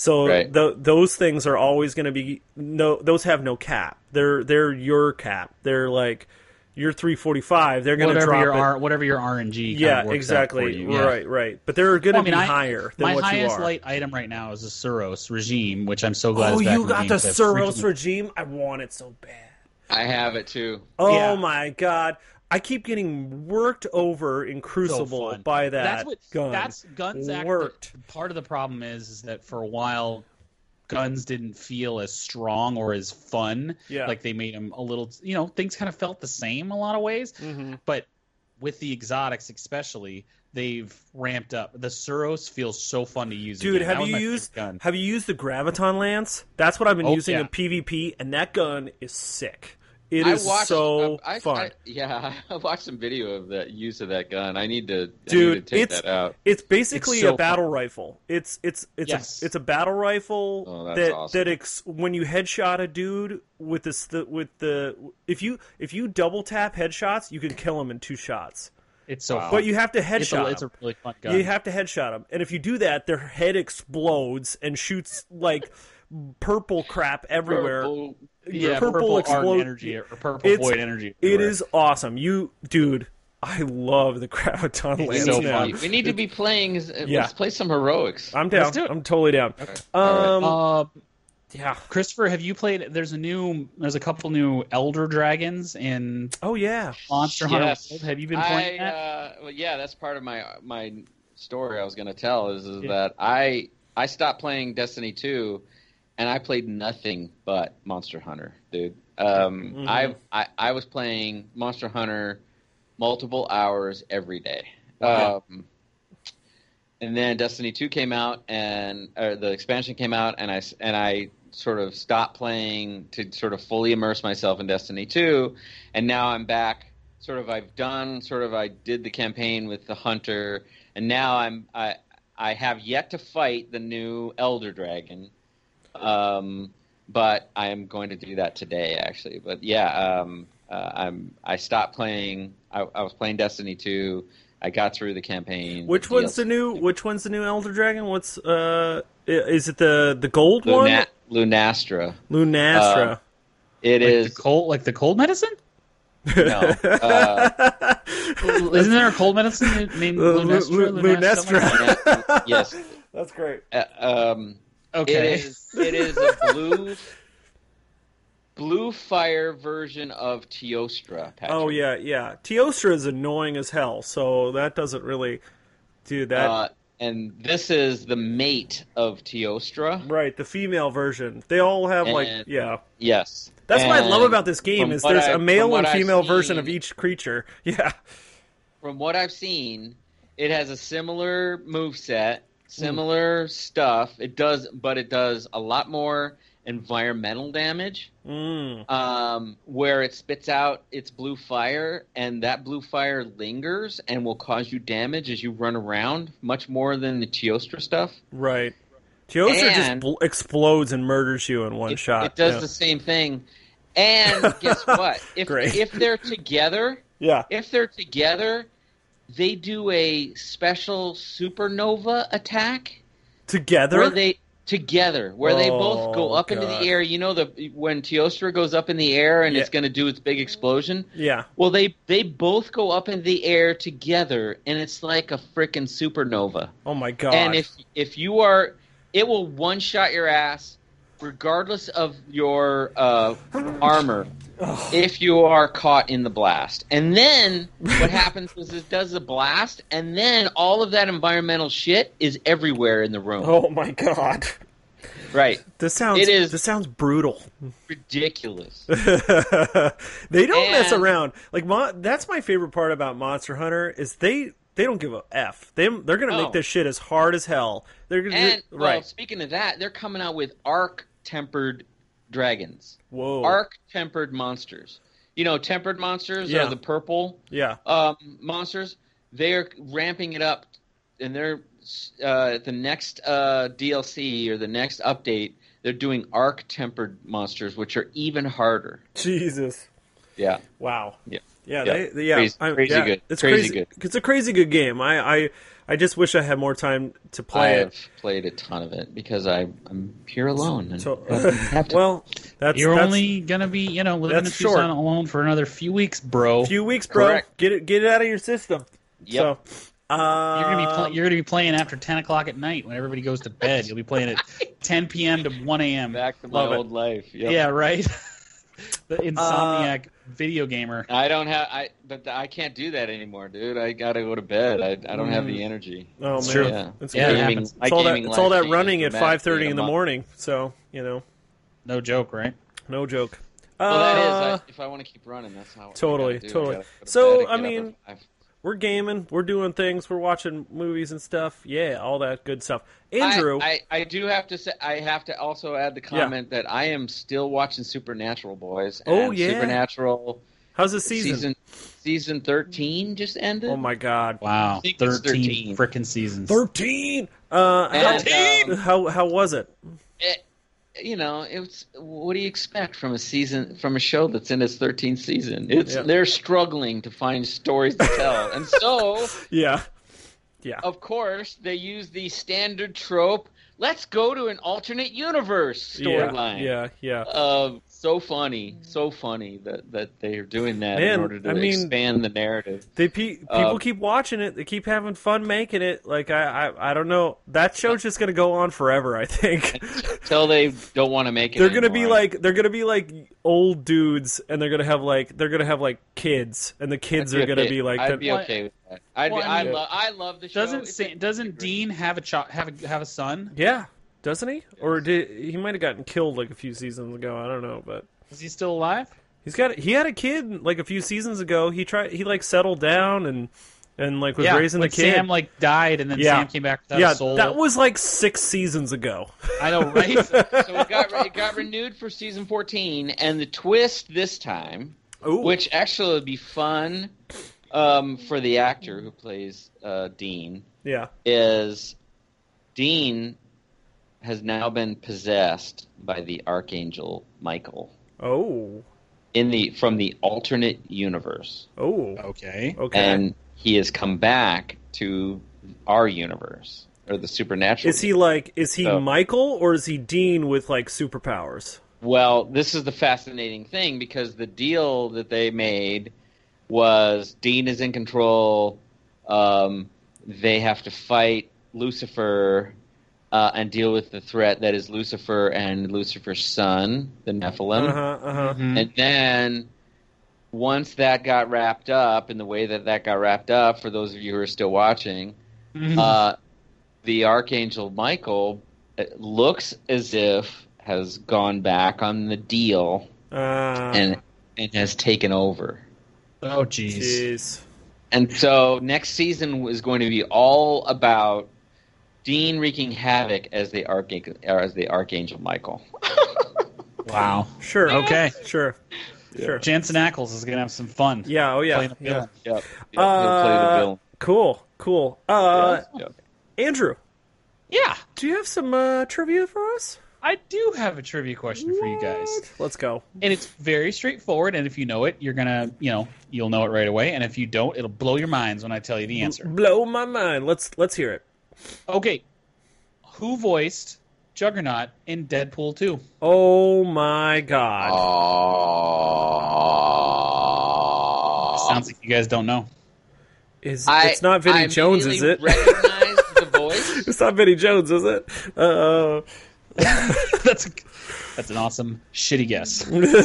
[SPEAKER 1] So
[SPEAKER 3] Right.
[SPEAKER 1] th- those things are always going to be no. Those have no cap. They're they're your cap. They're like you're three forty-five. They're going to
[SPEAKER 2] Whatever
[SPEAKER 1] drop
[SPEAKER 2] your
[SPEAKER 1] it.
[SPEAKER 2] R, whatever your R N G. Kind
[SPEAKER 1] Yeah,
[SPEAKER 2] of works
[SPEAKER 1] exactly.
[SPEAKER 2] Out for you. Yeah.
[SPEAKER 1] Right, right. But they're going to
[SPEAKER 2] Well, I mean,
[SPEAKER 1] be
[SPEAKER 2] I-
[SPEAKER 1] higher than
[SPEAKER 2] My
[SPEAKER 1] what you
[SPEAKER 2] highest
[SPEAKER 1] are.
[SPEAKER 2] light item right now is the Suros regime, which I'm so glad.
[SPEAKER 1] Oh,
[SPEAKER 2] is back
[SPEAKER 1] you
[SPEAKER 2] in
[SPEAKER 1] got
[SPEAKER 2] game,
[SPEAKER 1] the
[SPEAKER 2] 'cause I
[SPEAKER 1] Suros
[SPEAKER 2] freaking-
[SPEAKER 1] regime? I want it so bad.
[SPEAKER 3] I have it too.
[SPEAKER 1] Oh
[SPEAKER 2] Yeah.
[SPEAKER 1] my god. I keep getting worked over in
[SPEAKER 2] So
[SPEAKER 1] Crucible
[SPEAKER 2] fun.
[SPEAKER 1] by that
[SPEAKER 2] That's what
[SPEAKER 1] gun.
[SPEAKER 2] that's guns. Act,
[SPEAKER 1] worked.
[SPEAKER 2] Part of the problem is, is that for a while, guns didn't feel as strong or as fun.
[SPEAKER 1] Yeah.
[SPEAKER 2] Like they made them a little. You know, things kind of felt the same a lot of ways.
[SPEAKER 1] Mhm.
[SPEAKER 2] But with the exotics, especially, they've ramped up. The Suros feels so fun to use.
[SPEAKER 1] Dude,
[SPEAKER 2] again. That
[SPEAKER 1] have
[SPEAKER 2] was
[SPEAKER 1] you
[SPEAKER 2] my
[SPEAKER 1] used
[SPEAKER 2] favorite gun.
[SPEAKER 1] have you used the Graviton Lance? That's what I've been
[SPEAKER 2] Oh,
[SPEAKER 1] using
[SPEAKER 2] yeah.
[SPEAKER 1] in PvP, and that gun is sick. It
[SPEAKER 3] I
[SPEAKER 1] is
[SPEAKER 3] watched,
[SPEAKER 1] so
[SPEAKER 3] I, I,
[SPEAKER 1] fun.
[SPEAKER 3] I, yeah, I watched some video of that use of that gun. I need to,
[SPEAKER 1] Dude,
[SPEAKER 3] I need to take
[SPEAKER 1] it's
[SPEAKER 3] that out.
[SPEAKER 1] it's basically
[SPEAKER 2] It's so
[SPEAKER 1] a battle rifle. It's it's it's
[SPEAKER 2] Yes.
[SPEAKER 1] a it's a battle rifle
[SPEAKER 3] Oh, that's
[SPEAKER 1] that
[SPEAKER 3] awesome.
[SPEAKER 1] that ex, when you headshot a dude with this the, with the if you if you double tap headshots, you can kill him in two shots.
[SPEAKER 2] It's so
[SPEAKER 3] Wow.
[SPEAKER 2] fun.
[SPEAKER 1] But you have to
[SPEAKER 2] it's,
[SPEAKER 1] headshot
[SPEAKER 2] a, it's a
[SPEAKER 1] them.
[SPEAKER 2] really fun gun.
[SPEAKER 1] You have to headshot them, and if you do that, their head explodes and shoots like purple crap everywhere.
[SPEAKER 3] Purple-
[SPEAKER 2] yeah,
[SPEAKER 1] purple
[SPEAKER 2] purple,
[SPEAKER 1] explode-
[SPEAKER 2] art energy or purple
[SPEAKER 1] It's-
[SPEAKER 2] void energy.
[SPEAKER 1] It
[SPEAKER 2] everywhere.
[SPEAKER 1] is awesome. You, dude, I love the Graviton
[SPEAKER 3] We
[SPEAKER 1] Lance
[SPEAKER 2] so
[SPEAKER 3] need, to
[SPEAKER 1] now.
[SPEAKER 3] be, we need to be playing.
[SPEAKER 1] Yeah.
[SPEAKER 3] Let's play some heroics.
[SPEAKER 1] I'm down.
[SPEAKER 2] Let's do it.
[SPEAKER 1] I'm totally down.
[SPEAKER 3] All
[SPEAKER 1] Um,
[SPEAKER 2] Uh,
[SPEAKER 1] yeah.
[SPEAKER 2] Christopher, have you played? There's a new. There's a couple new Elder Dragons in
[SPEAKER 1] Oh yeah.
[SPEAKER 2] Monster Hunter
[SPEAKER 3] Yes.
[SPEAKER 2] World. Have you been playing
[SPEAKER 3] I,
[SPEAKER 2] that?
[SPEAKER 3] Uh, well, yeah, that's part of my my story I was going to tell is, is
[SPEAKER 2] Yeah.
[SPEAKER 3] that I I stopped playing Destiny two, and I played nothing but Monster Hunter, dude. Um,
[SPEAKER 1] Mhm.
[SPEAKER 3] I, I I was playing Monster Hunter multiple hours every day.
[SPEAKER 1] Wow.
[SPEAKER 3] Um, and then Destiny two came out, and or the expansion came out, and I s- and I sort of stopped playing to sort of fully immerse myself in Destiny two, and now I'm back. Sort of, I've done sort of, I did the campaign with the Hunter, and now I'm I I have yet to fight the new Elder Dragon, um, but I am going to do that today actually. But yeah, um, uh, I'm I stopped playing. I, I was playing Destiny two. I got through the campaign.
[SPEAKER 1] Which
[SPEAKER 3] the
[SPEAKER 1] one's the
[SPEAKER 3] D L C.
[SPEAKER 1] new? Which one's the new Elder Dragon? What's uh? i- Is it the the gold
[SPEAKER 3] Luna-
[SPEAKER 1] one?
[SPEAKER 3] Lunastra.
[SPEAKER 1] Lunastra.
[SPEAKER 3] Uh, It
[SPEAKER 2] Like
[SPEAKER 3] is
[SPEAKER 2] the cold, like the cold medicine.
[SPEAKER 3] no. Uh,
[SPEAKER 2] Isn't there a cold medicine named
[SPEAKER 1] Uh, Lu-
[SPEAKER 2] Lunestra?
[SPEAKER 1] Lu-
[SPEAKER 2] Lunestra?
[SPEAKER 1] Lunestra.
[SPEAKER 3] Luna- yes.
[SPEAKER 1] That's great.
[SPEAKER 3] Uh, um,
[SPEAKER 2] Okay.
[SPEAKER 3] It is. It is a blue, blue fire version of Teostra. Patrick.
[SPEAKER 1] Oh yeah, yeah. Teostra is annoying as hell, so that doesn't really do that.
[SPEAKER 3] Uh, and this is the mate of Teostra.
[SPEAKER 1] Right, the female version. They all have like
[SPEAKER 3] And-
[SPEAKER 1] yeah.
[SPEAKER 3] Yes.
[SPEAKER 1] That's what I love
[SPEAKER 3] And
[SPEAKER 1] about this game
[SPEAKER 3] from
[SPEAKER 1] is
[SPEAKER 3] what
[SPEAKER 1] there's
[SPEAKER 3] I-
[SPEAKER 1] a male
[SPEAKER 3] from what
[SPEAKER 1] and
[SPEAKER 3] I've
[SPEAKER 1] female version of
[SPEAKER 3] seen-
[SPEAKER 1] each creature. Yeah.
[SPEAKER 3] From what I've seen, it has a similar moveset, similar stuff. It does, but it does a lot more environmental damage.
[SPEAKER 1] Mm.
[SPEAKER 3] Um, where it spits out its blue fire, and that blue fire lingers and will cause you damage as you run around, much more than the Teostra stuff.
[SPEAKER 1] Right. Teostra just
[SPEAKER 3] And-
[SPEAKER 1] bl- explodes and murders you in one
[SPEAKER 3] It,
[SPEAKER 1] shot.
[SPEAKER 3] it does
[SPEAKER 1] yeah.
[SPEAKER 3] the same thing. And guess what? If
[SPEAKER 1] Great.
[SPEAKER 3] if they're together,
[SPEAKER 1] Yeah.
[SPEAKER 3] if they're together, they do a special supernova attack
[SPEAKER 1] Together?
[SPEAKER 3] where they together where they both go
[SPEAKER 1] Oh,
[SPEAKER 3] up into
[SPEAKER 1] God.
[SPEAKER 3] the air. You know the when Teostra goes up in the air and
[SPEAKER 1] Yeah.
[SPEAKER 3] it's going to do its big explosion.
[SPEAKER 1] Yeah.
[SPEAKER 3] Well, they they both go up in the air together, and it's like a freaking supernova.
[SPEAKER 1] Oh my god.
[SPEAKER 3] And if if you are, it will one shot your ass, regardless of your uh, armor. If you are caught in the blast, and then what happens is it does the blast, and then all of that environmental shit is everywhere in the room.
[SPEAKER 1] Oh my god.
[SPEAKER 3] Right?
[SPEAKER 1] This sounds
[SPEAKER 3] It is-
[SPEAKER 1] this sounds brutal.
[SPEAKER 3] Ridiculous.
[SPEAKER 1] They don't mess
[SPEAKER 3] And-
[SPEAKER 1] around. Like Mon- that's my favorite part about Monster Hunter is they they don't give a f. They they're gonna
[SPEAKER 3] No.
[SPEAKER 1] make this shit as hard as hell. They're gonna
[SPEAKER 3] And well,
[SPEAKER 1] right.
[SPEAKER 3] speaking of that, they're coming out with arc tempered dragons.
[SPEAKER 1] Whoa.
[SPEAKER 3] Arc tempered monsters. You know, tempered monsters
[SPEAKER 1] Yeah.
[SPEAKER 3] are the purple
[SPEAKER 1] Yeah.
[SPEAKER 3] um, monsters. They're ramping it up, and they're uh, the next uh, D L C or the next update. They're doing arc tempered monsters, which are even harder.
[SPEAKER 1] Jesus.
[SPEAKER 3] Yeah,
[SPEAKER 1] Wow.
[SPEAKER 3] yeah.
[SPEAKER 1] Yeah,
[SPEAKER 3] Yeah.
[SPEAKER 1] they, they- yeah,
[SPEAKER 3] Crazy-
[SPEAKER 1] I'm-
[SPEAKER 3] crazy
[SPEAKER 1] yeah,
[SPEAKER 3] good.
[SPEAKER 1] It's
[SPEAKER 3] Crazy
[SPEAKER 1] crazy
[SPEAKER 3] good.
[SPEAKER 1] It's a crazy good game. I, I, I just wish I had more time to
[SPEAKER 3] I
[SPEAKER 1] play
[SPEAKER 3] have
[SPEAKER 1] it.
[SPEAKER 3] played a ton of it because I, I'm here alone. And
[SPEAKER 1] So,
[SPEAKER 3] have to-
[SPEAKER 1] well, that's
[SPEAKER 2] You're
[SPEAKER 1] that's
[SPEAKER 2] only gonna be, you know, living in
[SPEAKER 1] that's
[SPEAKER 2] Tucson
[SPEAKER 1] short.
[SPEAKER 2] alone for another few weeks, bro.
[SPEAKER 1] a few weeks, bro.
[SPEAKER 3] Correct.
[SPEAKER 1] Get it, get it out of your system.
[SPEAKER 3] Yep.
[SPEAKER 1] So, uh,
[SPEAKER 2] You're gonna be pl- you're gonna be playing after ten o'clock at night when everybody goes to bed. You'll be playing at ten p.m. to one a.m.
[SPEAKER 3] back to my
[SPEAKER 1] Love it.
[SPEAKER 3] old life. Yep.
[SPEAKER 2] Yeah, right. The insomniac video gamer.
[SPEAKER 3] I don't have I, but I can't do that anymore, dude. I gotta go to bed. I, I don't have
[SPEAKER 1] Mm.
[SPEAKER 3] the energy.
[SPEAKER 1] oh man,
[SPEAKER 2] true.
[SPEAKER 3] Yeah.
[SPEAKER 1] it's,
[SPEAKER 2] Yeah, it
[SPEAKER 1] good.
[SPEAKER 2] happens.
[SPEAKER 3] My
[SPEAKER 1] it's all that.
[SPEAKER 3] gaming
[SPEAKER 1] It's all
[SPEAKER 3] life
[SPEAKER 1] that
[SPEAKER 3] changes
[SPEAKER 1] running at
[SPEAKER 3] dramatically
[SPEAKER 1] five thirty in
[SPEAKER 3] a
[SPEAKER 1] the
[SPEAKER 3] month.
[SPEAKER 1] morning. So you know,
[SPEAKER 2] No joke, right?
[SPEAKER 1] no joke.
[SPEAKER 3] Well, that is.
[SPEAKER 1] Uh,
[SPEAKER 3] I, if I want to keep running, that's how. I
[SPEAKER 1] Totally,
[SPEAKER 3] gotta do.
[SPEAKER 1] totally.
[SPEAKER 3] I gotta go to
[SPEAKER 1] So,
[SPEAKER 3] bed and
[SPEAKER 1] I
[SPEAKER 3] get up
[SPEAKER 1] mean,
[SPEAKER 3] at five.
[SPEAKER 1] we're gaming, we're doing things, we're watching movies and stuff. Yeah, all that good stuff. Andrew,
[SPEAKER 3] I, I, I do have to say, I have to also add the comment that I am still watching Supernatural, boys.
[SPEAKER 1] Oh,
[SPEAKER 3] and
[SPEAKER 1] yeah?
[SPEAKER 3] Supernatural
[SPEAKER 1] how's the season?
[SPEAKER 3] season season thirteen just ended.
[SPEAKER 1] Oh my god,
[SPEAKER 2] Wow,
[SPEAKER 3] think it's
[SPEAKER 2] thirteen
[SPEAKER 3] thirteen.
[SPEAKER 2] frickin' seasons.
[SPEAKER 1] thirteen. Uh,
[SPEAKER 3] And,
[SPEAKER 1] how,
[SPEAKER 3] um,
[SPEAKER 1] how how was it?
[SPEAKER 3] it, you know, it's what do you expect from a season from a show that's in its thirteenth season? It's
[SPEAKER 1] Yeah.
[SPEAKER 3] they're struggling to find stories to tell, and so
[SPEAKER 1] Yeah, yeah.
[SPEAKER 3] of course they use the standard trope. Let's go to an alternate universe storyline.
[SPEAKER 1] Yeah, yeah, yeah.
[SPEAKER 3] Uh, so funny, so funny that, that they are doing that
[SPEAKER 1] Man,
[SPEAKER 3] in order to
[SPEAKER 1] I mean-
[SPEAKER 3] expand the narrative.
[SPEAKER 1] They pe- people
[SPEAKER 3] uh,
[SPEAKER 1] keep watching it. They keep having fun making it. Like I, I, I don't know. That show's just gonna go on forever. I think
[SPEAKER 3] Until they don't want to make it.
[SPEAKER 1] they're gonna be
[SPEAKER 3] anymore.
[SPEAKER 1] like they're gonna be like old dudes, and they're gonna have like they're gonna have like kids, and the kids
[SPEAKER 3] I'd
[SPEAKER 1] are gonna
[SPEAKER 3] okay-
[SPEAKER 1] be like.
[SPEAKER 3] I'd
[SPEAKER 1] the-
[SPEAKER 3] be okay with that. I'd
[SPEAKER 2] Well,
[SPEAKER 3] be,
[SPEAKER 2] I
[SPEAKER 3] I,
[SPEAKER 2] mean-
[SPEAKER 3] love, I love the show.
[SPEAKER 2] Doesn't
[SPEAKER 3] It's
[SPEAKER 2] Sa-
[SPEAKER 3] a-
[SPEAKER 2] doesn't Dean have a cho- have a have a son?
[SPEAKER 1] Yeah, doesn't he? Or did he might have gotten killed like a few seasons ago? I don't know, but
[SPEAKER 2] Is he still alive?
[SPEAKER 1] he's got he had a kid like a few seasons ago. He tried he like settled down and and like was
[SPEAKER 2] yeah,
[SPEAKER 1] raising
[SPEAKER 2] like
[SPEAKER 1] the kid.
[SPEAKER 2] Sam like died, and then
[SPEAKER 1] Yeah.
[SPEAKER 2] Sam came back without
[SPEAKER 1] yeah,
[SPEAKER 2] a soul.
[SPEAKER 1] that was like six seasons ago.
[SPEAKER 2] I know, right?
[SPEAKER 3] So it got it got renewed for season fourteen, and the twist this time,
[SPEAKER 1] Ooh.
[SPEAKER 3] which actually would be fun um, for the actor who plays uh, Dean,
[SPEAKER 1] Yeah.
[SPEAKER 3] is Dean has now been possessed by the Archangel Michael
[SPEAKER 1] Oh.
[SPEAKER 3] in the from the alternate universe,
[SPEAKER 1] Oh.
[SPEAKER 2] Okay.
[SPEAKER 1] Okay.
[SPEAKER 3] and he has come back to our universe or the supernatural.
[SPEAKER 1] Is he like is he
[SPEAKER 3] So-
[SPEAKER 1] Michael or is he Dean with like superpowers?
[SPEAKER 3] Well, this is the fascinating thing because the deal that they made was Dean is in control. Um, they have to fight Lucifer uh, and deal with the threat that is Lucifer and Lucifer's son, the Nephilim.
[SPEAKER 1] Uh huh. Uh huh.
[SPEAKER 2] Mhm.
[SPEAKER 3] And then once that got wrapped up, in the way that that got wrapped up, for those of you who are still watching,
[SPEAKER 2] Mhm.
[SPEAKER 3] uh, the Archangel Michael it looks as if has gone back on the deal
[SPEAKER 1] Uh,
[SPEAKER 3] and and has taken over.
[SPEAKER 2] oh, jeez.
[SPEAKER 1] jeez.
[SPEAKER 3] And so next season is going to be all about Dean wreaking havoc as the Archangel, as the Archangel Michael.
[SPEAKER 2] Wow.
[SPEAKER 1] Sure.
[SPEAKER 2] Okay.
[SPEAKER 1] Sure. Sure.
[SPEAKER 2] Jansen Ackles is gonna have some fun.
[SPEAKER 1] Yeah. Oh yeah.
[SPEAKER 2] Playing a
[SPEAKER 1] Yeah.
[SPEAKER 2] villain.
[SPEAKER 3] Yep. Yep, he'll play the
[SPEAKER 1] Uh,
[SPEAKER 3] villain.
[SPEAKER 1] Cool. Cool. Uh,
[SPEAKER 3] Yep.
[SPEAKER 1] Andrew,
[SPEAKER 2] Yeah.
[SPEAKER 1] do you have some uh, trivia for us?
[SPEAKER 2] I do have a trivia question for you guys.
[SPEAKER 1] What? Let's go.
[SPEAKER 2] And it's very straightforward, and if you know it, you're gonna, you know, you'll know it right away. And if you don't, it'll blow your minds when I tell you the answer.
[SPEAKER 1] Blow my mind. Let's let's hear it.
[SPEAKER 2] Okay. Who voiced Juggernaut in Deadpool two?
[SPEAKER 1] Oh my god.
[SPEAKER 3] Oh.
[SPEAKER 2] Sounds like you guys don't know.
[SPEAKER 1] Is
[SPEAKER 3] I-
[SPEAKER 1] it's not Vinny
[SPEAKER 3] I
[SPEAKER 1] Jones, is it?
[SPEAKER 3] immediately recognized the voice.
[SPEAKER 1] It's not Vinny Jones, is it? Uh,
[SPEAKER 2] that's a, that's an awesome shitty guess.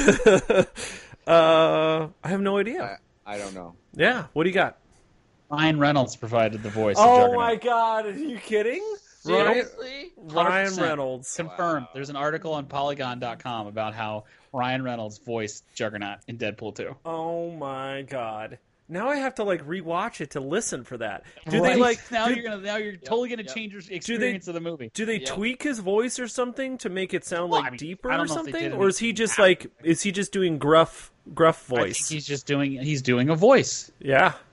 [SPEAKER 1] uh, I have no idea.
[SPEAKER 3] I, I don't know.
[SPEAKER 1] Yeah, what do you got?
[SPEAKER 2] Ryan Reynolds provided the voice of
[SPEAKER 1] Oh
[SPEAKER 2] Juggernaut.
[SPEAKER 1] my god, are you kidding? Ryan,
[SPEAKER 3] Seriously?
[SPEAKER 1] Ryan
[SPEAKER 2] one hundred percent.
[SPEAKER 1] Reynolds.
[SPEAKER 2] Confirmed. There's an article on Polygon dot com about how Ryan Reynolds voiced Juggernaut in Deadpool two.
[SPEAKER 1] Oh my god. Now I have to like rewatch it to listen for that. Do
[SPEAKER 2] Right?
[SPEAKER 1] they like
[SPEAKER 2] now
[SPEAKER 1] do,
[SPEAKER 2] you're gonna now you're totally gonna
[SPEAKER 3] yep.
[SPEAKER 2] change your experience of the movie.
[SPEAKER 1] do they
[SPEAKER 3] Yep.
[SPEAKER 1] tweak his voice or something to make it sound
[SPEAKER 2] Well,
[SPEAKER 1] like
[SPEAKER 2] I mean,
[SPEAKER 1] deeper
[SPEAKER 2] I
[SPEAKER 1] or
[SPEAKER 2] don't know if they
[SPEAKER 1] something?
[SPEAKER 2] did
[SPEAKER 1] Or is he
[SPEAKER 2] anything
[SPEAKER 1] just
[SPEAKER 2] after.
[SPEAKER 1] like is he just doing gruff gruff
[SPEAKER 2] I think
[SPEAKER 1] voice?
[SPEAKER 2] he's just doing he's doing a voice.
[SPEAKER 1] Yeah.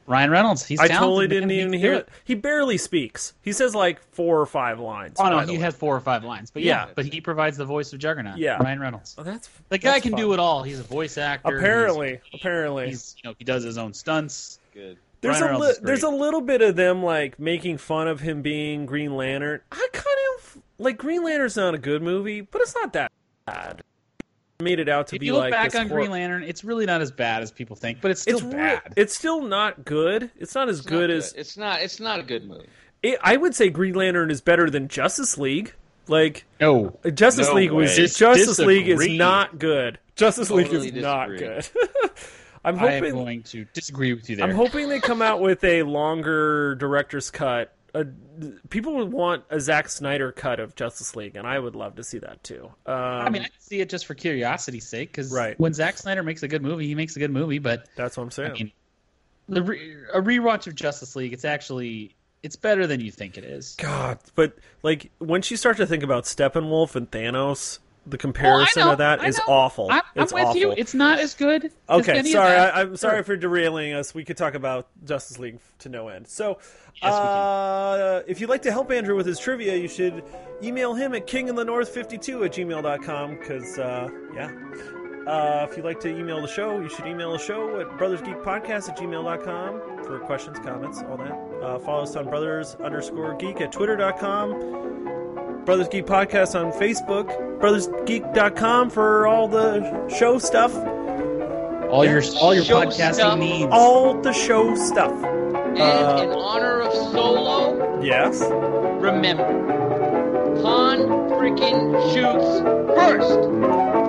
[SPEAKER 2] Ryan Reynolds. He's
[SPEAKER 1] I
[SPEAKER 2] talented,
[SPEAKER 1] totally
[SPEAKER 2] man.
[SPEAKER 1] didn't
[SPEAKER 2] He
[SPEAKER 1] even
[SPEAKER 2] can
[SPEAKER 1] hear
[SPEAKER 2] do
[SPEAKER 1] it. He barely speaks. He says like four or five lines.
[SPEAKER 2] Oh no,
[SPEAKER 1] by the
[SPEAKER 2] he
[SPEAKER 1] way.
[SPEAKER 2] has four or five lines, but yeah,
[SPEAKER 1] Yeah.
[SPEAKER 2] but he provides the voice of Juggernaut.
[SPEAKER 1] Yeah.
[SPEAKER 2] Ryan Reynolds.
[SPEAKER 1] Oh, that's
[SPEAKER 2] The guy
[SPEAKER 1] that's
[SPEAKER 2] can
[SPEAKER 1] fun.
[SPEAKER 2] do it all. He's a voice actor.
[SPEAKER 1] Apparently,
[SPEAKER 2] He's,
[SPEAKER 1] apparently.
[SPEAKER 2] he's you know he does his own stunts.
[SPEAKER 3] Good.
[SPEAKER 1] There's
[SPEAKER 2] Ryan
[SPEAKER 1] a
[SPEAKER 2] Reynolds
[SPEAKER 1] li-
[SPEAKER 2] is great.
[SPEAKER 1] there's a little bit of them like making fun of him being Green Lantern. I kind of like Green Lantern's not a good movie, but it's not that bad. Made it out to
[SPEAKER 2] If
[SPEAKER 1] be
[SPEAKER 2] you look
[SPEAKER 1] like
[SPEAKER 2] back
[SPEAKER 1] this
[SPEAKER 2] on
[SPEAKER 1] hor-
[SPEAKER 2] Green Lantern, it's really not as bad as people think, but it's still
[SPEAKER 1] it's re-
[SPEAKER 2] bad.
[SPEAKER 1] It's still not good. It's not as
[SPEAKER 3] It's
[SPEAKER 1] good
[SPEAKER 3] not
[SPEAKER 1] as
[SPEAKER 3] It's not. It's not a good movie.
[SPEAKER 1] it, I would say. Green Lantern is better than Justice League. Like
[SPEAKER 2] no,
[SPEAKER 1] Justice
[SPEAKER 2] No
[SPEAKER 1] League was
[SPEAKER 2] way.
[SPEAKER 1] Justice League is
[SPEAKER 2] Disagree.
[SPEAKER 1] not good. Justice League
[SPEAKER 3] Totally
[SPEAKER 1] is not
[SPEAKER 3] disagree.
[SPEAKER 1] good. I'm
[SPEAKER 2] I am
[SPEAKER 1] hoping
[SPEAKER 2] going to disagree with you there.
[SPEAKER 1] I'm hoping they come out with a longer director's cut. Uh, people would want a Zack Snyder cut of Justice League, and I would love to see that too. Um,
[SPEAKER 2] I mean, I can see it just for curiosity's sake, because
[SPEAKER 1] Right.
[SPEAKER 2] when Zack Snyder makes a good movie, he makes a good movie. But
[SPEAKER 1] that's what I'm saying.
[SPEAKER 2] I mean, the re- a rewatch of Justice League, it's actually it's better than you think it is.
[SPEAKER 1] God, but like once you start to think about Steppenwolf and Thanos, the comparison
[SPEAKER 2] Oh, I know,
[SPEAKER 1] of that
[SPEAKER 2] I
[SPEAKER 1] is
[SPEAKER 2] know.
[SPEAKER 1] awful.
[SPEAKER 2] I'm, I'm
[SPEAKER 1] it's
[SPEAKER 2] with
[SPEAKER 1] awful.
[SPEAKER 2] you. It's not as good. as
[SPEAKER 1] Okay,
[SPEAKER 2] any of
[SPEAKER 1] sorry.
[SPEAKER 2] that.
[SPEAKER 1] I, I'm sorry
[SPEAKER 2] Sure.
[SPEAKER 1] for derailing us. We could talk about Justice League to no end. So,
[SPEAKER 2] Yes, we can.
[SPEAKER 1] uh, if you'd like to help Andrew with his trivia, you should email him at king in the north fifty-two at gmail dot com because, uh, yeah. Uh, if you'd like to email the show, you should email the show at brothersgeekpodcast at gmail dot com for questions, comments, all that. Uh, follow us on brothers underscore geek at twitter dot com. Brothers Geek Podcast on Facebook. brothers geek dot com for all the show stuff.
[SPEAKER 2] all your all your
[SPEAKER 3] Show
[SPEAKER 2] podcasting
[SPEAKER 3] stuff.
[SPEAKER 2] needs.
[SPEAKER 1] All the show stuff.
[SPEAKER 3] And
[SPEAKER 1] Uh,
[SPEAKER 3] in honor of Solo,
[SPEAKER 1] Yes.
[SPEAKER 3] remember, Han freaking shoots first.